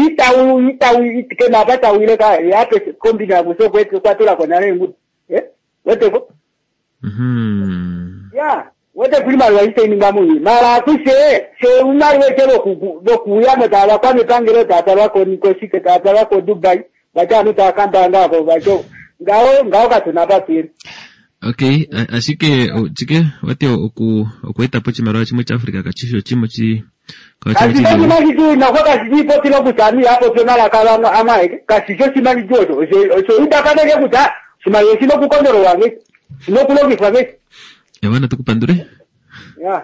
kena pata uile ka yape kombina muso kwetu kwa tula kona rengu wete ko ya wete kulima waite ningamuni mara kuse se unarwe kero kuya mata kwa mitangiro tata ko nikoshike tata ko Dubai bacha nutakanda ngako bacho ngao katunapa pili. Okay, así que chique wate okueta pochi maro chimo cha Africa kachisho chimo chi kasi bani mali tu na kwa kasi poti no kutani hapo tena kala ama kasi josi mali jojo so indakana ke kuta sima yesi no kukondoro wangi no kulogi fage wana tukupandure ya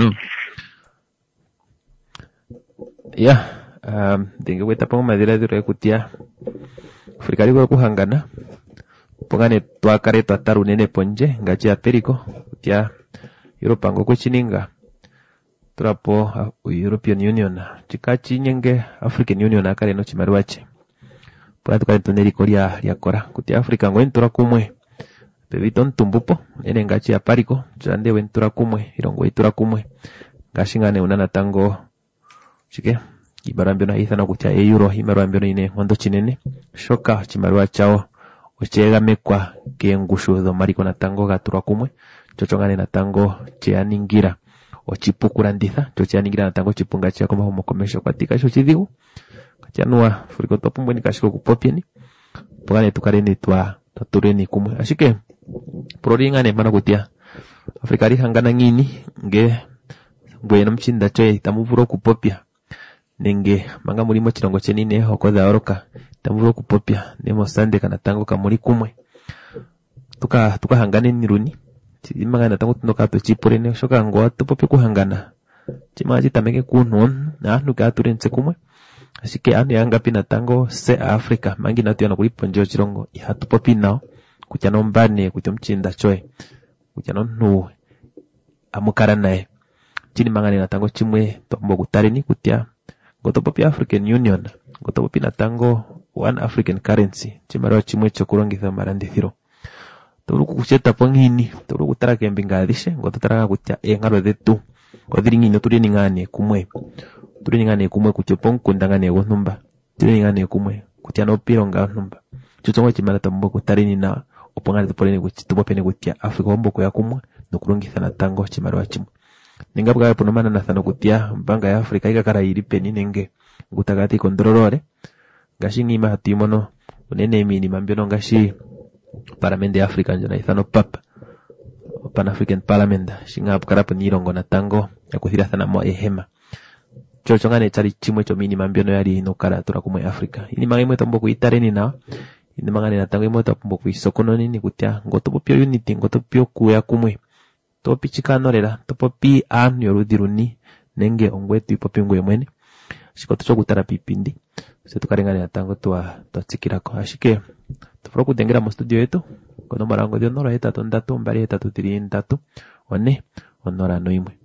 ya dinge weta pongo madera de kutia Afrika liko kuhangana pongane twakare twataru nene ponje ngachi aperiko kutia Europa ngo kuchininga trapo European Union chikachi nyenge African Union akare no chimarwache para tukare toneri koria yakora kutia Afrika ngo entura kumwe bebiton tumbupo ene ngachi apariko chande wentura kumwe irongo itura kumwe ngashingane unana tango chike ibarambio na ithana kutia euro imarambio ine ngondo chinene shoka chimarwa chao ochega mekwa ke ngushu do mariko na tango gatura kumwe chochongane na tango cheaningira ochipukuranditha chocheaningira na tango chipunga chia koma homo komesho kwatika sho chidigu kachanua furiko topumbwe ni kashiko kupopieni pogane tukareni twa tureni kumwe ashike proringane mana kutia Afrika ri hangana ngini nge bwena mchinda choe tamuvuro kupopia nenge manga mulimo chirongo chenine hokoza oroka tamuvuro kupopia nemo sande kana tango kamuri kumwe tuka hangane niruni chimanga na tango tunoka to chipurene shoka ngo topope kuhangana chimaji tameke kunon na nuka turense kumwe asike anu yanga pina tango se Afrika mangi na tuyana kulipo njo chirongo ihatu popi nao kuchano mbane kuchomchinda choe kuchano nu amukara nae chini mangane na tango chimwe tombo kutareni kutia gotopopi African Union gotopopi na tango one African currency chimaro chimwe chokurongitha marandithiro toruku kucheta pongini toruku tara kembingadishe gototara kutia engaro detu odhiringi no turi ningane kumwe kuchopong kundangane go numba turi ningane kumwe kutia no pironga numba chuchongo chimara tombo kutareni na opongane topoleni kuchitopopene kutia Afrika bombo ya kumwe no kurongitha na tango chimaro chimwe ningabuga ponomana na thano kutia mbanga ya Afrika ikakara iripeni nenge ngutagati kondororore gashi ngima hatimono unene mini mambiono gashi Parlamento Afrika njana ithano Pan African Parliament shinga bukara ponirongo na tango yakuthira thana mo ehema chochongane chari chimwe cho mini mambiono yari no kara tura kumwe Afrika ini mangimwe tombo kuitareni na ini mangane na tango imwe tombo kuisokono nini kutia ngotopio unity ngotopio kuya kumwe topi chikanorera topopi an yorudiruni nenge ongwetu ipopingo yemwene shikoto chokutara pipindi setukarengane na tango tsikirako ashike tufuro kutengera mu studio yetu kono marango dio noro eta tondatu mbari eta tutirintatu one onora no imwe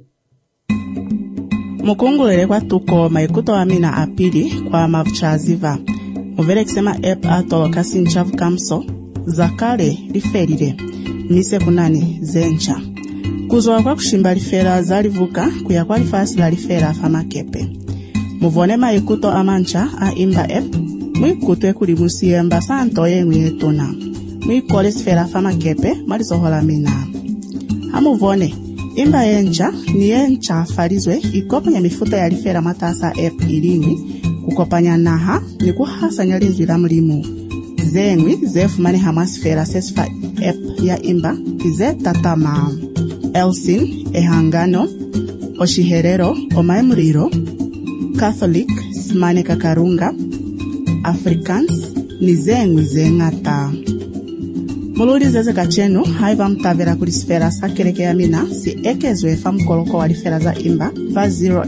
mukungulele kwa tuko maikuto amina apili kwa mavuchaziva muvele kisema app atolo nchavu kamso zakale liferile nise kunani zencha kuzoa kwa kushimba lifera zalivuka kuya kwa lifasi la lifera afamakepe muvone maikuto amancha a imba app mwikuto ekuli musiyemba santo yengwi etona mwikole sfera afamakepe malizohola mina amuvone imba yencha ni yencha afalizwe ikopanya mifuta ya lifera matasa app ilini kukopanya naha ni kuhasanya linzwi la mlimu zengwi zefumane hamasfera sesfa app ya imba kize tatama Elsin ehangano oshiherero omaemuriro Catholic smane kakarunga Africans ni zengwi zengata mululi zeze kachenu haiva mtavera kulisfera sakereke ya mina si ekezwe famkoloko walifera za imba va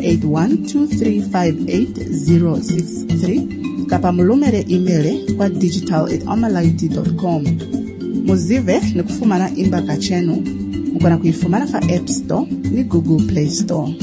0812358063 kapa mulumere emaile kwa digital@omalaiti.com muzive ni kufumana imba kachenu mukona kuifumana fa App Store ni Google Play Store.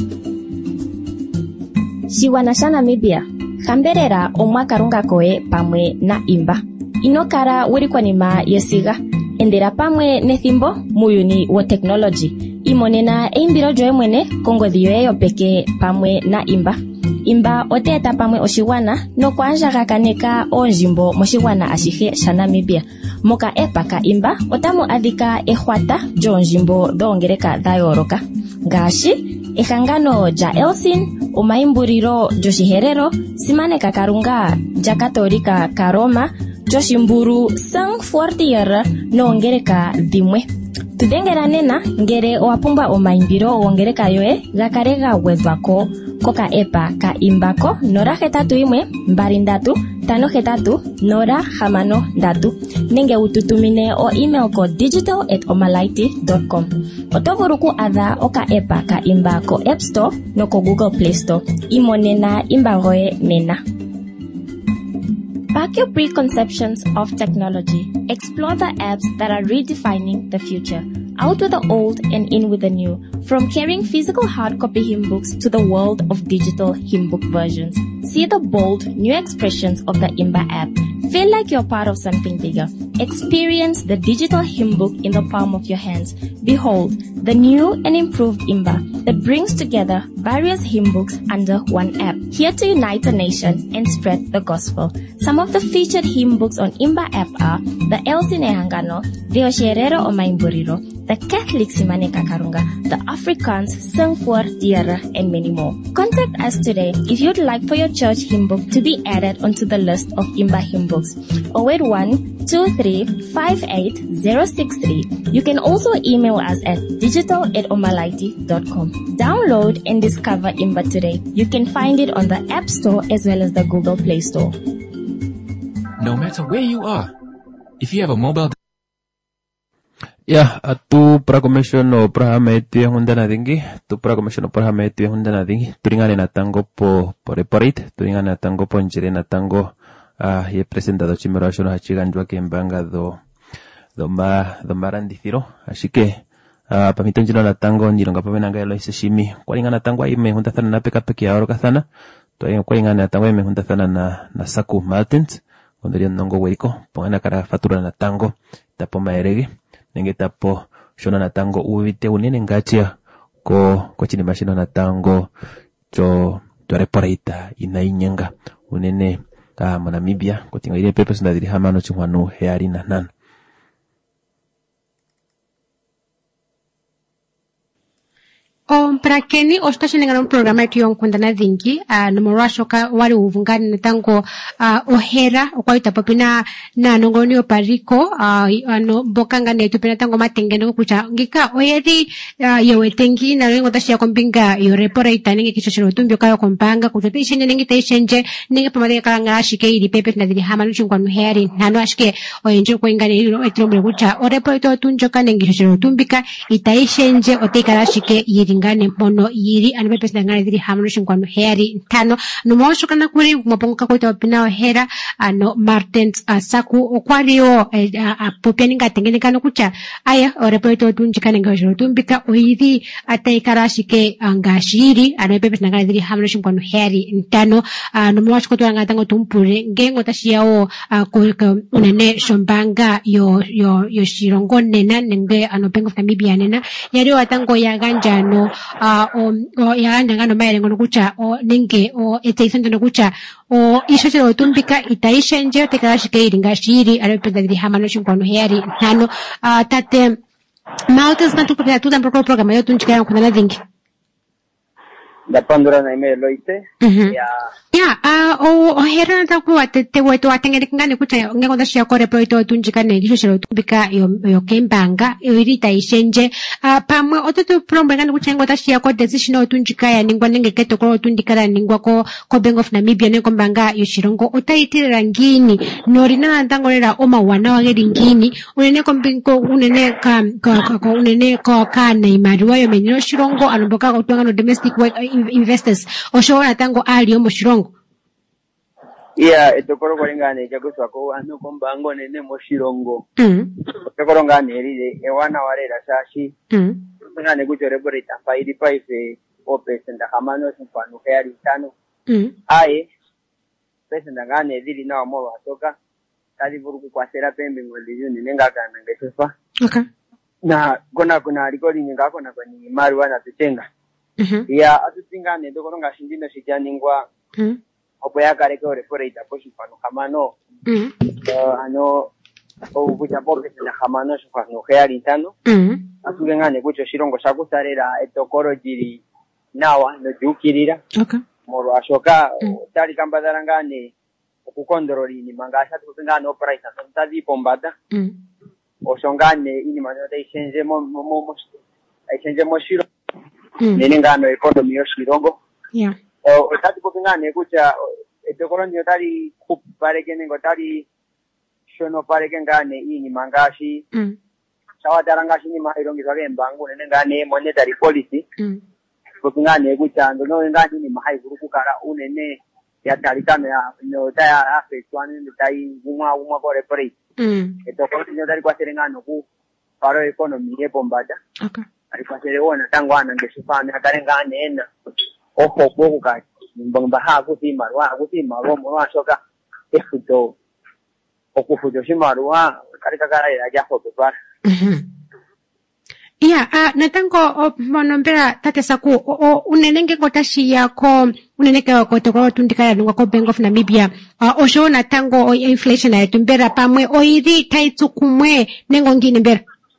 Shiwana sha Namibia kamberera omwaka runga koe pamwe na imba inokara wuri kwa nima yesiga endera pamwe nethimbo muyuni wo technology imonena eimbiro joe mwene kongodhi yoye peke pamwe na imba oteta pamwe oshiwana no kwanja kaneka onjimbo moshiwana ashihe sha Namibia moka epaka imba otamu adhika ehwata jonjimbo doongereka dayoroka Gashi, ehangano ja Elsin, omaimburiro joshiherero, simane kakarunga ja Katolika karoma, joshimburu sang fortier no ongereka dimwe. Tudengera nena ngere oapumba omaimbiro ongereka yoe gakarega wezwako koka epa ka imbako nora hetatu imwe mbarindatu tano hetatu nora hamano datu nenge ututumine o email ko digital@omalaiti.com. Otovuruku adha oka epa ka imbako App Store no ko Google Play Store. Imonena imbagoe nena. Back your preconceptions of technology. Explore the apps that are redefining the future. Out with the old and in with the new. From carrying physical hard copy hymn books to the world of digital hymn book versions. See the bold new expressions of the Imba app. Feel like you're part of something bigger. Experience the digital hymn book in the palm of your hands. Behold, the new and improved Imba that brings together various hymn books under one app. Here to unite the nation and spread the gospel. Some of the featured hymn books on Imba app are the Elsin Ehangano, the Osherero Omaimburiro, the Catholic Simane Kakarunga, the Afrikaans Sing voor Diere, and many more. Contact us today if you'd like for your church hymn book to be added onto the list of Imba hymn books. 081-2358-063. You can also email us at digital@omalaiti.com. Download and discover Imba today. You can find it on the App Store as well as the Google Play Store. No matter where you are, if you have a mobile Ya, tu prakommission o prahameti hundana dingi, tu prakommission o prahameti hundana dingi, turingane na tango po reporate, turingane na tango po njire na tango ye presentado chimero ashono hachiganjwa que mbanga do marandithiro, así que pamiton jino na tango njiro ngapamenanga yalo iseshimi, kwaringana tango aime hundathana na pekapeki ya oro kathana, tuayo kwaringana tango aime hundathana na Saku Martins, onderia nongo weiko, pongana kara fatura na tango, tapo maerege, nenge tapo shona na tango uwite unene ngachia ko chini mashino na tango cho reporita inainyanga unene Namibia ko tinga ile pepe sunda diri hamano chungwanu heari na nan. Para keni ostashinengana un programa etiyo nkundana dhingi nomorashoka wali uvungani natango ohera okwaita papina na nongoni opariko ano bokanga netu pina tango matengeno kucha ngika oyeri yowetengi na lengo tashia kompinga yoreporita nenge kishoshiro tumbyo kayo kompanga kuchote ishenje nenge taishenje nenge pamade kalanga ashike ili pepe na dili hamanu chungwanu heri nano ashike oyenje kwengane ilo etirombre kucha oreporita tunjoka nenge kishoshiro tumbika itaishenje otekara ashike yiri ngane mono yiri anabepesa ngane diri hamrushin kwanu heri tano no mosho kana kuri kumaponga ko tawapina hera ano Martins Saku okwario popiani ngatengene kana kucha aya orepoito tunjikane ngajoro tumbika oyiri ataikarashi ke angashiri anabepesa ngane diri hamrushin kwanu heri tano no mosho ko twanga tango tumpure ngengo tashiao ko unene shombanga yo shirongo nena nenge ano Bank of Namibia nena yari watango ya ganjano yaganda ngano maere ngono kucha ninge etaisondo no kucha ishochero tumbika itaishenje tekarashike iringashiri arependa diri hamano shinkwano heri nano tate Maltas na tukupira tuda mpoko programa yo tunchikaya kuna dhingi da pandora na email loite hera na takuwa te wetu atengere ngane kucha ngengo dashia kore proito tunjikane gishoshero tubika yo kembanga irita ishenje pamwe ototo prombe ngane kucha ngengo dashia ko decision tunjikaya ningwa nenge keto ko tundikara ningwa ko Bank of Namibia ne kombanga yoshirongo otaitirira ngini norina ntangorera oma wana wageri ngini unene kombinko unene unene ko kana imariwa yo menyo shirongo anomboka ko twanga no domestic investors oshora tango ali omo shirongo etokoro kolingane chakuswa ko ano kombango nene mo shirongo etokoro ngane erire ewana warera shashi ngane kuchore borita faidi paife opesenda kamano simpano kaya litano aye pesenda ngane dili na mo watoka kali vuruku kwa sera pembe ngoli yuni nenga kana ngesefa na kuna recording ngako na kwa ni mari wana tutenga atutingane ndokoro ngashindino shijaningwa opo yakareke oreporita poshipano kamano ano okucha popesenda kamano shifano kaya litano asuke ngane kucho shirongo shakusarera etokoro jiri nawa nojukirira moro ashoka tali kambadara ngane okukondoroli ini mangasha tukingana operation tadi pombata oshongane ini manota ishenje mo shiro nene ngano economy yo shirongo otati kupingane kucha etokoro ndio tali kupareke nengo tali shono pareke ngane ini mangashi chawataranga shini mahairongi zake mbangu nene ngane monetary policy kupingane kucha ndo ngane ni mahai kukara unene ya talikano ya no taya afetwani ndai uma corporate etokoro ndio tali kwa serengano ku paro economy ye bombada alipasele ona tangu ana ngesifana atarengane ena opo kuka mbamba ha kutima romo washoka efuto okufuto shimarwa karikakara ya jaho bepara natango monombera tate saku unenenge kotashi yako uneneke wako tokoro tundikaya lunga ko Bank of Namibia osho natango inflation ya tumbera pamwe oiri taitsu kumwe nengo ngini mbera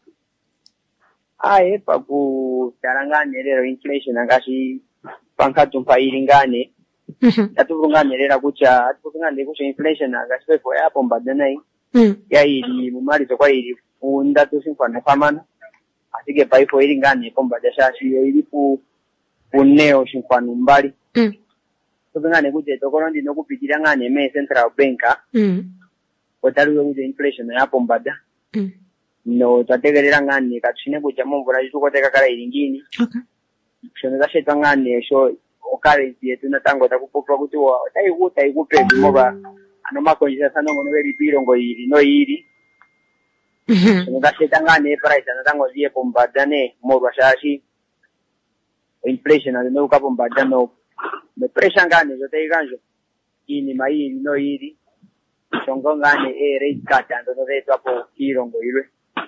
paku tarangane lero inflation angashi pankatumpa iringane atuvungane lera kucha atuvungane kucha inflation angashi kwa yapo mbadana ya ili mumalizo kwa ili unda tusimfana famana asige paifo iringane komba jashashi ili puneo shimfano mbali tuvungane kucha tokoro ndino kupigira ngane me central banka otaruwe kucha inflation yapo mbada no tategerera ngane kachine kucha mumvura yitukoteka kala iringini shono zashetwa ngane sho currency yetu natango takupopa kuti wa taikupe moba anomakonjisa sanongo noveri pirongo iri no iri shono zashetwa ngane price natango ziye pombadane morwa shashi inflation no kapo mbadano me pressure ngane zote iganjo ini mairi no iri shongo ngane rate cut ando zetu hapo pirongo ire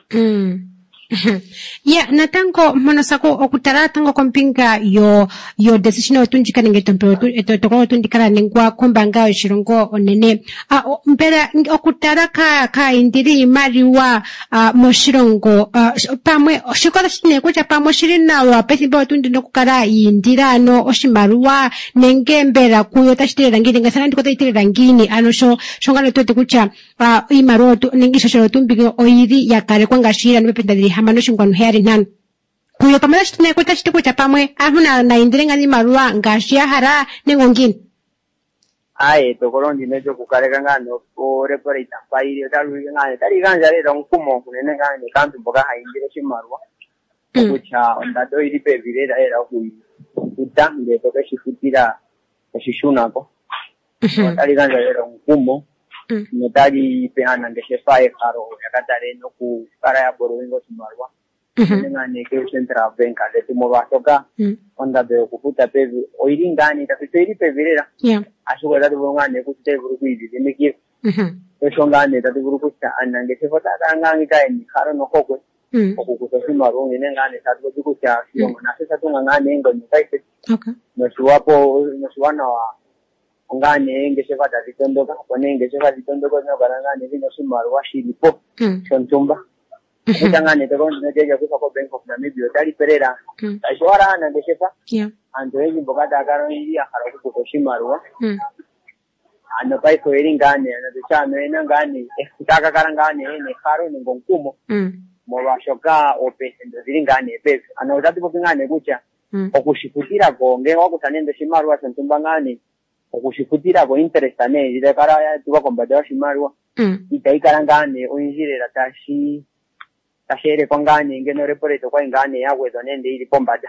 natango monosako okutara tango kompinga yo decision otunjika nenge tokoro tundikara nengwa kombanga shirongo onene mpera okutara ka indiri imariwa moshirongo pamwe shikola shine kucha pamwe shirina wa pesimba otundino kukara indira no oshimaruwa nenge mbera kuyo tashitirira ngini ngasana ndiko tashitirira ngini sho shongano tote kucha imaruwa nenge shoshoro tumbiki oiri yakare kwa ngashira nipependadiri hamano shingwanu heri nanu kuyo pamela shitine kweta shitiku cha pamwe ahuna na indirenga ni marua ngashia hara nengo ngini tokoro ndinecho kukareka ngano reporita pairi otaruike ngane tari ganja lera nkumo kunene ngane kantu mboka haindire shimarwa kucha ondado iri pevirera era kuita ndetoke shifutira shishunako tari ganja lera nkumo notari pehana ngeshefae karo yakatare no ku kara ya boringo shimarwa ngane ke central bank ade tumo basoka onda de kufuta pevi oiringani tafitiri pevirera ashuko dadu ngane kutite buruku ibi demiki ngane dadu buruku ta anange sefota kangangi kaini karo no kokwe okukuto shimarwa ngane sadu buruku cha shiongo na sesa tunga ngane ngo nikaite no shuwana wa ngane ngesefata zitondoka kone ngesefata zitondoka na barangane vino shimarwa shilipo shontumba ngane tokoro ndingeja kufa ko Bank of Namibia tali perera ashwara na ngeshefa ando eji mbokata akaro ili akara kuko shimarwa ano pai ko ngane ana duchano ena ngane ekutaka karangane ene karo ni ngonkumo mo bashoka opesendo zilingane pesa ana utati ngane kucha okushifutira gonge wakutanende shimarwa sentumba ngane okushifutira go interest ane ile kara ya tuwa kombada shimarwa itaikarangane oinjirera tashere kwa ngane ngeno reporto kwa ngane yawe zonende ili pombada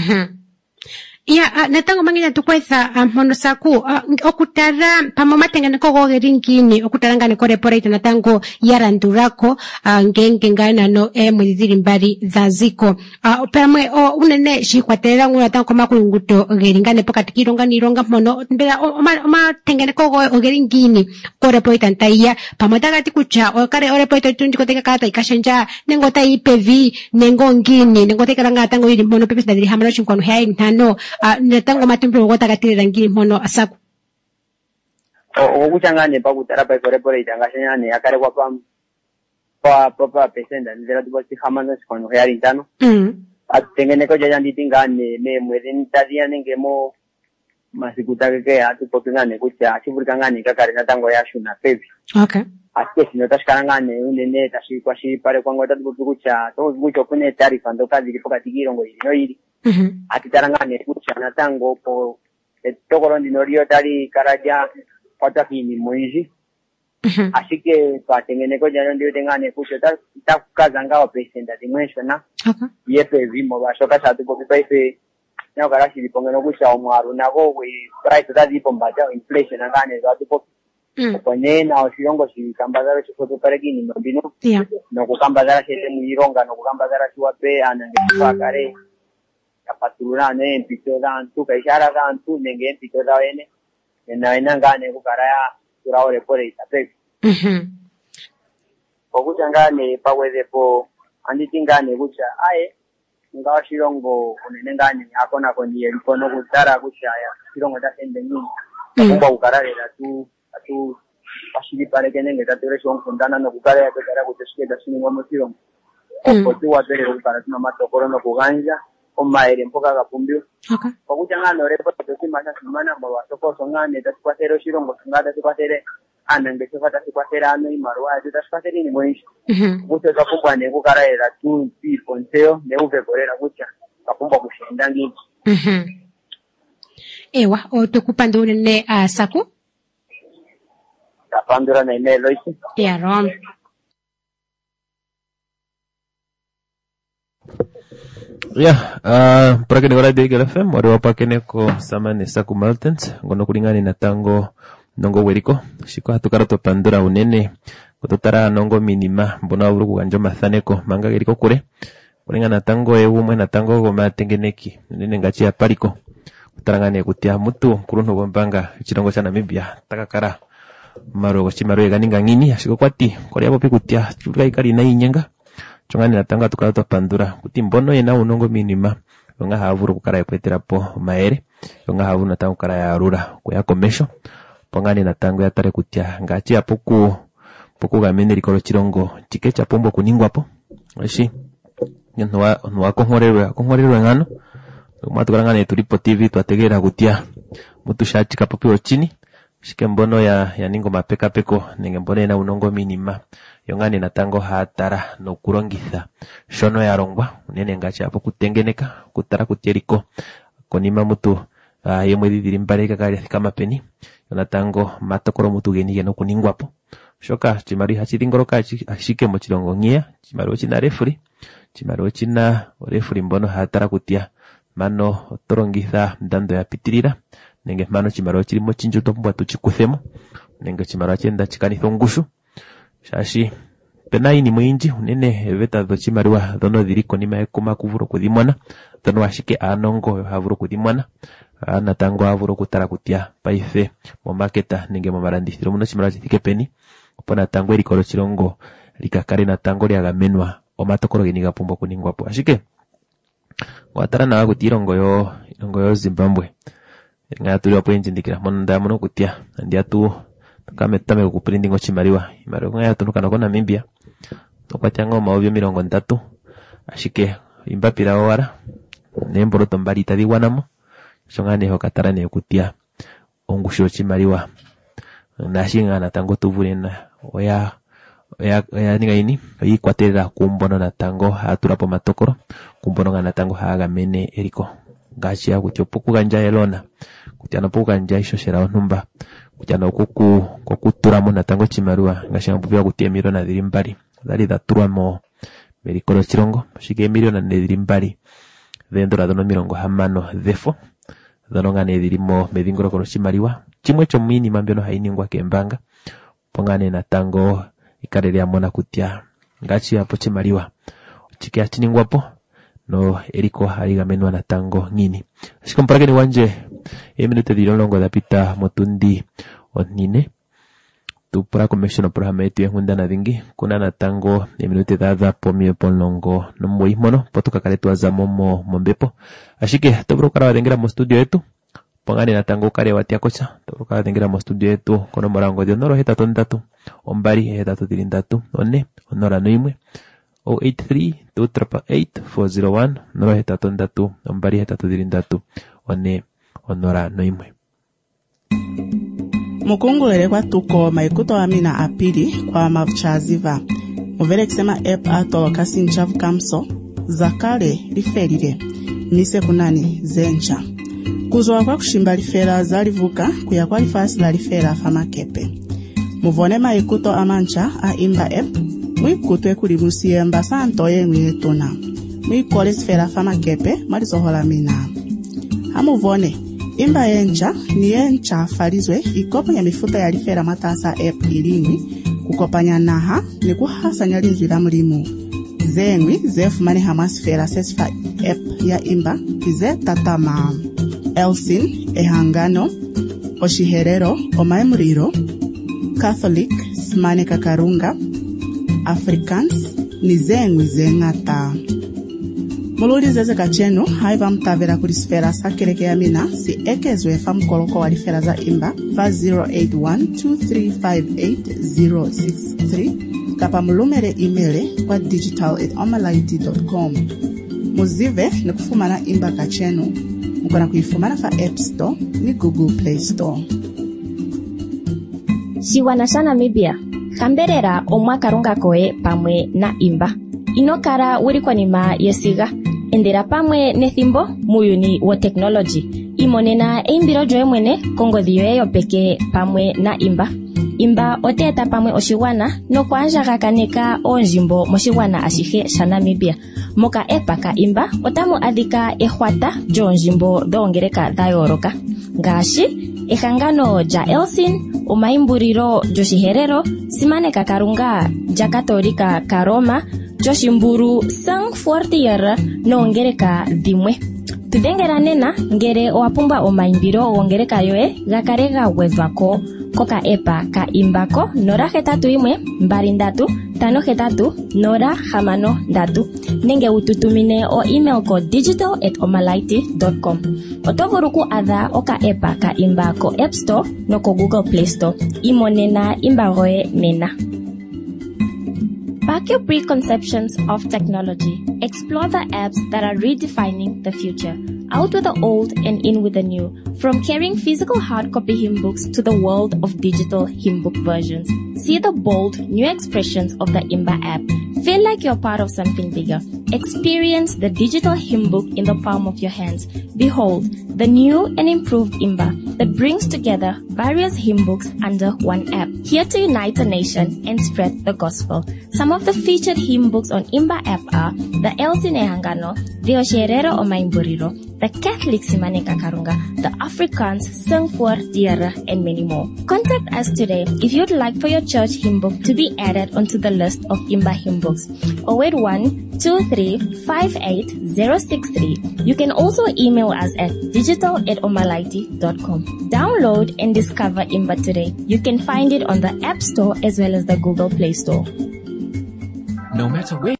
natango mangina tukwesa monosaku okutara pamamatengane ko gogeringini okutarangane ko reporto natango yarandurako ngenge ngana no mwiziri mbari zaziko pamwe unene shikwatera nguna tango makulunguto geringane pokati kironga nironga mono mbera omatengane ko gogeringini ko reporto ntaiya pamatagati kucha okare reporto tunjiko teka kata ikashanja nengo tai PV nengo ngini nengo teka ranga tango ili mono pepesa diri hamano chinkwano hai ntano natango matumbo gota katirira ngiri mono asaku okuchangane pakutara pa reporto ngashanyane yakare kwa papa pesenda ndela tubosi hamana sikono yari ntano atengene ko jaja nditingane me mwezi ntadia nengemo masikutake atupopingane kucha achivurikangane kakari natango yashuna pevi okay ake sino tashkarangane unene tashikwa shi pare kwango tatukucha to mucho kune taarifa ndo kazi kipoka tigirongo ino iri atitarangane kucha natango po tokoro ndinorio tali karaja patakini mwezi así que patengeneko jano ndio tengane kucho ta kazanga pesenda dimwesho na yepe vimo bashoka satu ko paife na karashi lipongeno kucha omwaru nako we price tadipo mbaja inflation ngane za tipo ponena oshirongo shikambazara chifoto parekini mbino no kukambazara shete muironga no kukambazara chiwape anange pakare kapatulana ne mpito dantu kaishara dantu nenge mpito dawene na ngane kukaraya turaore pore itape okucha ngane pawezepo anditingane kucha aye ngawa shirongo unene ngane akona kondiye likono kutara kucha ya shirongo tasende nyingi kumba ukararera tu ashiri pare kenenge tatere shongo kundana no kukaraya kutara kuteshikeda shiningo mosirongo okotu wapere ukara tuna matokoro no kuganja omaere mpoka kapumbio okucha ngane orepo tosimasa simana mwa soko ngane taskwatero shirongo ngada taskwatero anange sifata sikwatera ano imarwa taskwatero ni mwenshi kucho kapukwane kukaraera tu piponteo neuve korera kucha kapumba kushenda ngini ewa otukupanda unene saku tapandura na imelo isi ya rom para que negora de Eagle FM ore wapakene ko samane saku maltens ngono kulingani na tango nongo weriko shiko hatukara to pandura unene kutotara nongo minima mbona uru kuganja mathaneko manga geriko kure kulingana tango eumwe na tango go matengeneki nene ngachi ya pariko kutarangane kutia mutu kurunho bombanga chirongo cha Namibia takakara maro chimaro eganinga ngini ashiko kwati kori abo pikutia churga ikari na inyenga chongani natanga tukala to pandura kuti mbono yena unongo minima yonga havuru kukara epetera po maere yonga havuru natanga kukara ya rura kuya komesho pongani natango ya tare kutia ngachi ya poku gamene likolo chirongo chikecha pombo kuningwapo ashi nwa konghorerwe ngano matukarangane tulipo TV twategera kutia mutu shachika popi ochini shike mbono ya ningo mapeka peko nenge mbono ena unongo minima yongani natango hatara no kurongitha shono ya rongwa unene ngachi apo kutengeneka kutara kutieriko konima mutu yemwe didiri mbareka kali kama peni yonatango matokoro mutu genige no kuningwapo shoka chimari hachiringoroka ashike mo chirongo ngia chimari china refuri mbono hatara kutia mano torongitha ndando ya pitirira nenge mano chimaro chirimo chinju tombwa tuchikuthemo nenge chimaro chenda chikanitho ngushu shashi penai ni mwinji unene veta do chimarwa dono diriko ni maekoma kuvuro kudimwana dono ashike anongo havuro kudimwana ana tango havuro kutara kutia paife mo marketa nenge mo marandithiro muno chimaro chitike peni opona tango erikolo chirongo likakare na tango lyagamenwa omatokoro geniga pumbo kuningwapo ashike watara na kutirongo yo Zimbabwe nga tuli wapo njindikira monda mono kutia ndia tu kametame ku printing chimariwa imariwa nga tunuka na Namibia tokwatia ngo maobyo 30 ashike imbapira wara nemboro tombali tadiwanamo shongane ho katara ne kutia ongusho chimariwa nashinga na tango tuvurena oya ninga ini yikwatera kumbono na tango haturapo matokoro kumbono na tango hagamene eriko ngachi ya kuti opoku ganja elona kuti anopoku ganja ishoshera onumba kuti anokuku kokuturamo na tango chimarua ngachi ambuvya kuti emiro na dirimbali dali daturamo merikolo chirongo shike emiro na dirimbali vendora dono mirongo hamano defo dono ngane dirimo medingoro kono chimariwa chimwe cho mini mambyono hainingwa kembanga pongane na tango ikarere amona kutia ngachi hapo chimariwa chike achiningwapo no eriko harigamenwa na tango ngini ashikompara ni wanje minute dilongo dapita motundi onine tu para commission programa yetu hunda na vingi kuna na tango minute dada pomio polongo no muimono potuka kale tu azamomo mombepo ashike tobro kara wadengera mo studio yetu pongani natango kare watia kocha toka tengira mo studio yetu kono morango dio noro heta tondatu ombari heta tudirindatu onne onora noimwe 083-238-401 noro heta tondatu ombari heta tudirindatu onne onora noimwe. Mukungulele kwa tuko maikuto amina apili kwa mavuchaziva. Muvele kisema app atoloka sinchavu kamso zakale lifelile nise kunani zencha kuzoa kwa kushimba lifela zalivuka kuya kwa lifasi la lifela famakepe. Muvone maikuto amancha a imba app mwikutwe kulimusiye mbasa ntoye mwetuna mwikole sifela famakepe malizohola mina. Hamuvone imba yencha ni yencha falizwe ikopa ya mifuta ya lifela matasa app ilini kukopanya naha ni kuhasanya linzwila mulimu zengwi zefumane hamasfera sesfa app ya imba kize tatama Elsin ehangano oshiherero omaemuriro Catholic smane kakarunga Africans ni zengwi zengata mululi zeze kachenu haiva mtavera kulisfera sakereke ya mina si ekezwe famkoloko walifera za imba 5081235863 kapa mulumere emaile kwa digital@omalight.com. Muzive ni kufumana imba kachenu mkona kuifumana fa App Store ni Google Play Store. Shiwanasha Namibia kamberera omwaka runga koe pamwe na imba inokara wuri kwa nima yesiga endera pamwe nethimbo muyuni wa technology imonena eimbiro joe mwene kongodhiyo yo peke pamwe na imba oteta pamwe oshiwana no kwanja kaneka onjimbo moshigwana ashihe sha Namibia moka epaka imba otamu adhika ehwata jonjimbo doongereka dayoroka ngashi ehangano ja Elsin omaimburiro joshiherero simane kakarunga ja katolika karoma joshimburu sang fortier noongereka dimwe tudengera nena ngere oapumba omaimbiro wongereka yoe gakarega wezwako koka epa ka imbako nora hetatu imwe mbarindatu tano hetatu nora hamano datu nenge ututumine o email ko digital@omalight.com otovuruku adha oka epa ka imbako App Store no ko Google Play Store imonena imbagoe mena. Back your preconceptions of technology. Explore the apps that are redefining the future. Out with the old and in with the new. From carrying physical hard copy hymn books to the world of digital hymn book versions. See the bold, new expressions of the Imba app. Feel like you're part of something bigger. Experience the digital hymn book in the palm of your hands. Behold, the new and improved Imba that brings together various hymn books under one app. Here to unite the nation and spread the gospel. Some of the featured hymn books on Imba app are the Elsin Ehangano, the Osherero Omaimburiro, the Catholic Simane Kakarunga, the Afrikaans Sing for Diere, and many more. Contact us today if you'd like for your church hymn book to be added onto the list of Imba hymn books. 081-2358-063. You can also email us at digital@omalight.com. Download and discover Imba today. You can find it on the App Store as well as the Google Play Store. No matter where.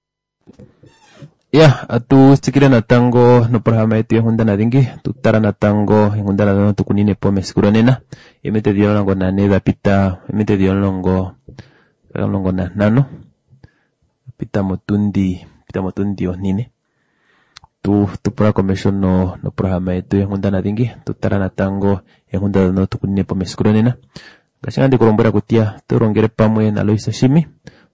Ya, atu sikira na tango no programa yetu ya hunda na dingi, tutara na tango hunda na no tukunine po mesikuro nena, emete diolongo na neda pita, emete diolongo na nano, pita motundi onine. Tu pora commission no programa yetu ya hunda na dingi, tutara na tango hunda na no tukunine po mesikuro nena. Kasanga de kolombora kutia, turongere pamwe na Loisa Shimi,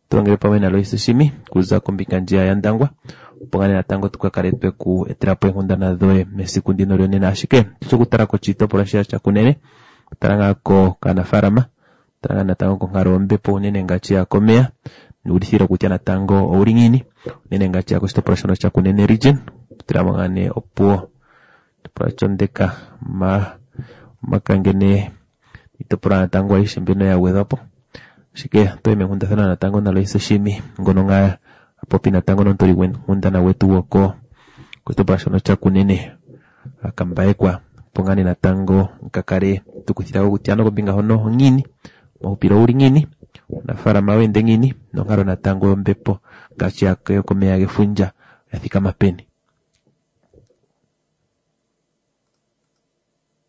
kuza kombika njia ya ndangwa. Pongane na tango tukakaretwe ku etrapo hunda na doe mesikundi no nena ashike tukutara ko chito por shia cha kunene taranga ko kana farama taranga na tango ko ngarombe po nene ngachi ya komea nudithira kutia na tango oringini nene ngachi ya ko sto promotion cha kunene region turamangane opo tuprachondeka makangene itopora na tango aisha mbino ya wedapo ashike to hunda sana na tango na Loisa Shimi ngono nga popi na tango nontori hunda na wetu woko kusto pashono cha kunene akambae kwa pongane na tango nkakare tukuthira gutiano ko binga hono ngini mahupiro uri ngini na fara mawende ngini no ngaro na tango mbepo gachi yake komea gefunja yafika mapeni.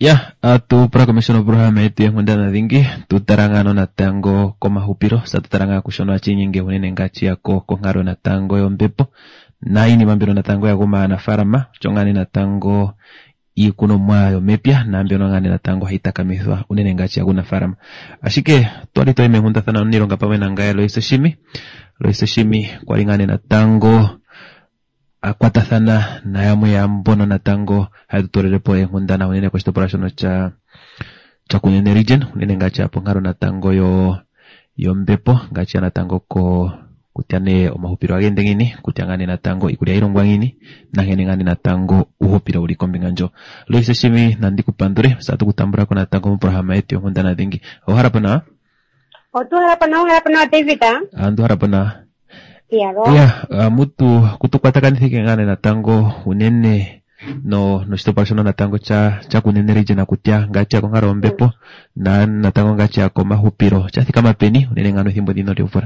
Ya, atu prakomeshono programa yetu yengundana dhingi tutarangano natango komahupiro satutaranga kushono achinyenge unene ngachi yako kongaro natango yombepo na ini mambiro natango ya goma anafarama chongane natango ikuno mwayo mepya na mbino ngane natango haitakamithwa unene ngachi ya guna farama. Ashike twali toime hunda thana nironga pawe na ngaya Loise Shimi kwa lingane natango akwata thana na yamu ya mbono natango haitutorerepo hundana unene kwa shitoporashono cha kunene region unene ngachi hapo ngaro natango yo mbepo ngachi ya natango ko kutiane omahupiro agende ngini kutiangane natango ikulia irongwa ngini na ngene ngane natango uhupiro uli kombinga njo Loise Shimi nandi kupandure satu kutambura ko natango mu programa yetu hundana dhingi oharapana David andu harapana ya mutu kutukwata kanithike ngane natango unene no shitoporashono natango cha kunene region na kutia ngachi yako ngaro mbepo na natango ngachi yako mahupiro chathika mapeni unene ngano thimbo dino liovura.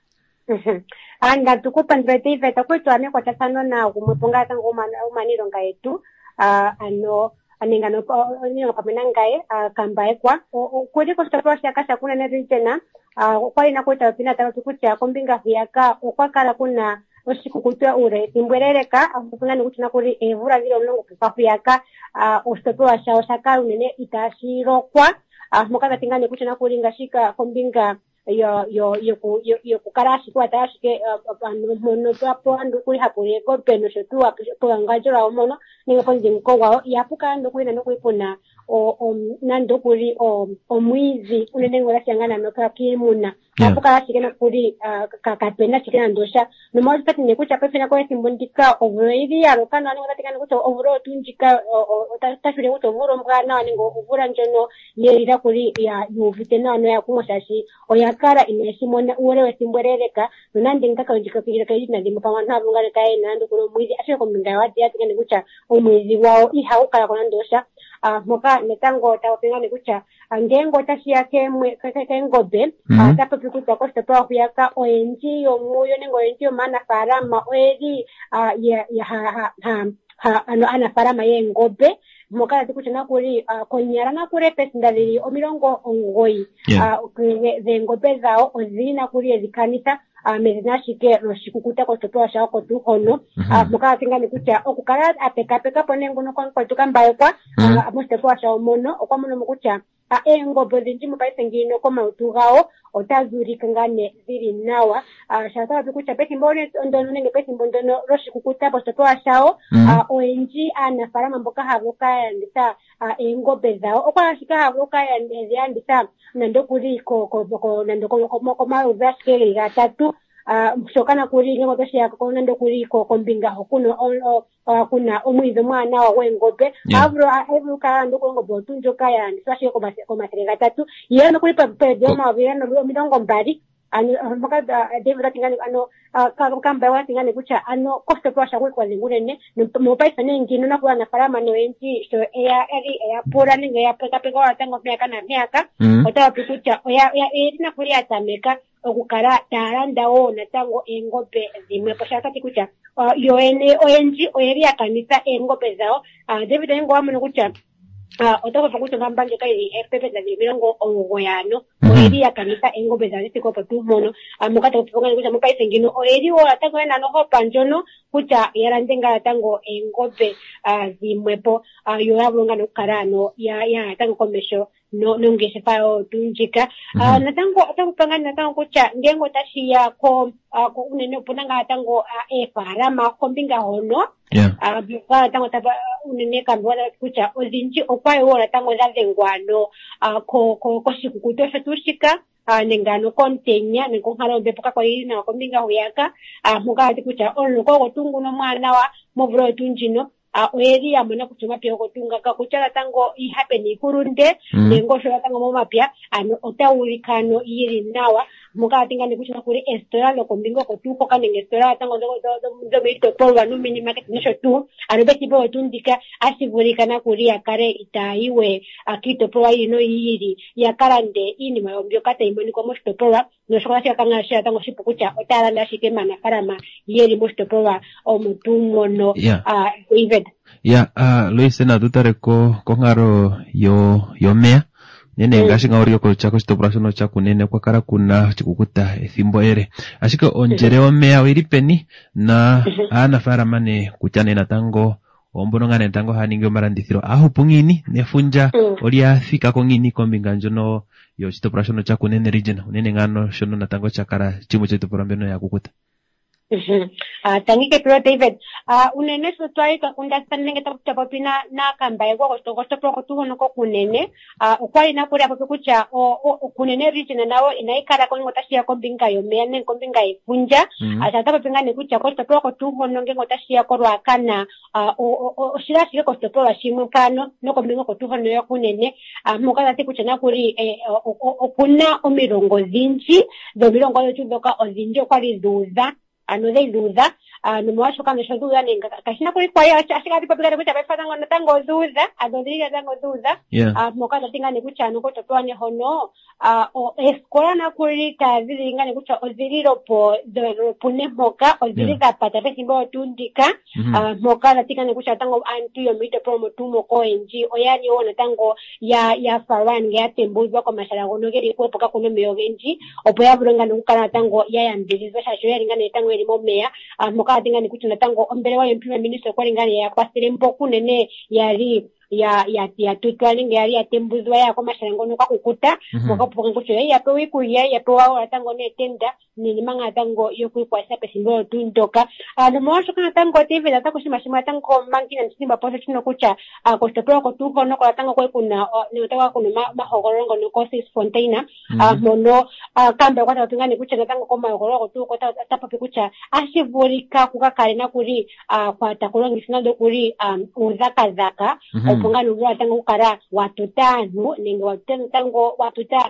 Anda tukupandira David akwetwane kwa tasano na kumweponga tango umanironga yetu anengano niyo pamena ngaye kambaye kwa kuri ko stapasha kasha kuna na region kwa ina kweta pina takutia kombinga vyaka okwakala kuna oshikukutua ure timbwerereka afuna nikutuna kuri evura vile mlongo kufafyaka ostotoa shao shaka unene itashiro kwa mukana tingane kutuna kuri ngashika kombinga yo kukarashi kwa tashike mono papo andu kuri hapure ko peno shotua kwa ngajora omono ninga ponje mkowa yapuka ndo kuina no kuipona nando kuri omwizi unene ngora cyangana no kakimuna yapuka ashikena kuri kakapena chikena ndosha no mo tati ne kucha pefena kwa simbundika overidi arokana ninga tatikana kuto overo tunjika tashire kuto overo mwana ningo ovura njono yerira kuri ya yuvitena no ya kumoshashi oyakara inesimona uwerewe simbwerereka nonandi ngakaonjika kugira kayina ndi mupamana ngale kaye nando kuno mwizi ashiko mbinga wadi yatikana kucha omwizi wao ihaukala kona ndosha moka netango tawapengane kucha ngengo tashia kemwe ngobe tapo pikuta kosta kwa kuyaka ONG yomuyo nengo ONG mana farama oedi ana farama yengobe moka tikucha nakuri konyara nakure pesindaliri omirongo ongoi ze ngobe zao ozina kuri ezikanita mezinashike roshikukuta kostotoa shao kotu hono moka tingani kucha okukara apeka ponengo no kwa tukambaye kwa mostotoa shao mono okwa mono mukucha ngobe zinji mupaise ngino koma utugao otazuri kangane ziri nawa shata bikucha pesi mbone ndono nenge pesi mbondono roshikukuta kostotoa shao ONG ana farama mboka havuka yandisa ngobe zao okwa shika havuka yandisa nando kuri ko nando ko mauvashkeli gatatu mshokana kuri ngo toshi yako nando kuri ko kombinga hokuno kuna omwizo mwana wa wengobe avro ka ndo ko ngobo tunjoka ya ndisashe ko maserega gatatu yeno kuri pedio mavirano midongo mbali maka David atingani kamba wa tingani kucha kosto kwa shakwe kwa zingurene mupaisa ngino na kwa na farama no enti so ya pora ninge ya peka wa tango miaka na miaka otawa pikucha ya na kuri atameka okukara taranda na tango engobe zimwe poshaka tikucha ONG oyeri akanisa engobe zao David ngo amuno kucha otoko pakucha ngambanje kai pepe za mirongo ongoyano oyeri akanisa engobe za siko patu mono mukata kuponga kucha mupaise ngino oyeri wo atango na no panjono kucha yarandenga tango engobe zimwepo yo yabonga no karano ya tango komesho no ngeshe pao tunjika natango pangana natango kucha ngengo tashia ko unene punanga tango farama kombinga hono tango taba unene kambona kucha ozinji okwayo wona tango zavengwano ko shikukutosha tushika nengano kontenya nenkohara bepoka kwa ina kombinga huyaka mugati kucha ono ko tungu no mwana wa movro tunjino oyeri amona kutunga pia kutunga kakuchala tango ihapeni kurunde nengo shola tango momapya otawulikano yiri nawa muka atinga nikuchina kuri estora lo kombingo kotuko kanenge estora tango do mito polwa no mini market nisho tu arobe tipo tundika asivurika na kuri akare itaiwe akito polwa ino yiri yakarande ini mayombyo kata imoni kwa mosto polwa no shokasi akanga shia tango shipukucha otala ndashike mana karama yeri mosto polwa o mutumo no David Luis na tutareko kongaro yo mea nene ngashi ngauri ko chako stoperational chako nene kwa kara kuna chikukuta ethimbo ere ashika onjere omea wiripeni na ana fara mane kuchane na tango ombono ngane tango haningo marandithiro aho pungini nefunja olia fika kongini kombinga njono yo stoperational chako nene region nene ngano shono na tango chakara chimu chetu porambeno ya kukuta. Tangi ke pro David unene so twai ka understanding eta tapapina na kambaye kwa kosto pro kutu hono ko kunene ukwali na kuri apo kucha o kunene region nawo inaikara ko ngotashia kombinga yo mene kombinga ifunja atata papinga ne kucha kosto pro kutu hono ngotashia ko rwakana o shirasi kosto pro ashimukano no kombinga kutu hono yo kunene mukala tikucha na kuri okuna omirongo zinji do mirongo yo tudoka ozinjo kwali duza they duza no mwasho kama shoduza ninga kashina kuri kwa ya ashika dipapika kucha bafata ngona tango duza adodiriga tango duza mokata tinga ni kucha no koto twane hono o escola na kuri ka ziringa ni kucha oziriro po do pune moka oziriga pata pesimbo tundika mokata tinga ni kucha tango antu yo mito promo tumo ko enji oyani ona tango ya faran ya tembuzwa kwa mashara gono geri ko poka kuno meyogenji opoya bulonga no kana tango ya yambirizo shasho ya ringana tango elimomea mokata tinga ni kucha tango ombele wa prime minister kwa ringana ya kwasire mpoku nene yari ya tutwalinga yari atembuzwa ya kwa masharangono kwa kukuta mokapoka ngucho ya pe wiku ya pe wa tango ne tenda ni manga tango yoku kwa sape simbo tundoka no mosho kana tango TV da takushima shima tango mangi na simba posa chino kucha kostopro ko tuho no kwa tango kwa kuna ni tawa kuna mahogorongo no cosis fontaina mono kambe kwa tatungani kucha na tango kwa mahogorongo tu kwa tapa kucha ashivurika kukakale na kuri kwa takulongi sinado kuri uzaka pungano kwa tango kara watu tano ninge watu tango watu ta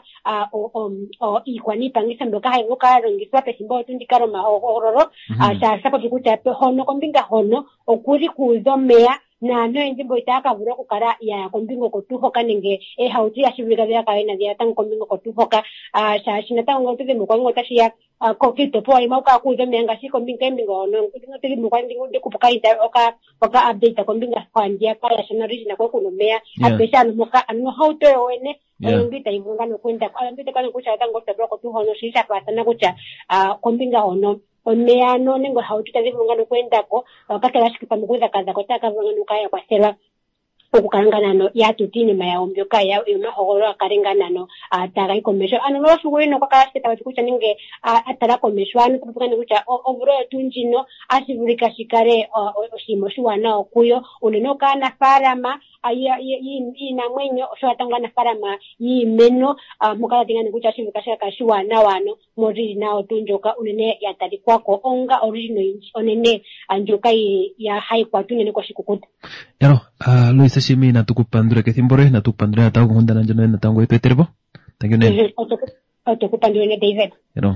ikwani pangisa ndoka hayo karo ngiswa pesimbo tundikaro mahororo sasa kukuta hono kombinga hono okuri kuzomea na no ndimbo itaka vura kukara ya kombingo kotuhoka ninge hauti ya shivika vya kaina vya tango kombingo kotuhoka shina tango tuze mukwango tashia kokito po ali mauka kuzomea ngashi kombinga mbingo no tuze mukwango ndikupuka ita oka update kombinga kwandia kala shina region kwa kunomea apesha muka ano hauto wene ngita ivungano kwenda kwa mbite kana kucha tango taboko tu hono shisha kwa sana kucha kombinga hono omea no nengo haututa ivungano kwenda ko wakati lashika mukuza kaza kotaka vungano kaya kwa sela okukarangana no ya tutini mayaombyo kaya mahogoro akarengana no atara ikomesho ano shughuli no kwa kashita kucha ninge atara komesho anu kupukana kucha ovuro tunjino asivulika shikare oshimo shuwana okuyo uneno kana farama ina mwenyo shwatangana farama yimeno mukala tingani kucha shivika shaka shuwana wano mori nao tunjoka unene yatari kwako onga original onene anjoka ya hai kwa tunene kwa shikukuta yaro Luis Shimi na tukupandure ke thimbore na tukupandure na tawo honda na jono na tango epeterbo thank you ne tukupandure ne David yaro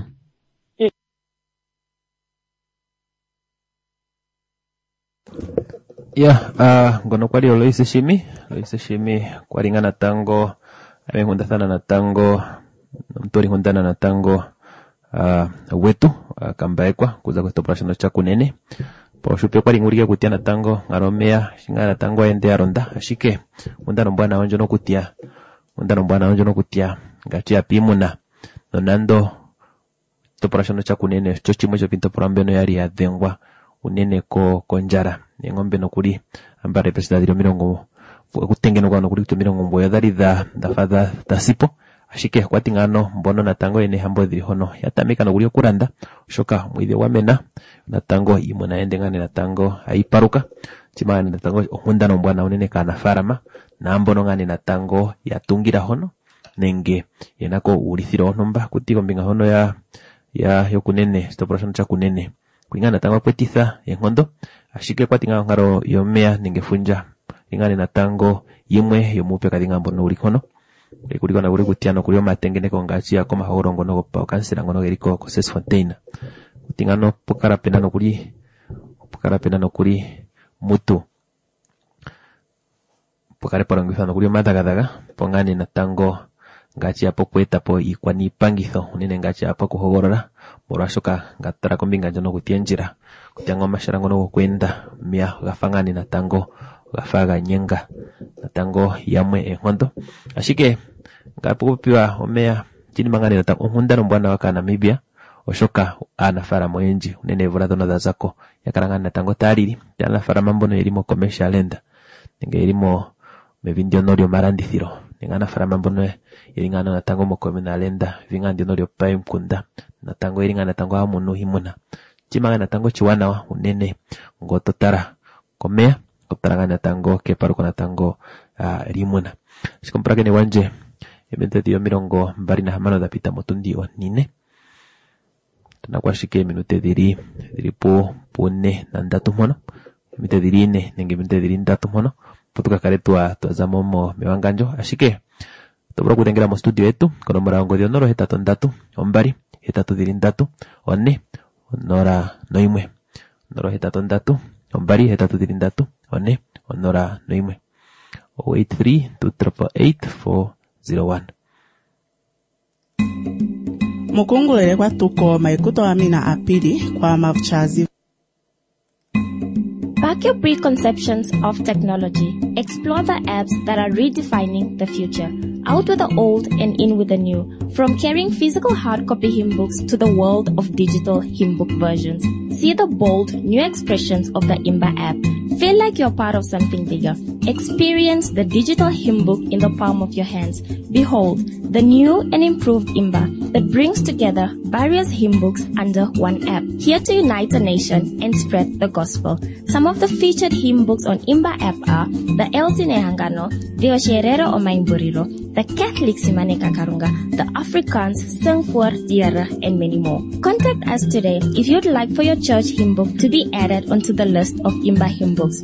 ngono kwali Luis Shimi kwaringa na tango ame honda sana na tango mtori honda na tango wetu kambaekwa kuza kwa operation cha kunene po shupe kwa ringuriga kutia na tango ngaromea shinga na tango ende aronda ashike undano bwana onjo no kutia ngati apimuna nonando operation cha kunene chochimo cho pinto porambeno yari ya dhengwa unene ko konjara ngombe no kuri ambare presidenti ro mirongo kutengeno kwa no kuri to mirongo mboya dari da fada tasipo ashike kwatingano mbono na tango ene hambo dhiri hono yatamika no kuri kuranda shoka mwide wamena na tango imona endengane na tango aiparuka chimana na tango hunda no bwana unene kana farama na mbono ngane na tango yatungira hono nenge yenako urithiro nomba kutiko mbinga hono ya yokunene operation cha kunene kuingana tango kwetitha yengondo ashike kwatinga ngaro yomea ningefunja ingane na tango yimwe yomupe kadinga mbono uri hono kuri kona kuri kutiano kuri matengene ko ngachi yako mahorongo no pa kansira ngono geriko ko ses fontaine kutingano pokara penano kuri mutu pokare parangifano kuri madagadaga pongani na tango ngachi apo kweta po ikwani pangitho unene ngachi apo kuhogorora morashoka ngatara kombinga jono kutienjira kutiango masharango no kwenda mia gafangani na tango gafaga nyenga na tango yamwe enhondo ashike ngapo piwa omea chini mangani na tango hundano mbwana waka Namibia oshoka anafara moenji unene volado no dazako yakarangana na tango tariri yana fara mambono elimo commercial lenda nge elimo mevindio norio marandithiro ngana fara mambono iringana na tango mokome na lenda vingandio norio pai mkunda na tango iringana na tango amunu himuna chimanga na tango chiwana wa unene ngototara komea kotaranga na tango keparuko na tango rimuna shikomprake ni wanje ebente dio mirongo mbari na hamano da pita motundi o nine tunakwashike minute diri pune na ndatu mono minute diri ne nenge minute diri ndatu mono putuka kare tuazamomo mewanganjo ashike tobro kutengera mo studio yetu kono morango dio noro hetatu ndatu ombari hetatu diri ndatu one onora noimwe noro hetatu ndatu ombari hetatu diri ndatu one onora noimwe 083-288-401 mukungulele kwa tuko maikuto amina apili kwa mavuchazi. Back your preconceptions of technology. Explore the apps that are redefining the future. Out with the old and in with the new. From carrying physical hard copy hymn books to the world of digital hymn book versions. See the bold, new expressions of the Imba app. Feel like you're part of something bigger. Experience the digital hymn book in the palm of your hands. Behold, the new and improved Imba that brings together various hymn books under one app. Here to unite a nation and spread the gospel. Some of the featured hymn books on Imba app are the El Sinehangano, the Osherero Omaimburiro, the Catholic Simane Kakarunga, the Afrikaans Sing voor Diere, and many more. Contact us today if you'd like for your church hymn book to be added onto the list of Imba hymn books.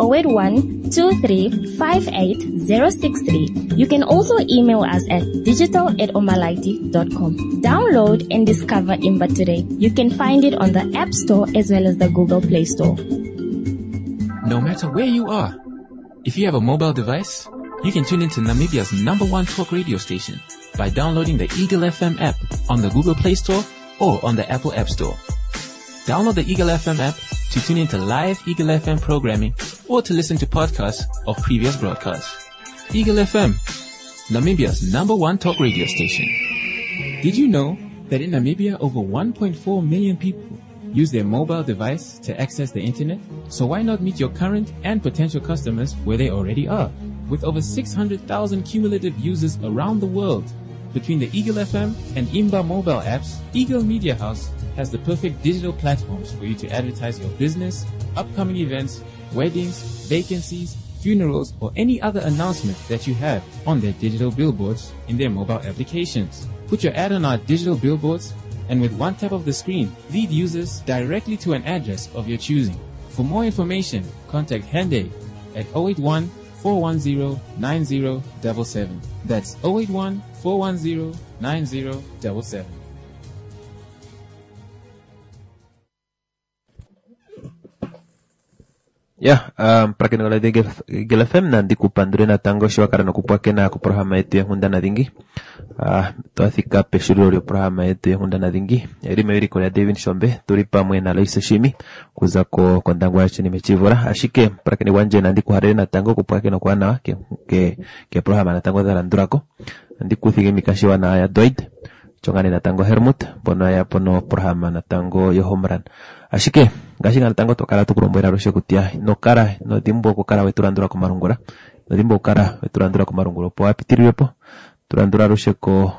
081-2358-063. You can also email us at digital@omalaiti.com. Download and discover Imba today. You can find it on the App Store as well as the Google Play Store. No matter where you are, if you have a mobile device, you can tune into Namibia's #1 talk radio station by downloading the Eagle FM app on the Google Play Store or on the Apple App Store. Download the Eagle FM app to tune into live Eagle FM programming or to listen to podcasts of previous broadcasts. Eagle FM, Namibia's #1 talk radio station. Did you know that in Namibia over 1.4 million people use their mobile device to access the internet? So why not meet your current and potential customers where they already are? With over 600,000 cumulative users around the world, between the Eagle FM and Imba mobile apps, Eagle Media House has the perfect digital platforms for you to advertise your business, upcoming events, weddings, vacancies, funerals, or any other announcement that you have on their digital billboards in their mobile applications. Put your ad on our digital billboards, and with one tap of the screen, lead users directly to an address of your choosing. For more information, contact Hende at 081-410-9077. That's 081-410-9077. Ya, para que no le diga Eagle FM na ndikupandure na tango shiwakara no kupwake na kuprograma yetu ya hunda na dingi. Tuathika peshururi programa yetu ya hunda na dingi. Erime yuri kwa David Shombe, turipa mwe na Loisa Shimi, kuza ko kondangu achi ni mechivora. Ashike, para que ni wanje na ndikuharere na tango kupwake no kwa na ke programa na tango dhala ndurako. Ndikuthige mikashiwa na ya Doid. Chongani na tango Hermut, bono ya pono programa na tango Yohomran. Ashike, gashi na tango tokara tukuromboira rushe kutia, no kara, no dimbo kukara weturandura kumarungura, no dimbo kukara weturandura kumarungura, po apitiri po, turandura rushe ko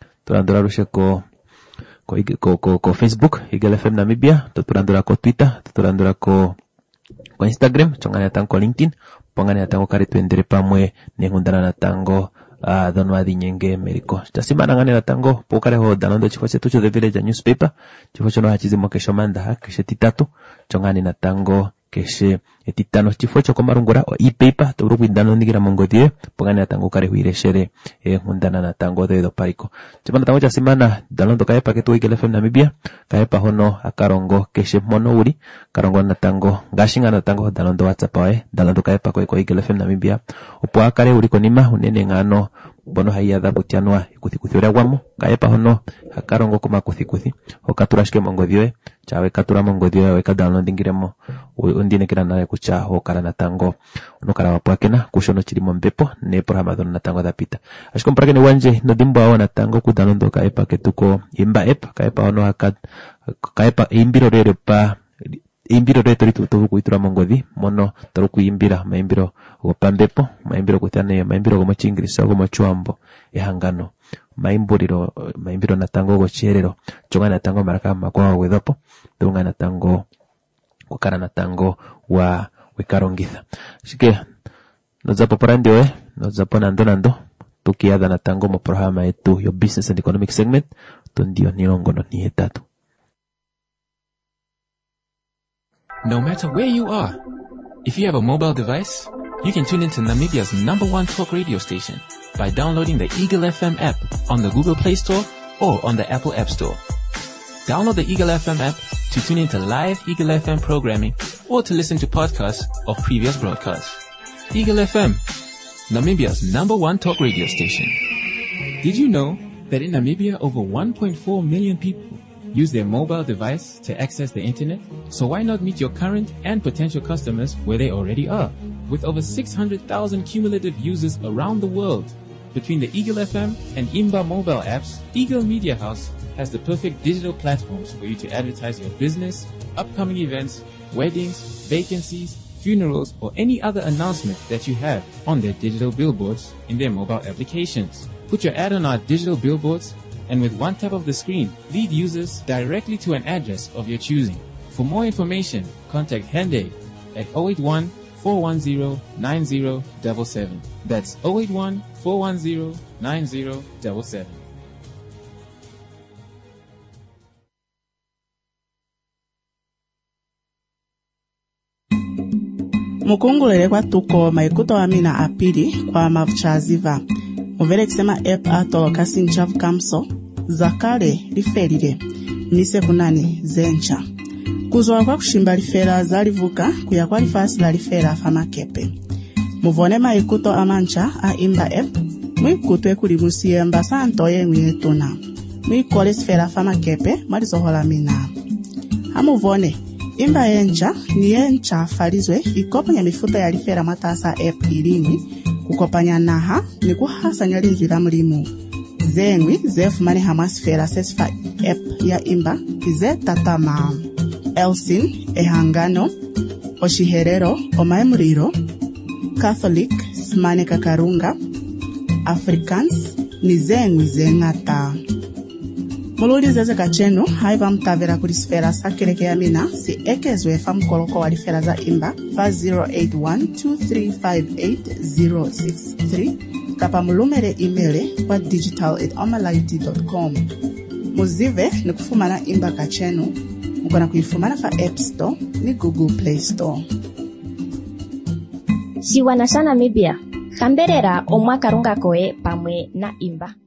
Facebook, Eagle FM Namibia, turandura ko Twitter, turandura ko Instagram, chongani na tango LinkedIn, pongani na tango karitu endere pamwe, nehundana na tango, dono adinyenge meriko. Tasimana ngane na tango pokare ho danondo chifoche tucho the village newspaper chifoche no hachizi mo kesho manda ha keshe titatu chongani na tango keshe etitano chifo choko marungura o ipaper turu kwindano ndigira mongodie pogani atango kare huireshere hundana na tango de do pariko chipana tango cha semana dalondo kae paketu Eagle FM Namibia kae pa hono akarongo keshe mono uri karongo na tango gashinga na tango dalondo WhatsApp wae dalondo kae pa ko Eagle FM Namibia opo akare uri konima unene ngano bono haiya da butianwa ikuthi ora wamo kae pa hono akarongo kuma kuthi okaturashke mongodie chawe katura mongodie we kadano ndingiremo undine kira na kucha ho karana tango no kara wapakena kushono chirimo mbepo ne programa don na tango da pita ashko mpake ne wanje no dimba wana tango kudano ndo ka epa ketuko imba ep ka epa ono hakat ka epa imbiro rere pa imbiro rere toritu kuitura mongodi mono toruku imbira maimbiro go pambepo maimbiro kutane maimbiro go machingrisa go machuambo ehangano maimbiro na tango go cherero chonga na tango maraka makwa wedopo tunga na tango kukara na tango wa wekarongitha shike nozapo parandio nozapo nando tukiada na tango mo programa yetu yo business and economic segment tundio nilongono ni etatu. No matter where you are, if you have a mobile device, you can tune into Namibia's #1 talk radio station by downloading the Eagle FM app on the Google Play Store or on the Apple App Store. Download the Eagle FM app to tune into live Eagle FM programming or to listen to podcasts of previous broadcasts. Eagle FM, Namibia's #1 talk radio station. Did you know that in Namibia over 1.4 million people use their mobile device to access the internet? So why not meet your current and potential customers where they already are? With over 600,000 cumulative users around the world, between the Eagle FM and Imba mobile apps, Eagle Media House has the perfect digital platforms for you to advertise your business, upcoming events, weddings, vacancies, funerals, or any other announcement that you have on their digital billboards in their mobile applications. Put your ad on our digital billboards, and with one tap of the screen, lead users directly to an address of your choosing. For more information, contact Hende at 081 410 9077. That's 081 410 9077. Mukungulele kwa tuko maikuto amina apili kwa mavuchaziva. Muvele kisema app atoloka sinchavu kamso zakale lifelile nise kunani zencha kuzwa kwa kushimba lifela zalivuka kuya kwa lifasi la lifela famakepe muvone maikuto amancha a imba app mwikutwe kulimusiye mbasanto yengu yetuna mwikole sifela famakepe malizohola mina hamuvone imba yencha ni yencha falizwe ikopanya mifuta ya lifela matasa app ilini kukopanya naha ni kuhasanya linzila mlimu zengwi zefumane hamasfera sesfa app ya imba kize tatama Elsin ehangano oshiherero omaemuriro Catholic smane kakarunga Africans ni zengwi zengata mululi zeze kachenu haiva mtavera kulisfera sakereke ya mina si ekezwe famkoloko walifera za imba 5081235863 kapa mulumere emaile kwa digital@omalight.com. Muzive ni kufumana imba kachenu mukona kuifumana fa App Store ni Google Play Store. Shiwana Namibia, kamberera omwakarunga koe pamwe na imba.